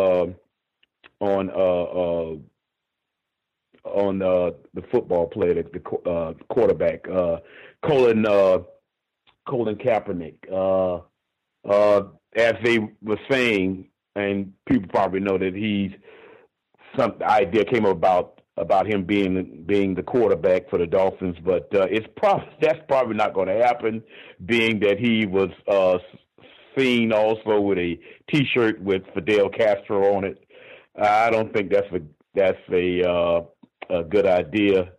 S10: on the football player, the quarterback, Colin Kaepernick. As they were saying, and people probably know that the idea came about him being the quarterback for the Dolphins, but that's probably not going to happen, being that he was seen also with a T-shirt with Fidel Castro on it. I don't think that's a good idea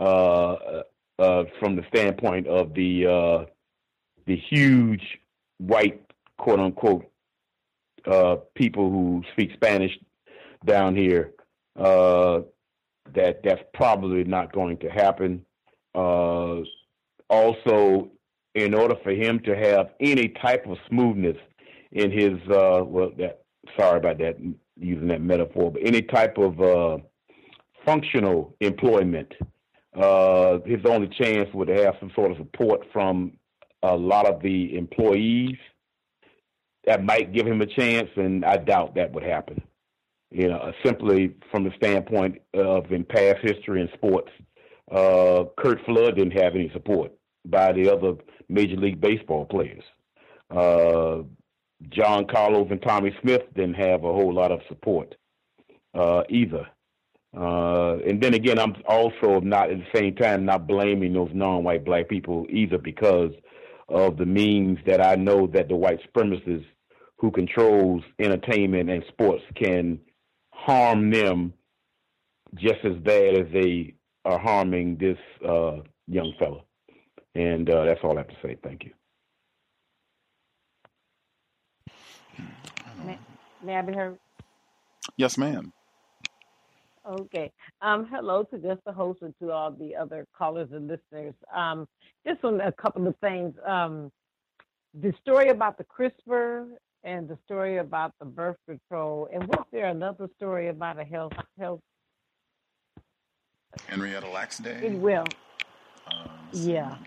S10: from the standpoint of the huge white quote unquote people who speak Spanish down here. That's probably not going to happen. Also, in order for him to have any type of smoothness in his sorry about that, using that metaphor, but any type of functional employment, his only chance would have some sort of support from a lot of the employees. That might give him a chance, and I doubt that would happen. Simply from the standpoint of in past history in sports, Curt Flood didn't have any support by the other Major League Baseball players. John Carlos and Tommy Smith didn't have a whole lot of support either. And then again, I'm also not at the same time not blaming those non-white black people either, because of the means that I know that the white supremacists who controls entertainment and sports can harm them just as bad as they are harming this young fella. And that's all I have to say. Thank you.
S11: May I be heard?
S16: Yes, ma'am.
S11: Okay. Hello to just the host and to all the other callers and listeners. Just on a couple of things. The story about the CRISPR and the story about the birth control, and was there another story about a health?
S16: Henrietta Laxday?
S11: It will. Yeah.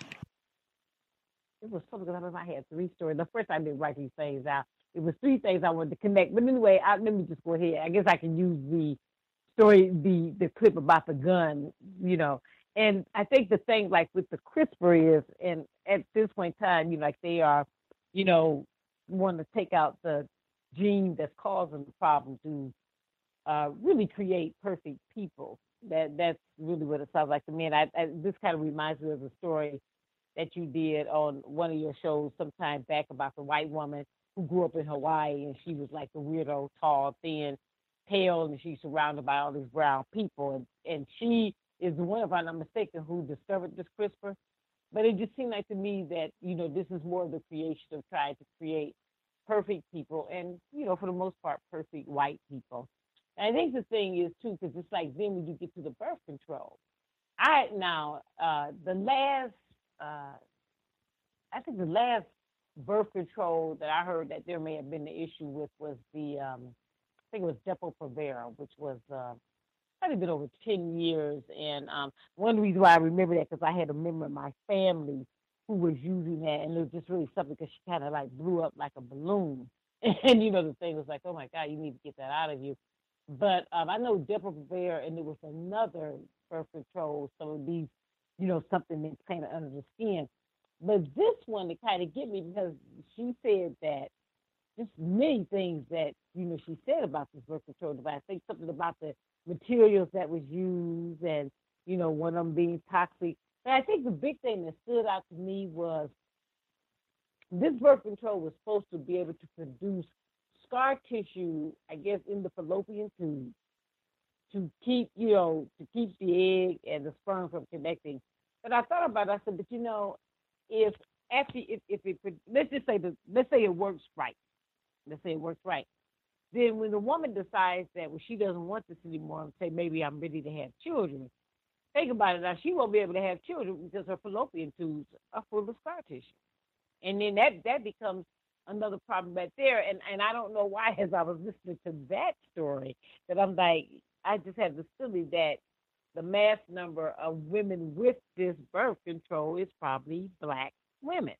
S11: It was something, because I had three stories. The first I didn't write these things out. It was three things I wanted to connect. But anyway, let me just go ahead. I guess I can use the story, the clip about the gun, And I think the thing, like with the CRISPR is, and at this point in time, like they are, want to take out the gene that's causing the problem to really create perfect people. That's really what it sounds like to me. And this kind of reminds me of the story that you did on one of your shows sometime back about the white woman who grew up in Hawaii, and she was like the weirdo, tall, thin, pale, and she's surrounded by all these brown people. And she is the one, if I'm not mistaken, who discovered this CRISPR. But it just seemed like to me that, this is more of the creation of trying to create perfect people and, for the most part, perfect white people. And I think the thing is, too, because it's like then when you get to the birth control. I think the last birth control that I heard that there may have been the issue with was I think it was Depo-Provera, which was probably been over 10 years. And one reason why I remember that, because I had a member of my family who was using that, and it was just really something because she kind of like blew up like a balloon. And, the thing was like, oh, my God, you need to get that out of you. But I know Depo-Provera, and there was another birth control, some of these, something that's kind of under the skin. But this one, it kind of get me because she said that just many things that, she said about this birth control device. I think something about the materials that was used and, one of them being toxic. But I think the big thing that stood out to me was this birth control was supposed to be able to produce scar tissue, I guess, in the fallopian tube to keep, the egg and the sperm from connecting. But I thought about it, I said, but if let's say it works right, Let's say it works right. Then when the woman decides that she doesn't want this anymore and say, maybe I'm ready to have children, think about it now. She won't be able to have children because her fallopian tubes are full of scar tissue. And then that becomes another problem right there. And I don't know why, as I was listening to that story, that I'm like, I just have the feeling that the mass number of women with this birth control is probably Black women.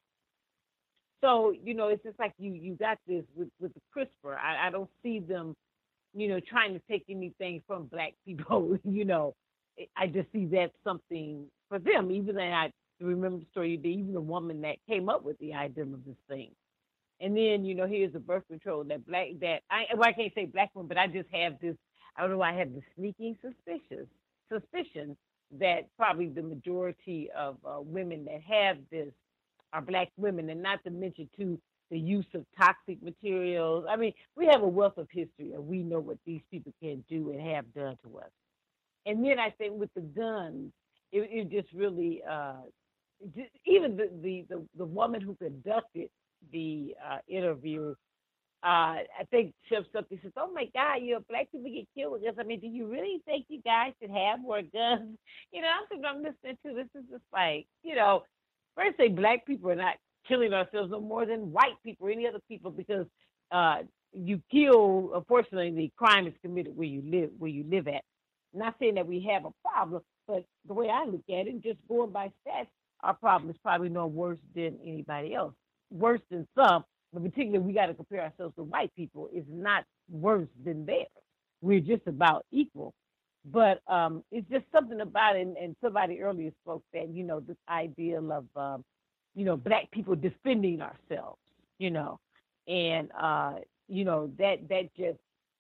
S11: So, it's just like you got this with the CRISPR. I don't see them, trying to take anything from Black people, I just see that something for them. Even though I remember the story, even the woman that came up with the idea of this thing. And then, here's the birth control I can't say Black women, but I just have this, I don't know why I have the sneaking suspicion that probably the majority of women that have this are Black women, and not to mention, too, the use of toxic materials. I mean, we have a wealth of history, and we know what these people can do and have done to us. And then I think with the guns, it just really, even the woman who conducted the interview, I think something says, "Oh my God, Black people get killed with this." I mean, do you really think you guys should have more guns? I'm listening to this. Is just like, first say Black people are not killing ourselves no more than white people or any other people, because you kill. Unfortunately, the crime is committed where you live at. Not saying that we have a problem, but the way I look at it, just going by stats, our problem is probably no worse than anybody else. Worse than some, but particularly we got to compare ourselves to white people. Is not worse than theirs. We're just about equal. But it's just something about it, and somebody earlier spoke that, this idea of, Black people defending ourselves, and, that just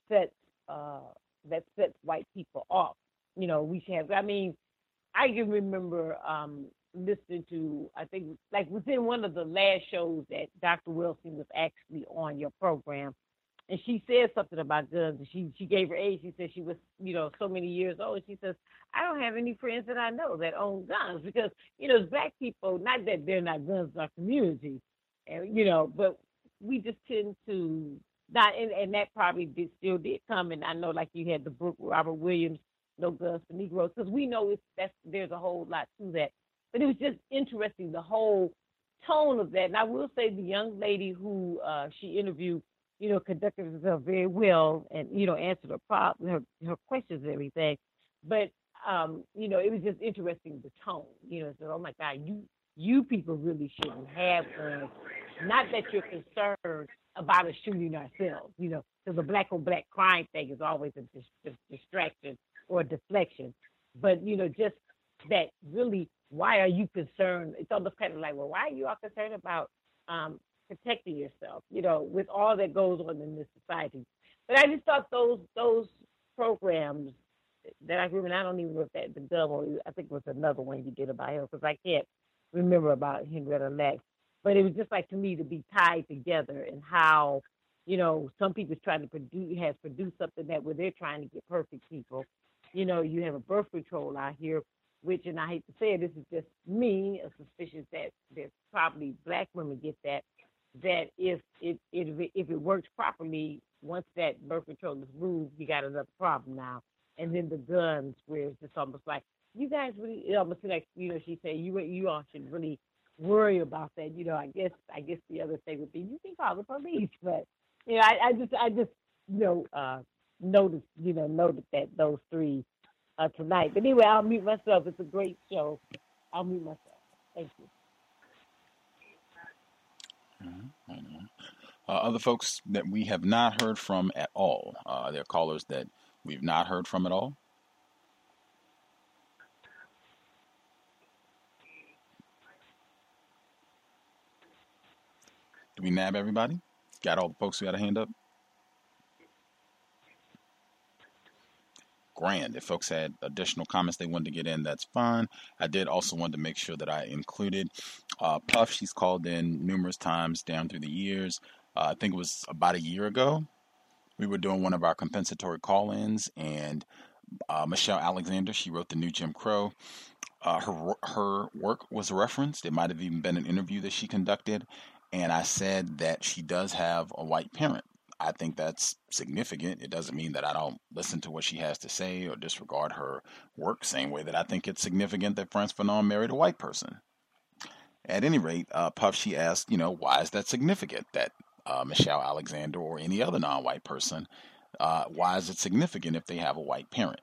S11: sets white people off. We should have, I can remember listening to, I think, like within one of the last shows that Dr. Wilson was actually on your program, and she said something about guns. She gave her age. She said she was, so many years old. And she says, I don't have any friends that I know that own guns because, as Black people, not that they're not guns in our community, and, but we just tend to not, and that probably still did come. And I know, like you had the book, Robert Williams, No Guns for Negroes, because we know there's a whole lot to that. But it was just interesting, the whole tone of that. And I will say the young lady who she interviewed, conducted herself very well and, answered her questions and everything. But, it was just interesting, the tone, so, oh my God, you people really shouldn't have guns. Not that you're concerned about us shooting ourselves, because the Black on Black crime thing is always a distraction or a deflection. But, just that really, why are you concerned? It's almost kind of like, well, why are you all concerned about protecting yourself, with all that goes on in this society? But I just thought those programs that I remember, I don't even know if that the gun or I think it was another one you did about him, because I can't remember about Henrietta Lacks. But it was just like, to me, to be tied together, and how, some people's trying to produce something that where they're trying to get perfect people. You have a birth control out here, which, and I hate to say it, this is just me, a suspicion that there's probably Black women get that if it works properly, once that birth control is moved, you got another problem now. And then the guns, where it's just almost like, you guys really, it almost like, she said, you all should really worry about that. I guess the other thing would be, you can call the police, but I just noticed that those three tonight. But anyway, I'll mute myself. It's a great show. I'll mute myself. Thank you.
S16: Other folks that we have not heard from at all. There are callers that we've not heard from at all. Did we nab everybody? Got all the folks who got a hand up? Grand. If folks had additional comments they wanted to get in, that's fine. I did also want to make sure that I included Puff. She's called in numerous times down through the years. I think it was about a year ago. We were doing one of our compensatory call-ins, and Michelle Alexander, she wrote The New Jim Crow. Her work was referenced. It might have even been an interview that she conducted. And I said that she does have a white parent. I think that's significant. It doesn't mean that I don't listen to what she has to say or disregard her work, same way that I think it's significant that Frantz Fanon married a white person. At any rate, Puff, she asked, why is that significant that Michelle Alexander or any other non-white person, why is it significant if they have a white parent?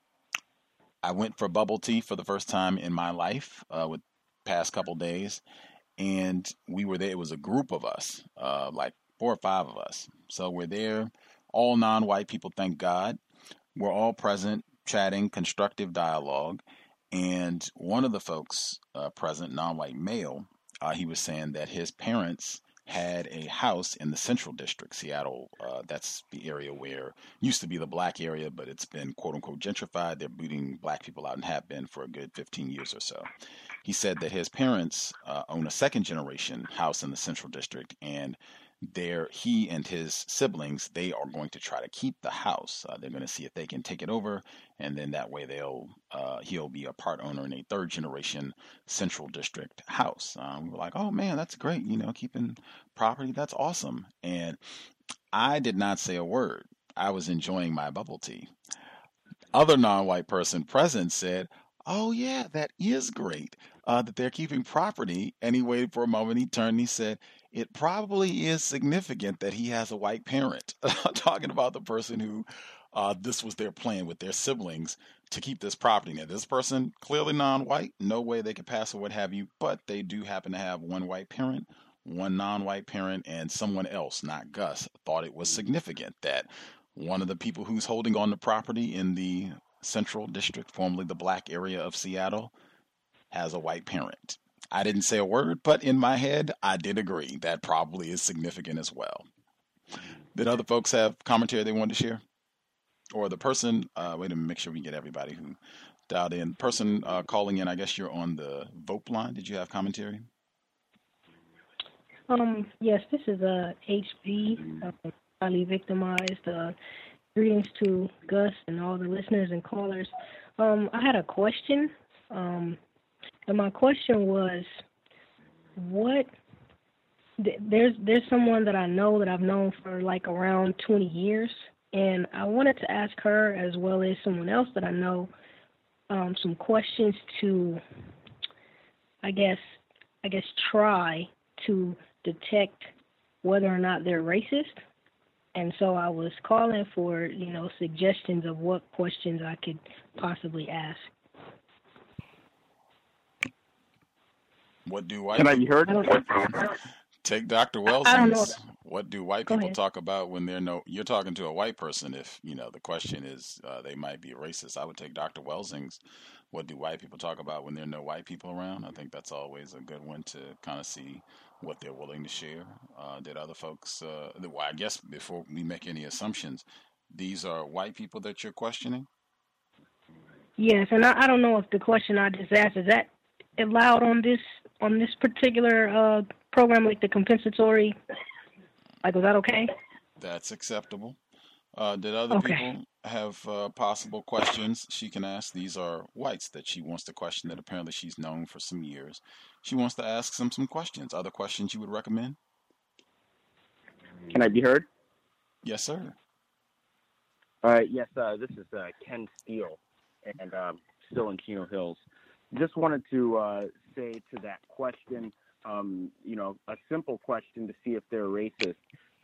S16: I went for bubble tea for the first time in my life with past couple days, and we were there. It was a group of us, like 4 or 5 of us. So we're there, all non-white people, thank God. We're all present, chatting, constructive dialogue. And one of the folks present, non-white male, he was saying that his parents had a house in the Central District, Seattle. That's the area where used to be the black area, but it's been quote unquote gentrified. They're booting black people out and have been for a good 15 years or so. He said that his parents own a second generation house in the Central District, and he and his siblings, they are going to try to keep the house. They're going to see if they can take it over, and then that way he'll be a part owner in a third generation Central District house. We were like, oh man, that's great. Keeping property, that's awesome. And I did not say a word. I was enjoying my bubble tea. Other non-white person present said, oh yeah, that is great that they're keeping property. And he waited for a moment. He turned and he said, it probably is significant that he has a white parent. Talking about the person who this was their plan with their siblings to keep this property. Now, this person, clearly non-white, no way they could pass or what have you, but they do happen to have one white parent, one non-white parent, and someone else, not Gus, thought it was significant that one of the people who's holding on to property in the Central District, formerly the black area of Seattle, has a white parent. I didn't say a word, but in my head, I did agree. That probably is significant as well. Did other folks have commentary they wanted to share? Or the person, wait a minute, make sure we get everybody who dialed in. Person calling in, I guess you're on the VOP line. Did you have commentary?
S12: Yes, this is HB, highly victimized. Greetings to Gus and all the listeners and callers. I had a question. And my question was, there's someone that I know that I've known for like around 20 years, and I wanted to ask her as well as someone else that I know some questions to, I guess try to detect whether or not they're racist. And so I was calling for, suggestions of what questions I could possibly ask.
S16: What do white
S12: Can I be heard?
S16: Take Dr. Welsing's. What do white people talk about when you're talking to a white person? If, the question is they might be racist, I would take Dr. Welsing's. What do white people talk about when there are no white people around? I think that's always a good one to kind of see what they're willing to share. Did other folks, I guess before we make any assumptions, these are white people that you're questioning?
S12: Yes, and I don't know if the question I just asked, is that allowed on this particular program, like the compensatory? Like, was that okay?
S16: That's acceptable. Did other people have possible questions she can ask? These are whites that she wants to question that apparently she's known for some years. She wants to ask some questions. Other questions you would recommend?
S5: Can I be heard?
S16: Yes, sir.
S5: Yes, this is Ken Steele, and still in Chino Hills. Just wanted to say to that question, a simple question to see if they're racist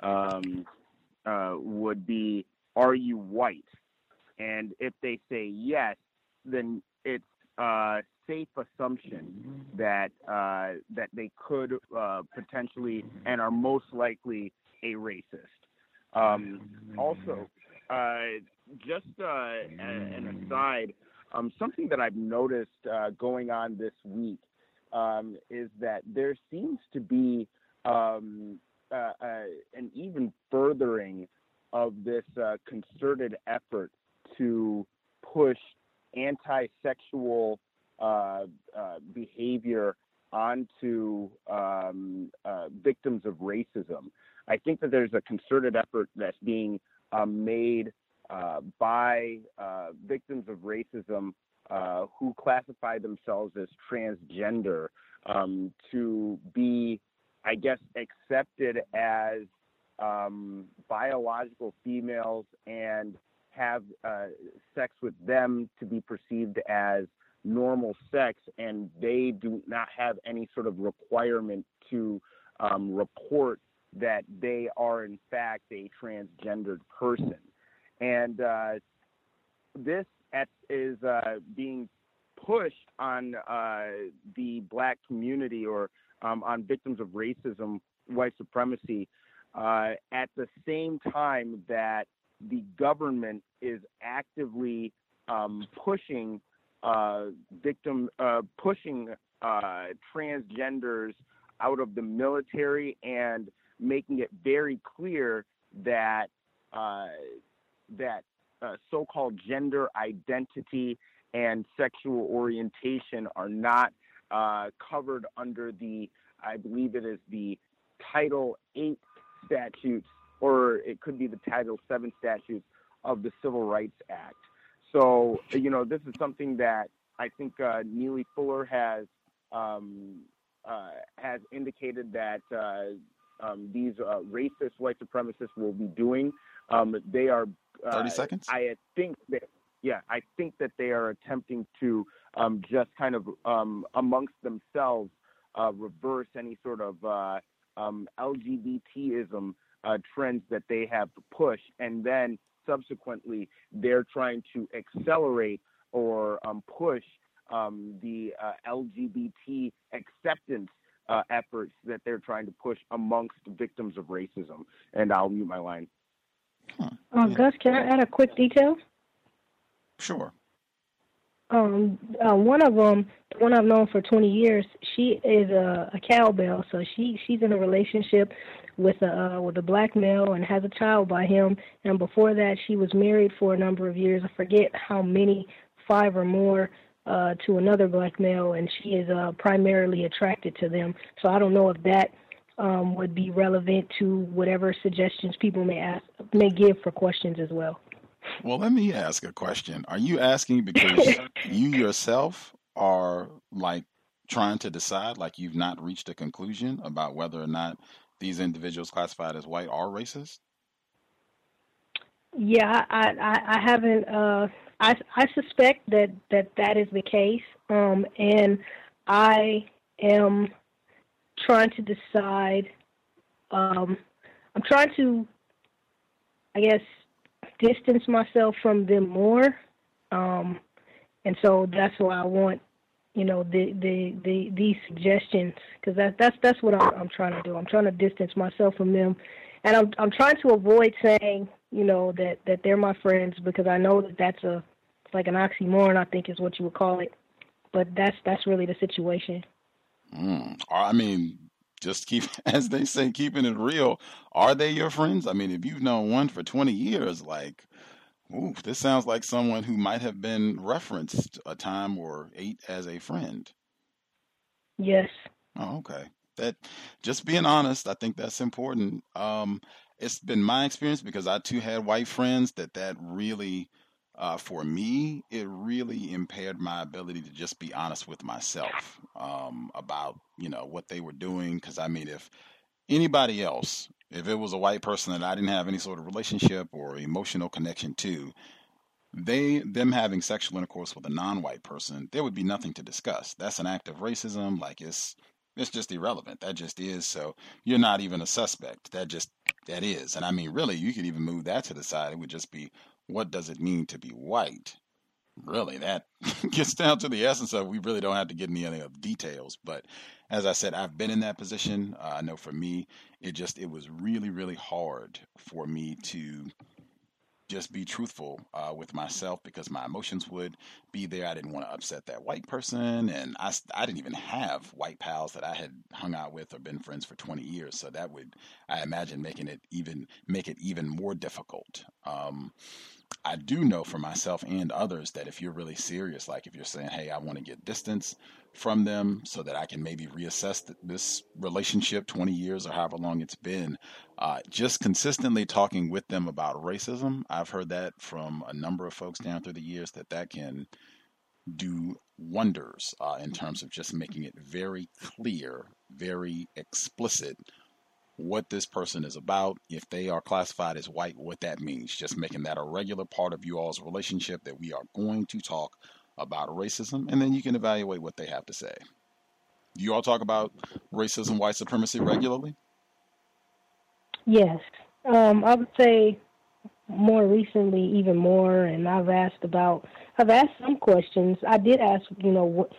S5: would be, are you white? And if they say yes, then it's a safe assumption that they could potentially and are most likely a racist. Also, just an aside, something that I've noticed going on this week is that there seems to be an even furthering of this concerted effort to push anti-sexual behavior onto victims of racism. I think that there's a concerted effort that's being made by victims of racism who classify themselves as transgender to be, I guess, accepted as biological females and have sex with them to be perceived as normal sex, and they do not have any sort of requirement to report that they are in fact a transgendered person. And this is being pushed on the Black community, or on victims of racism, white supremacy, at the same time that the government is actively pushing transgenders out of the military and making it very clear that so-called gender identity and sexual orientation are not covered under I believe it is the Title 8 statutes, or it could be the Title 7 statutes of the Civil Rights Act. So, this is something that I think Neely Fuller has indicated that these racist white supremacists will be doing. They are
S16: 30 seconds.
S5: I think that they are attempting to just kind of amongst themselves reverse any sort of LGBTism trends that they have pushed, and then subsequently they're trying to accelerate or push the LGBT acceptance efforts that they're trying to push amongst victims of racism. And I'll mute my line.
S12: Gus, can I add a quick detail?
S16: Sure.
S12: One of them, the one I've known for 20 years, she is a cowbell, so she's in a relationship with a Black male and has a child by him. And before that, she was married for a number of years. I forget how many, 5 or more, to another Black male, and she is primarily attracted to them. So I don't know if that would be relevant to whatever suggestions people may give for questions as well.
S16: Well, let me ask a question. Are you asking because you yourself are like trying to decide, like you've not reached a conclusion about whether or not these individuals classified as white are racist?
S12: Yeah, I haven't. I suspect that is the case, and I am trying to decide. I'm trying to, I guess, distance myself from them more, and so that's why I want, these suggestions, because that's what I'm trying to do. I'm trying to distance myself from them, and I'm trying to avoid saying, that they're my friends, because I know that's like an oxymoron, I think is what you would call it, but that's really the situation.
S16: I mean, just as they say, keeping it real. Are they your friends? I mean, if you've known one for 20 years, like, ooh, this sounds like someone who might have been referenced a time or 8 as a friend.
S12: Yes.
S16: Oh, okay. That, just being honest, I think that's important. It's been my experience, because I too had white friends, that really, for me, it really impaired my ability to just be honest with myself about, what they were doing. Because I mean, if anybody else, if it was a white person that I didn't have any sort of relationship or emotional connection to, them having sexual intercourse with a non-white person, there would be nothing to discuss. That's an act of racism. Like, it's just irrelevant. That just is. So you're not even a suspect. That is. And I mean, really, you could even move that to the side. It would just be, what does it mean to be white? Really, that gets down to the essence of, we really don't have to get into any of the details. But as I said, I've been in that position. I know for me, it was really, really hard for me to just be truthful with myself, because my emotions would be there. I didn't want to upset that white person, and I didn't even have white pals that I had hung out with or been friends for 20 years. So that would, I imagine, make it even more difficult. I do know for myself and others that if you're really serious, like if you're saying, hey, I want to get distance from them so that I can maybe reassess this relationship, 20 years or however long it's been, just consistently talking with them about racism. I've heard that from a number of folks down through the years, that can do wonders in terms of just making it very clear, very explicit what this person is about, if they are classified as white, what that means. Just making that a regular part of you all's relationship, that we are going to talk about racism, and then you can evaluate what they have to say. Do you all talk about racism, white supremacy regularly?
S12: Yes. I would say more recently, even more, and I've asked some questions. I did ask, what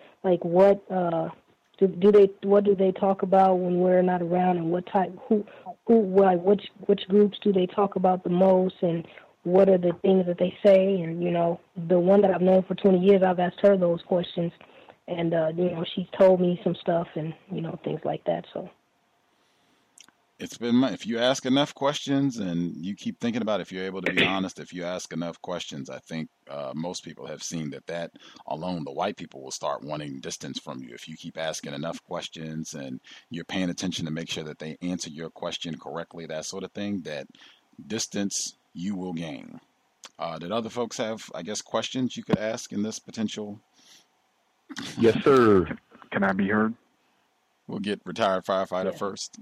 S12: do they talk about when we're not around, and which groups do they talk about the most, and what are the things that they say? And the one that I've known for 20 years, I've asked her those questions, and she's told me some stuff, and things like that. So
S16: it's been, if you ask enough questions and you keep thinking about it, if you're able to be honest, if you ask enough questions, I think most people have seen that alone, the white people will start wanting distance from you. If you keep asking enough questions and you're paying attention to make sure that they answer your question correctly, that sort of thing, that distance you will gain. Did other folks have, I guess, questions you could ask in this potential?
S10: Yes, sir.
S18: Can I be heard?
S16: We'll get retired firefighter first.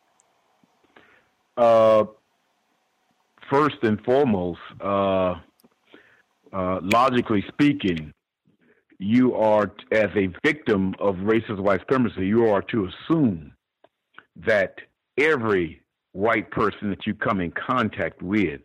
S10: First and foremost, logically speaking, you are, as a victim of racist white supremacy, you are to assume that every white person that you come in contact with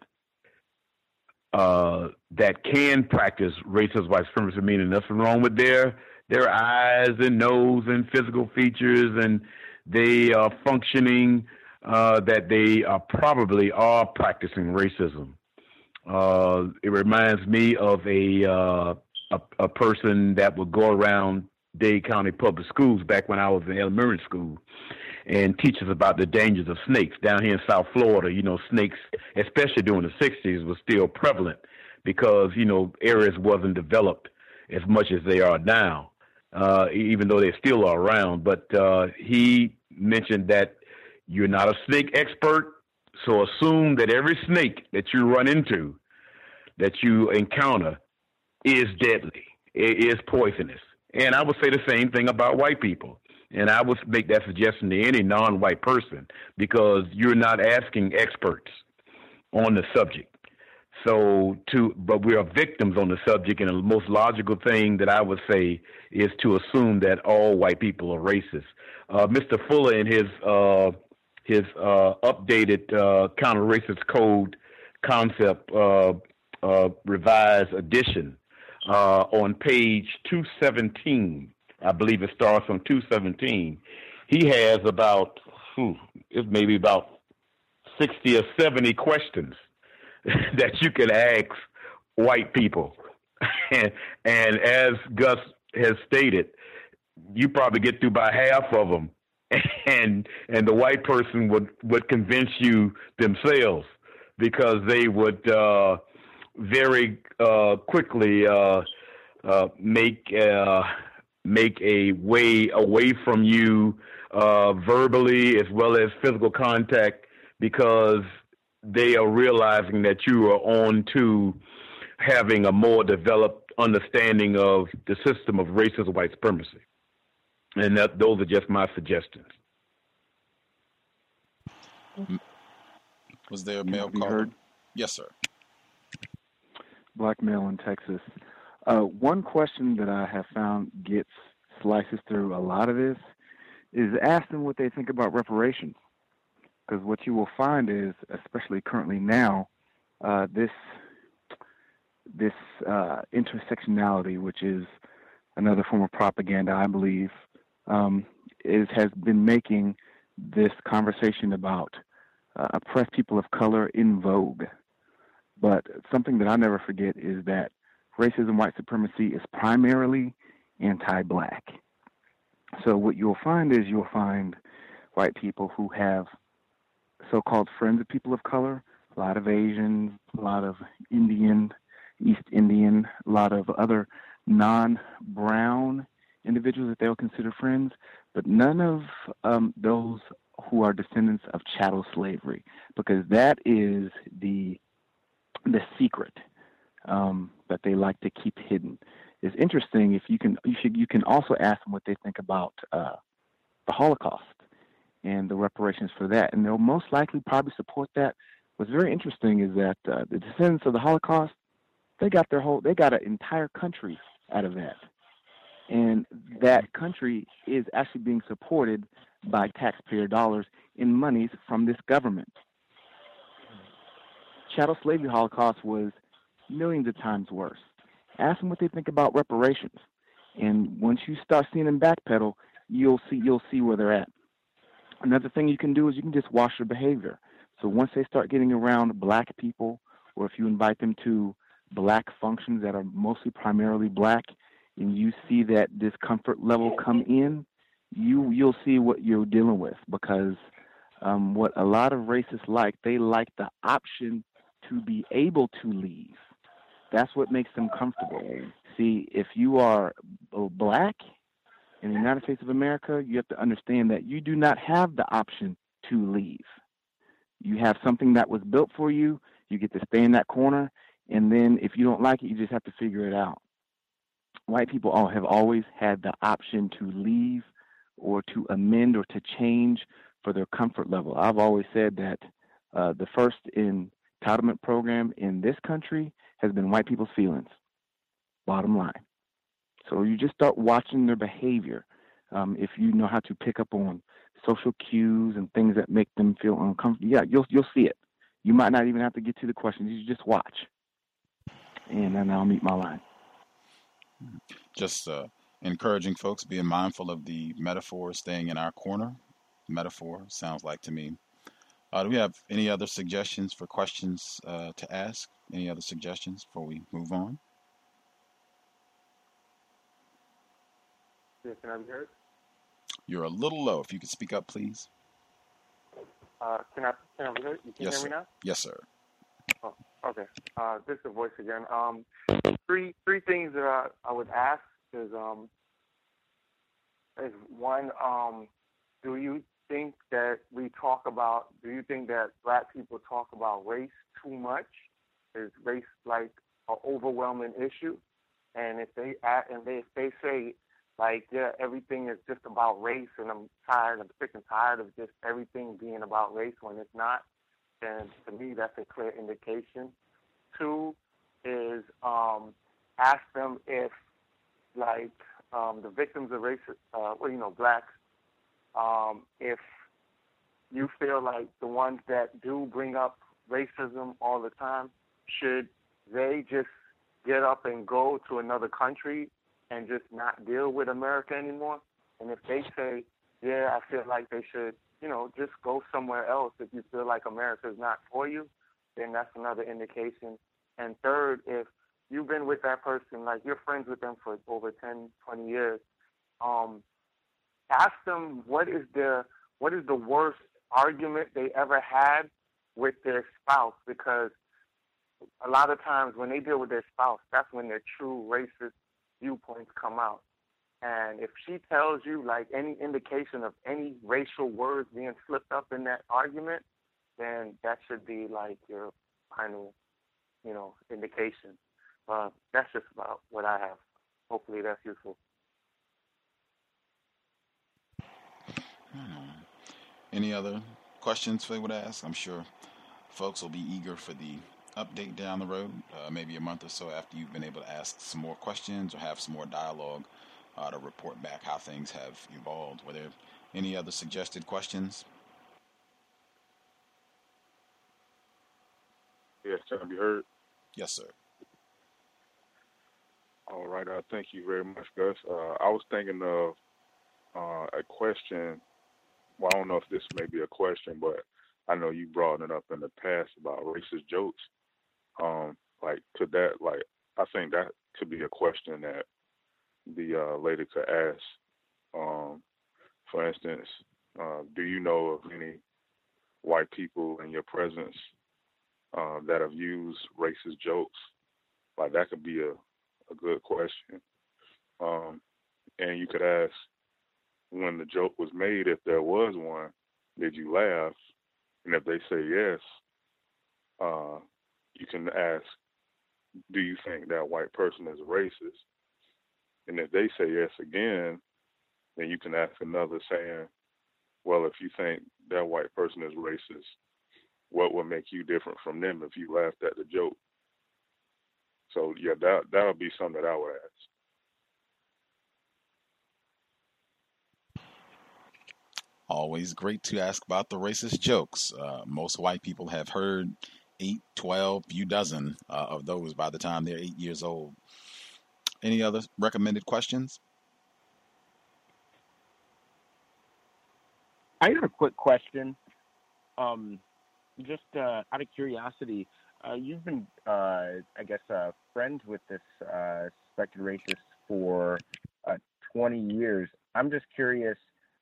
S10: that can practice racist white supremacy, meaning nothing wrong with their eyes and nose and physical features, and they are functioning, that they probably are practicing racism. It reminds me of a person that would go around Dade County Public Schools back when I was in elementary school and teach us about the dangers of snakes. Down here in South Florida, snakes, especially during the 60s, was still prevalent because, areas wasn't developed as much as they are now, even though they still are around. But he mentioned that you're not a snake expert, so assume that every snake that you run into, that you encounter, is deadly, it is poisonous. And I would say the same thing about white people. And I would make that suggestion to any non-white person, because you're not asking experts on the subject. But we are victims on the subject, and the most logical thing that I would say is to assume that all white people are racist. Mr. Fuller, in his updated counter-racist code concept revised edition on page 217, I believe it starts on 217, he has about, it's maybe about 60 or 70 questions that you can ask white people. And as Gus has stated, you probably get through about half of them, and the white person would convince you themselves, because they would very quickly make a way away from you, verbally as well as physical contact, because they are realizing that you are on to having a more developed understanding of the system of racist white supremacy. And those are just my suggestions.
S16: Was there a male caller? Yes, sir.
S18: Black male in Texas. One question that I have found slices through a lot of this is ask them what they think about reparations. Because what you will find is, especially currently now, this intersectionality, which is another form of propaganda, I believe, has been making this conversation about oppressed people of color in vogue. But something that I never forget is that racism, white supremacy is primarily anti-black. So what you'll find is white people who have so-called friends of people of color, a lot of Asians, a lot of Indian, East Indian, a lot of other non-brown individuals that they'll consider friends, but none of those who are descendants of chattel slavery, because that is the secret that they like to keep hidden. It's interesting. If you can also ask them what they think about the Holocaust, and the reparations for that. And they'll most likely probably support that. What's very interesting is that the descendants of the Holocaust, they got an entire country out of that. And that country is actually being supported by taxpayer dollars in monies from this government. Chattel slavery Holocaust was millions of times worse. Ask them what they think about reparations. And once you start seeing them backpedal, you'll see where they're at. Another thing you can do is you can just watch their behavior. So once they start getting around black people, or if you invite them to black functions that are mostly primarily black, and you see that discomfort level come in, you'll see what you're dealing with. Because what a lot of racists like, they like the option to be able to leave. That's what makes them comfortable. See, if you are black in the United States of America, you have to understand that you do not have the option to leave. You have something that was built for you. You get to stay in that corner, and then if you don't like it, you just have to figure it out. White people have always had the option to leave or to amend or to change for their comfort level. I've always said that the first entitlement program in this country has been white people's feelings, bottom line. So you just start watching their behavior. If you know how to pick up on social cues and things that make them feel uncomfortable, yeah, you'll see it. You might not even have to get to the questions. You just watch. And then I'll mute my line.
S16: Just encouraging folks, being mindful of the metaphor staying in our corner. Metaphor sounds like to me. Do we have any other suggestions for questions to ask? Any other suggestions before we move on?
S7: Yeah, can I be heard?
S16: You're a little low. If you could speak up, please.
S7: Can I be heard? You can
S16: Yes,
S7: hear me
S16: sir.
S7: now?
S16: Yes, sir.
S7: Oh, okay. This is the voice again. Three things that I would ask is one, do you think that black people talk about race too much? Is race like an overwhelming issue? And if they say like, yeah, everything is just about race, and I'm sick and tired of just everything being about race when it's not, then to me that's a clear indication. Two is ask them if, like, the victims of racist, blacks, if you feel like the ones that do bring up racism all the time, should they just get up and go to another country and just not deal with America anymore? And if they say, yeah, I feel like they should, just go somewhere else if you feel like America is not for you, then that's another indication. And third, if you've been with that person, like you're friends with them for over 10, 20 years, ask them what is the worst argument they ever had with their spouse, because a lot of times when they deal with their spouse, that's when their true racist viewpoints come out. And if she tells you like any indication of any racial words being slipped up in that argument, then that should be like your final, indication. That's just about what I have. Hopefully that's useful.
S16: Any other questions they would ask? I'm sure folks will be eager for the update down the road, maybe a month or so after you've been able to ask some more questions or have some more dialogue to report back how things have evolved. Were there any other suggested questions?
S19: Yes, can I be heard?
S16: Yes, sir.
S19: All right. Thank you very much, Gus. I was thinking of a question. Well, I don't know if this may be a question, but I know you brought it up in the past about racist jokes. I think that could be a question that the lady could ask. For instance, do you know of any white people in your presence that have used racist jokes? Like, that could be a good question. And you could ask, when the joke was made, if there was one, did you laugh? And if they say yes, you can ask, do you think that white person is racist? And if they say yes again, then you can ask another saying, well, if you think that white person is racist, what would make you different from them if you laughed at the joke? So yeah, that'll be something that I would ask.
S16: Always great to ask about the racist jokes. Most white people have heard 8, 12, few dozen of those by the time they're 8 years old. Any other recommended questions?
S5: I got a quick question. Just out of curiosity, you've been, friends with this suspected racist for 20 years. I'm just curious,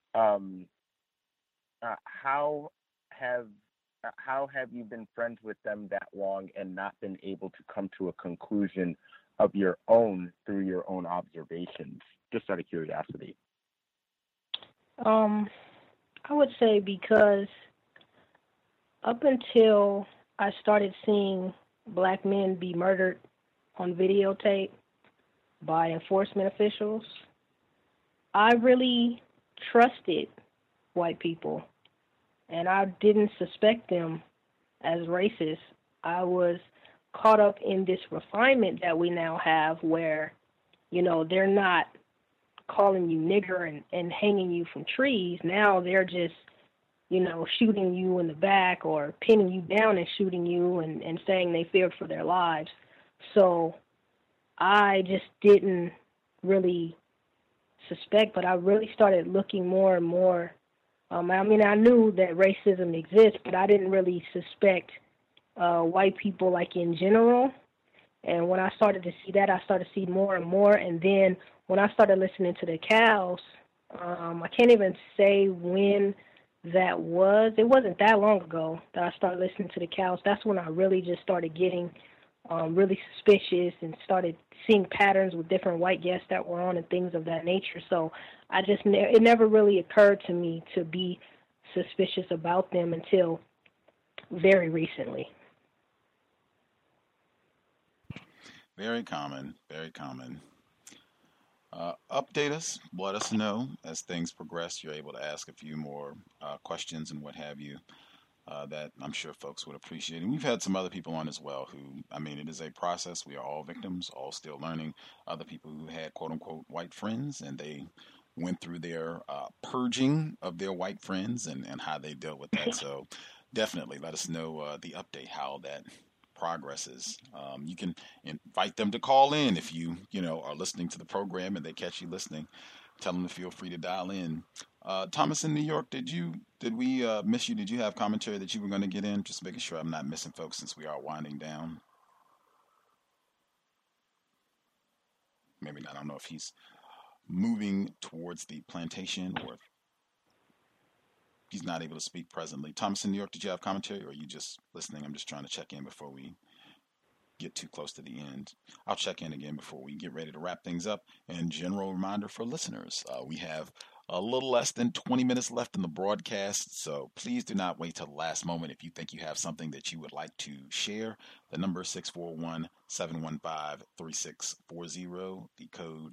S5: how have you been friends with them that long and not been able to come to a conclusion of your own through your own observations? Just out of curiosity.
S12: I would say because up until I started seeing black men be murdered on videotape by enforcement officials, I really trusted white people, and I didn't suspect them as racist. I was caught up in this refinement that we now have where, they're not calling you nigger and hanging you from trees. Now they're just, shooting you in the back or pinning you down and shooting you and saying they feared for their lives. So I just didn't really suspect, but I really started looking more and more. I knew that racism exists, but I didn't really suspect white people like in general. And when I started to see that, I started to see more and more. And then when I started listening to the cows, I can't even say when that was. It wasn't that long ago that I started listening to the cows. That's when I really just started getting really suspicious and started seeing patterns with different white guests that were on and things of that nature. So it never really occurred to me to be suspicious about them until very recently.
S16: Very common, very common. Update us, let us know as things progress. You're able to ask a few more questions and what have you that I'm sure folks would appreciate. And we've had some other people on as well who, it is a process. We are all victims, all still learning. Other people who had quote unquote white friends and they went through their purging of their white friends and how they dealt with that. So definitely let us know the update, how that progresses. You can invite them to call in if you are listening to the program and they catch you listening. Tell them to feel free to dial in. Thomas in New York, did we miss you? Did you have commentary that you were going to get in? Just making sure I'm not missing folks since we are winding down. Maybe not. I don't know if he's moving towards the plantation or if he's not able to speak presently. Thomas in New York, did you have commentary or are you just listening? I'm just trying to check in before we get too close to the end. I'll check in again before we get ready to wrap things up. And general reminder for listeners, we have a little less than 20 minutes left in the broadcast, so please do not wait till the last moment if you think you have something that you would like to share. The number is 641-715-3640, the code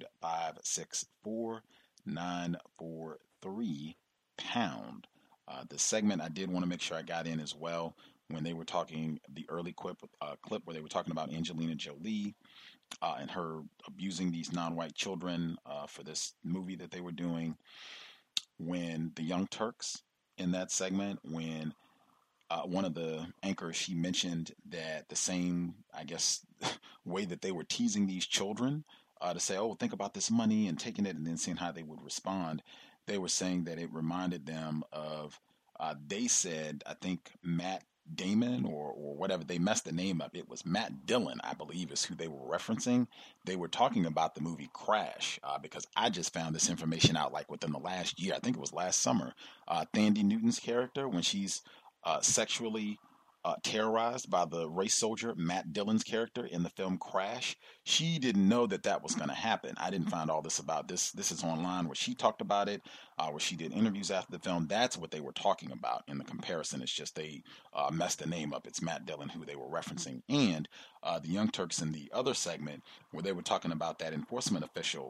S16: 564-943#. The segment I did want to make sure I got in as well when they were talking, the early clip where they were talking about Angelina Jolie and her abusing these non-white children for this movie that they were doing. When the Young Turks in that segment, when one of the anchors, she mentioned that the same, I guess, way that they were teasing these children to say, oh, think about this money and taking it and then seeing how they would respond. They were saying that it reminded them of, they said, I think Matt Damon or whatever, they messed the name up. It was Matt Dillon, I believe, is who they were referencing. They were talking about the movie Crash because I just found this information out like within the last year. I think it was last summer. Thandie Newton's character, when she's sexually terrorized by the race soldier Matt Dillon's character in the film Crash, she didn't know that that was going to happen. I didn't find all this about this. This is online where she talked about it, where she did interviews after the film. That's what they were talking about in the comparison. It's just they messed the name up. It's Matt Dillon who they were referencing. And the Young Turks in the other segment where they were talking about that enforcement official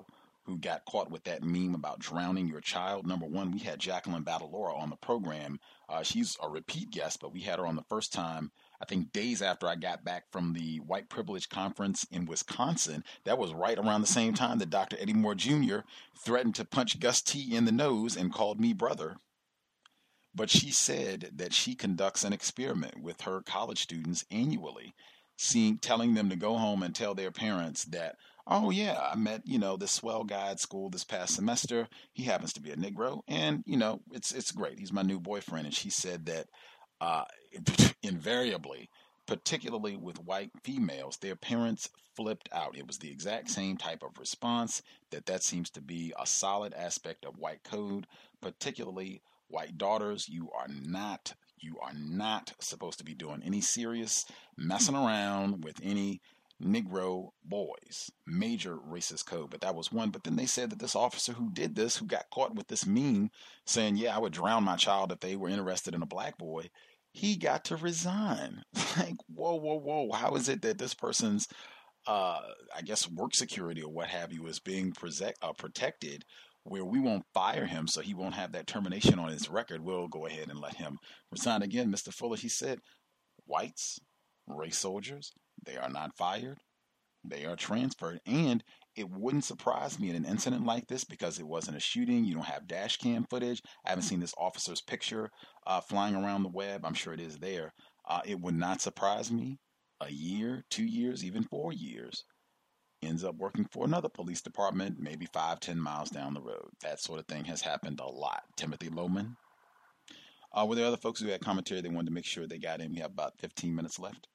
S16: who got caught with that meme about drowning your child. Number one, we had Jacqueline Battlora on the program. She's a repeat guest, but we had her on the first time, I think, days after I got back from the White Privilege Conference in Wisconsin. That was right around the same time that Dr. Eddie Moore Jr. threatened to punch Gus T in the nose and called me brother. But she said that she conducts an experiment with her college students annually, telling them to go home and tell their parents that, oh yeah, I met, this swell guy at school this past semester. He happens to be a Negro, and it's great. He's my new boyfriend. And she said that invariably, particularly with white females, their parents flipped out. It was the exact same type of response. That seems to be a solid aspect of white code, particularly white daughters. You are not supposed to be doing any serious messing around with any Negro boys. Major racist code. But that was one. But then they said that this officer who did this, who got caught with this meme saying, yeah, I would drown my child if they were interested in a black boy, he got to resign. Like, whoa. How is it that this person's, I guess, work security or what have you is being protected, where we won't fire him so he won't have that termination on his record? We'll go ahead and let him resign. Again, Mr. Fuller, he said, whites, race soldiers, they are not fired. They are transferred. And it wouldn't surprise me in an incident like this, because it wasn't a shooting. You don't have dash cam footage. I haven't seen this officer's picture flying around the web. I'm sure it is there. It would not surprise me. A year, 2 years, even 4 years, ends up working for another police department, maybe 5-10 miles down the road. That sort of thing has happened a lot. Timothy Loman. Were there other folks who had commentary they wanted to make sure they got in? We have about 15 minutes left.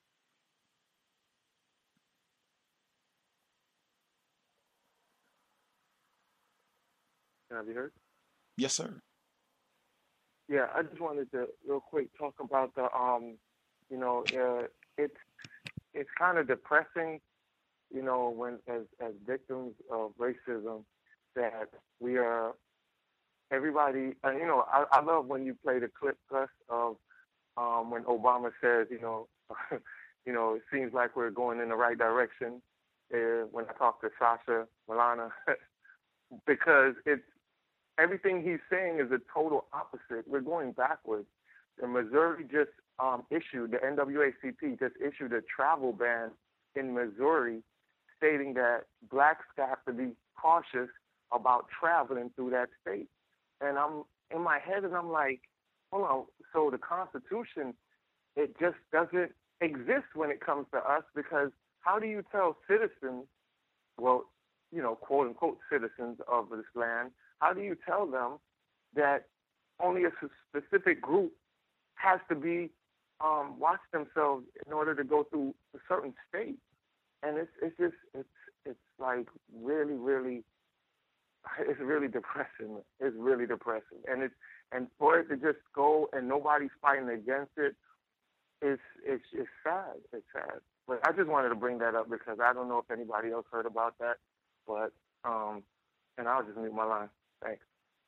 S7: Can I be heard?
S16: Yes, sir.
S7: Yeah, I just wanted to real quick talk about the it's kind of depressing, when as victims of racism, that we are everybody. I love when you play the clip, Gus, of when Obama says, it seems like we're going in the right direction. When I talk to Sasha Milana, because it's everything he's saying is a total opposite. We're going backwards. And Missouri just the NAACP just issued a travel ban in Missouri, stating that blacks have to be cautious about traveling through that state. And I'm in my head, and I'm like, hold on. So the Constitution, it just doesn't exist when it comes to us, because how do you tell citizens, well, quote unquote citizens of this land, how do you tell them that only a specific group has to be watch themselves in order to go through a certain state? And it's like really, really, it's really depressing. It's really depressing. And for it to just go and nobody's fighting against it, it's sad. It's sad. But I just wanted to bring that up because I don't know if anybody else heard about that. But and I'll just mute my line. Thanks.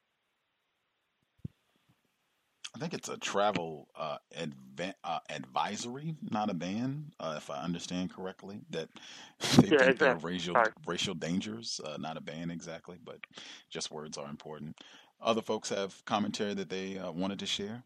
S16: I think it's a travel advisory, not a ban, if I understand correctly. That they think there are racial dangers, not a ban exactly, but just words are important. Other folks have commentary that they wanted to share.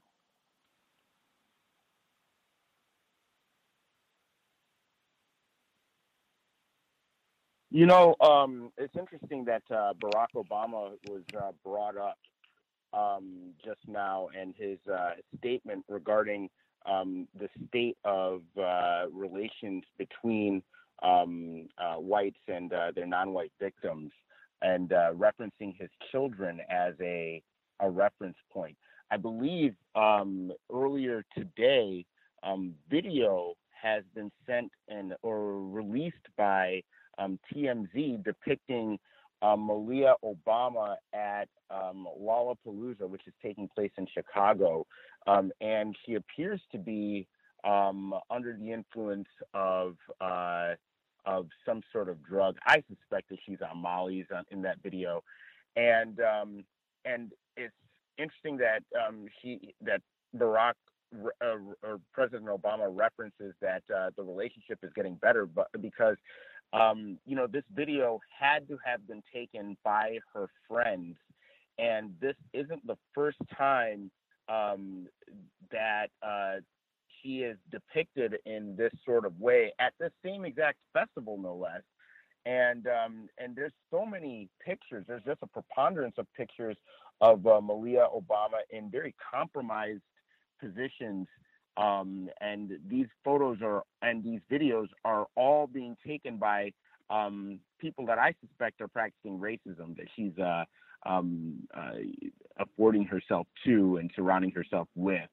S5: It's interesting that Barack Obama was brought up just now, and his statement regarding the state of relations between whites and their non-white victims, and referencing his children as a reference point. I believe earlier today, video has been sent or released by TMZ depicting Malia Obama at Lollapalooza, which is taking place in Chicago, and she appears to be under the influence of some sort of drug. I suspect that she's on Molly's in that video, and it's interesting that Barack or President Obama references that the relationship is getting better, but because This video had to have been taken by her friends, and this isn't the first time that she is depicted in this sort of way at this same exact festival, no less. And there's so many pictures. There's just a preponderance of pictures of Malia Obama in very compromised positions. And these photos and these videos are all being taken by people that I suspect are practicing racism, that she's affording herself to and surrounding herself with.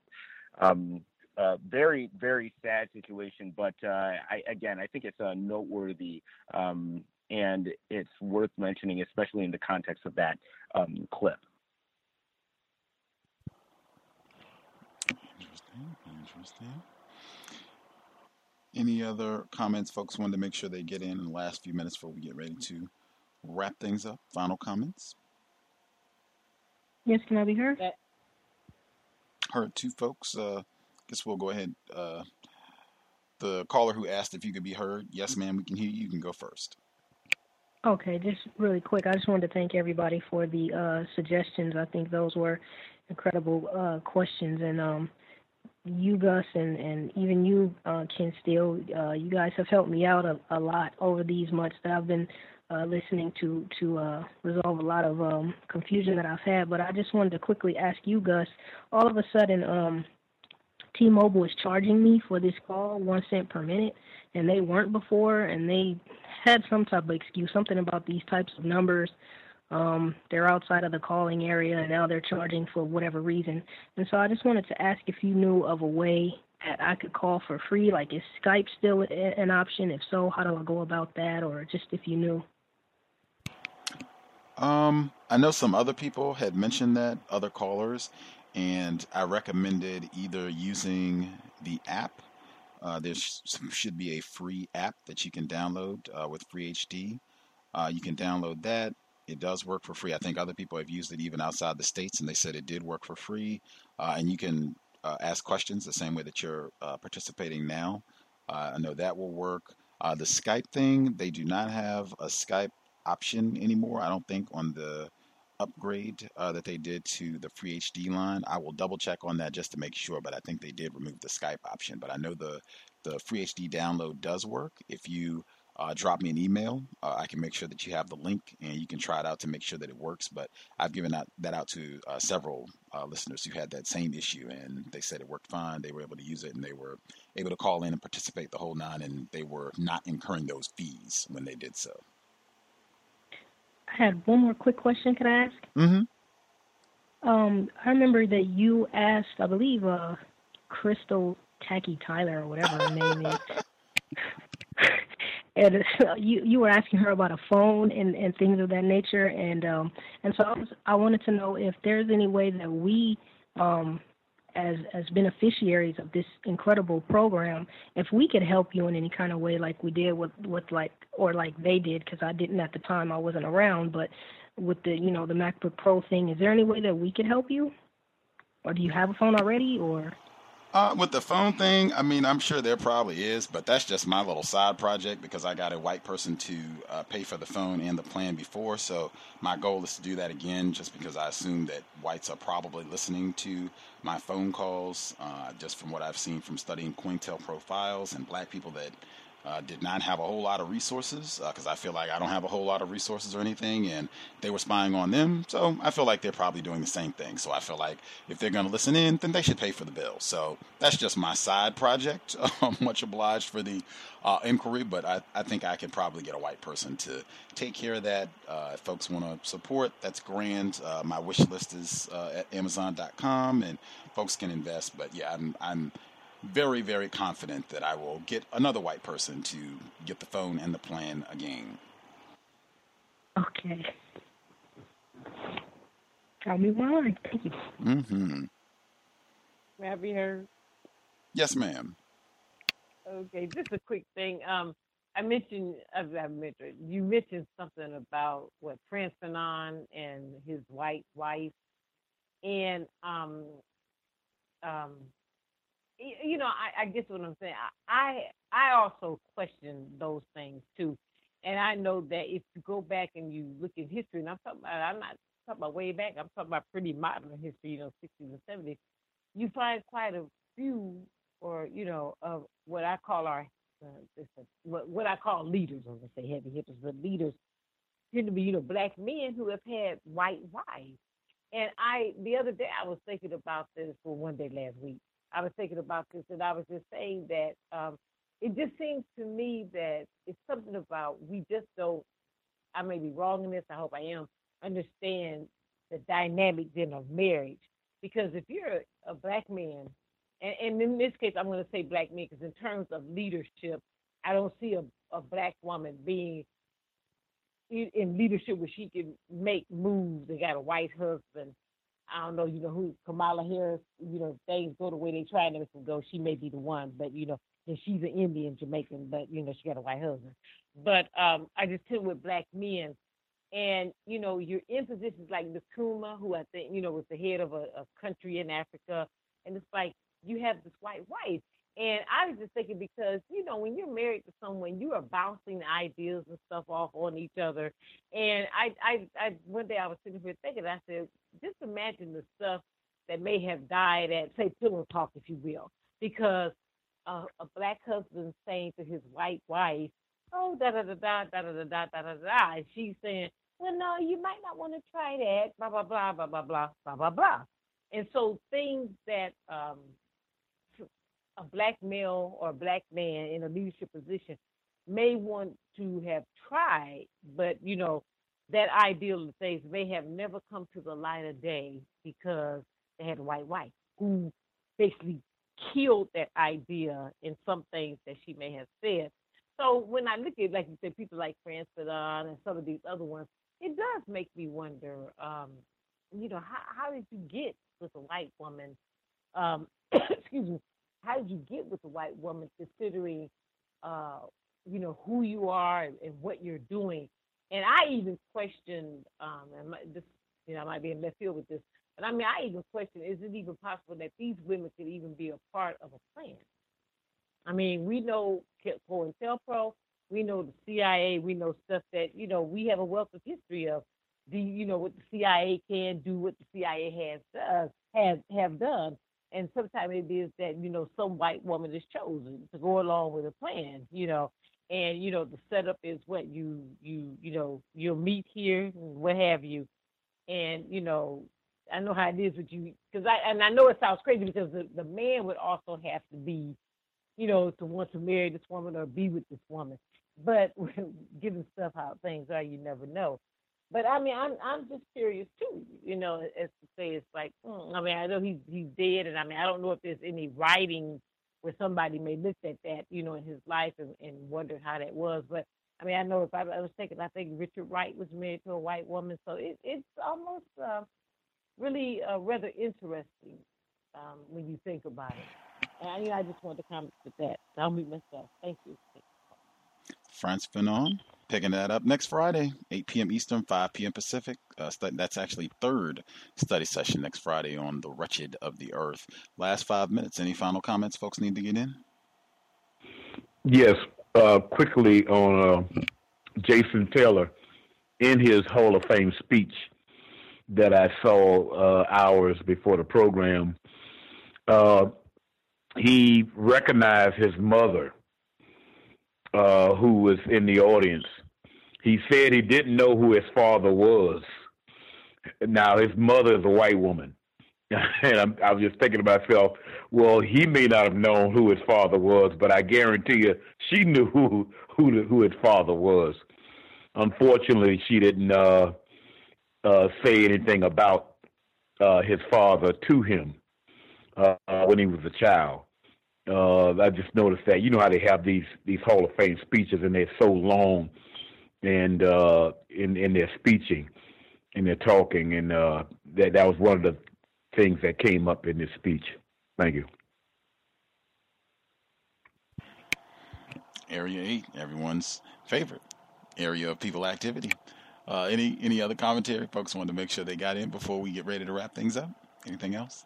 S5: Very, very sad situation, but I think it's noteworthy, and it's worth mentioning, especially in the context of that clip.
S16: Interesting. Any other comments folks wanted to make sure they get in the last few minutes before we get ready to wrap things up? Final comments?
S12: Yes, can I be heard?
S16: Heard two folks. Guess we'll go ahead. The caller who asked if you could be heard, yes, ma'am, we can hear you. You can go first.
S12: Okay, just really quick. I just wanted to thank everybody for the suggestions. I think those were incredible questions, and you, Gus, and even you, Ken Steele, you guys have helped me out a lot over these months that I've been listening to resolve a lot of confusion that I've had. But I just wanted to quickly ask you, Gus, all of a sudden T-Mobile is charging me for this call 1 cent per minute, and they weren't before, and they had some type of excuse, something about these types of numbers. They're outside of the calling area, and now they're charging for whatever reason. And so I just wanted to ask if you knew of a way that I could call for free. Like, is Skype still an option? If so, how do I go about that? Or just if you knew.
S16: I know some other people had mentioned that, other callers, and I recommended either using the app. There should be a free app that you can download with FreeHD. You can download that. It does work for free. I think other people have used it even outside the States, and they said it did work for free. And you can ask questions the same way that you're participating now. I know that will work. The Skype thing, they do not have a Skype option anymore, I don't think, on the upgrade that they did to the FreeHD line. I will double check on that just to make sure, but I think they did remove the Skype option. But I know the FreeHD download does work. If you drop me an email, I can make sure that you have the link and you can try it out to make sure that it works. But I've given that out to several listeners who had that same issue, and they said it worked fine. They were able to use it, and they were able to call in and participate the whole nine, and they were not incurring those fees when they did so.
S12: I had one more quick question. Can I ask?
S16: Mm-hmm.
S12: I remember that you asked, I believe, Crystal Tacky Tyler or whatever her name is. And you were asking her about a phone and things of that nature, and so I wanted to know if there's any way that we, as beneficiaries of this incredible program, if we could help you in any kind of way, like we did with like they did, because I didn't at the time, I wasn't around, but with the the MacBook Pro thing, is there any way that we could help you, or do you have a phone already, or?
S16: With the phone thing, I mean, I'm sure there probably is, but that's just my little side project because I got a white person to pay for the phone and the plan before. So my goal is to do that again, just because I assume that whites are probably listening to my phone calls, just from what I've seen from studying COINTEL profiles and black people that did not have a whole lot of resources, because I feel like I don't have a whole lot of resources or anything, and they were spying on them. So I feel like they're probably doing the same thing. So I feel like if they're going to listen in, then they should pay for the bill. So that's just my side project. Much obliged for the inquiry, but I think I could probably get a white person to take care of that. If folks want to support, that's grand. My wish list is at Amazon.com, and folks can invest. But yeah, I'm very, very confident that I will get another white person to get the phone and the plan again.
S12: Okay. Tell me why. Thank you.
S16: Mm-hmm.
S11: May I be heard?
S16: Yes, ma'am.
S11: Okay, just a quick thing. You mentioned something about Prince Fanon and his white wife, and I guess what I'm saying, I also question those things too. And I know that if you go back and you look at history, and I'm not talking about way back, I'm talking about pretty modern history, 60s and 70s, you find quite a few, or, of what I call what I call leaders. I'm going to say heavy hitters, but leaders tend to be, black men who have had white wives. And the other day, I was thinking about this, one day last week, I was thinking about this, and I was just saying that it just seems to me that it's something about, we just don't, I may be wrong in this, I hope I am, understand the dynamic then of marriage. Because if you're a black man, and in this case, I'm going to say black men, because in terms of leadership, I don't see a black woman being in leadership where she can make moves and got a white husband. I don't know, who Kamala Harris, things go the way they try to make them go. She may be the one, but, and she's an Indian Jamaican, but, she got a white husband. But I just tell with black men, and, you're in positions like Nkrumah, who I think, was the head of a country in Africa. And it's like, you have this white wife. And I was just thinking because, when you're married to someone, you are bouncing ideas and stuff off on each other. And I one day I was sitting here thinking, I said, just imagine the stuff that may have died at, say, pillow talk, if you will, because a black husband saying to his white wife, oh, da-da-da-da, da-da-da-da, da-da-da-da, and she's saying, well, no, you might not want to try that, blah, blah, blah, blah, blah, blah, blah, blah, blah. And so things that a black male or a black man in a leadership position may want to have tried, but, that ideal of things may have never come to the light of day because they had a white wife who basically killed that idea in some things that she may have said. So when I look at, like you said, people like Fran Fanon and some of these other ones, it does make me wonder, how did you get with a white woman? Excuse me. How did you get with a white woman, considering, who you are and what you're doing? And I even questioned, I might be in left field with this, but I even question, is it even possible that these women could even be a part of a plan? I mean, we know COINTELPRO, we know the CIA, we know stuff that, we have a wealth of history of, what the CIA can do, what the CIA have done. And sometimes it is that, some white woman is chosen to go along with a plan, and, the setup is what you'll meet here and what have you. And, I know how it is with you, because I know it sounds crazy because the man would also have to be, to want to marry this woman or be with this woman. But given stuff how things are, you never know. But I'm just curious too, as to say, it's like, I know he's dead, and I don't know if there's any writing where somebody may look at that, in his life and wondered how that was. But I know if I was thinking, I think Richard Wright was married to a white woman, so it's almost really rather interesting when you think about it. And I just wanted to comment with that. I'll mute myself. Thank you.
S16: Frantz Fanon, picking that up next Friday, 8 p.m. Eastern, 5 p.m. Pacific. That's actually third study session next Friday on the wretched of the earth. Last 5 minutes. Any final comments folks need to get in?
S10: Yes, quickly on Jason Taylor in his Hall of Fame speech that I saw hours before the program. He recognized his mother, who was in the audience. He said he didn't know who his father was. Now, his mother is a white woman. And I was just thinking to myself, well, he may not have known who his father was, but I guarantee you she knew who his father was. Unfortunately, she didn't say anything about his father to him when he was a child. I just noticed that, how they have these Hall of Fame speeches, and they're so long, and in their speeching, and their talking, and that was one of the things that came up in this speech. Thank you.
S16: Area 8, everyone's favorite area of people activity. Any other commentary? Folks wanted to make sure they got in before we get ready to wrap things up. Anything else?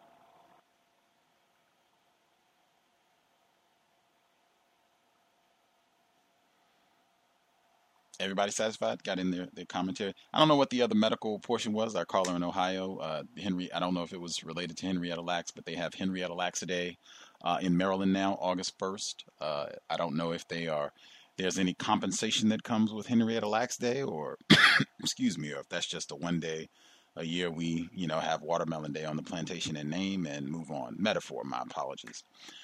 S16: Everybody satisfied? Got in their commentary. I don't know what the other medical portion was. Our caller in Ohio, I don't know if it was related to Henrietta Lacks, but they have Henrietta Lacks Day in Maryland now, August 1st. I don't know if there's any compensation that comes with Henrietta Lacks Day, or excuse me, or if that's just a one day a year we, have Watermelon Day on the plantation in name and move on. Metaphor, my apologies.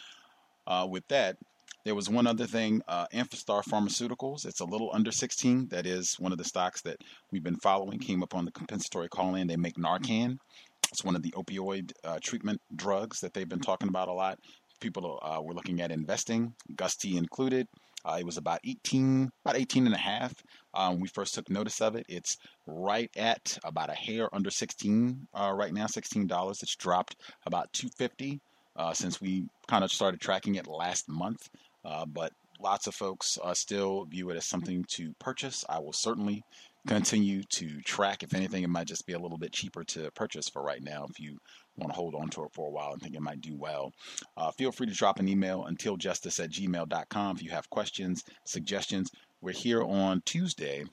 S16: With that, there was one other thing, Amphastar Pharmaceuticals. It's a little under 16. That is one of the stocks that we've been following. Came up on the compensatory call-in. They make Narcan. It's one of the opioid treatment drugs that they've been talking about a lot. People were looking at investing, Gusty included. It was about 18 and a half when we first took notice of it. It's right at about a hair under 16 right now, $16. It's dropped about $2.50 since we kind of started tracking it last month. But lots of folks still view it as something to purchase. I will certainly continue to track. If anything, it might just be a little bit cheaper to purchase for right now if you want to hold on to it for a while and think it might do well. Feel free to drop an email, untiljustice@gmail.com, if you have questions, suggestions. We're here on Tuesday.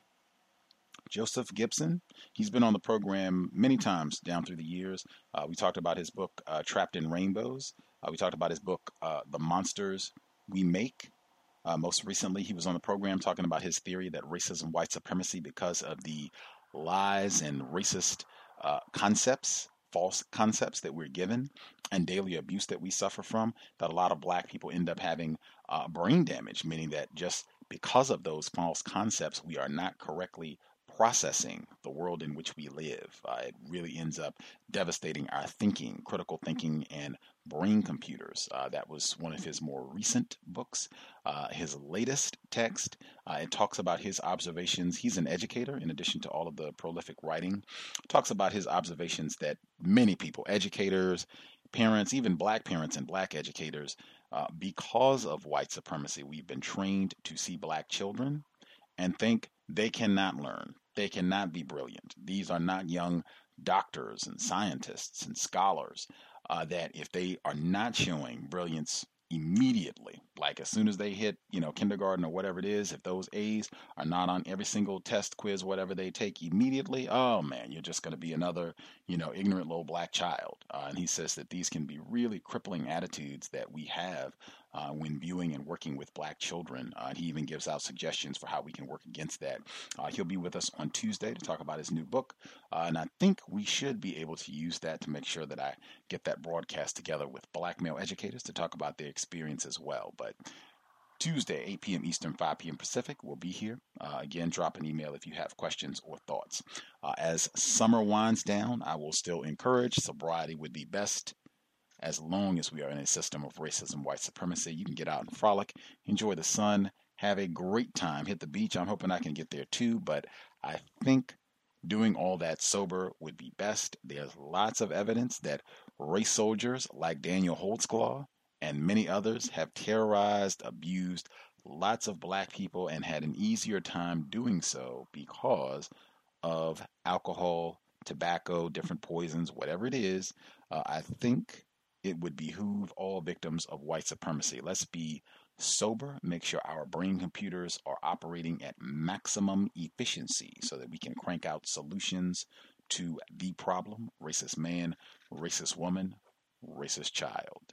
S16: Joseph Gibson, he's been on the program many times down through the years. We talked about his book, Trapped in Rainbows. We talked about his book, The Monsters We Make. Most recently, he was on the program talking about his theory that racism, white supremacy, because of the lies and racist concepts, false concepts that we're given, and daily abuse that we suffer from, that a lot of black people end up having brain damage, meaning that just because of those false concepts, we are not correctly processing the world in which we live. It really ends up devastating our thinking, critical thinking, and brain computers. That was one of his more recent books. His latest text, it talks about his observations. He's an educator, in addition to all of the prolific writing. Talks about his observations that many people, educators, parents, even black parents and black educators, because of white supremacy, we've been trained to see black children and think they cannot learn. They cannot be brilliant. These are not young doctors and scientists and scholars that if they are not showing brilliance immediately, like as soon as they hit, kindergarten or whatever it is, if those A's are not on every single test, quiz, whatever they take immediately, oh man, you're just going to be another, ignorant little black child. And he says that these can be really crippling attitudes that we have when viewing and working with black children. He even gives out suggestions for how we can work against that. He'll be with us on Tuesday to talk about his new book. And I think we should be able to use that to make sure that I get that broadcast together with black male educators to talk about their experience as well. But Tuesday, 8 p.m. Eastern, 5 p.m. Pacific, we'll be here. Again, drop an email if you have questions or thoughts. As summer winds down, I will still encourage sobriety would be best. As long as we are in a system of racism, white supremacy, you can get out and frolic, enjoy the sun, have a great time, hit the beach. I'm hoping I can get there too, but I think doing all that sober would be best. There's lots of evidence that race soldiers like Daniel Holtzclaw and many others have terrorized, abused lots of black people and had an easier time doing so because of alcohol, tobacco, different poisons, whatever it is. I think it would behoove all victims of white supremacy. Let's be sober, make sure our brain computers are operating at maximum efficiency so that we can crank out solutions to the problem: racist man, racist woman, racist child.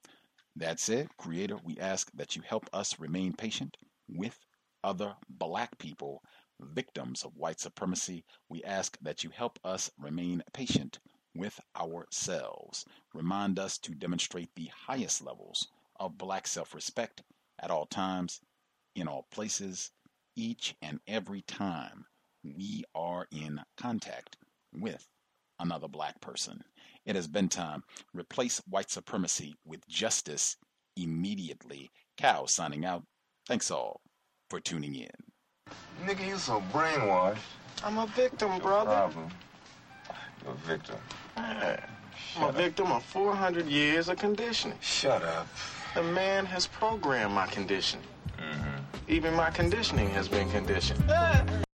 S16: That's it. Creator, we ask that you help us remain patient with other black people, victims of white supremacy. We ask that you help us remain patient with ourselves. Remind us to demonstrate the highest levels of black self-respect at all times, in all places, each and every time we are in contact with another black person. It has been time. Replace white supremacy with justice immediately. Cow signing out. Thanks all for tuning in.
S13: Nigga, you so brainwashed. I'm a victim, brother. Problem. You're a victim. Man, I'm a victim of 400 years of conditioning. Shut up. The man has programmed my conditioning. Mm-hmm. Even my conditioning has been conditioned.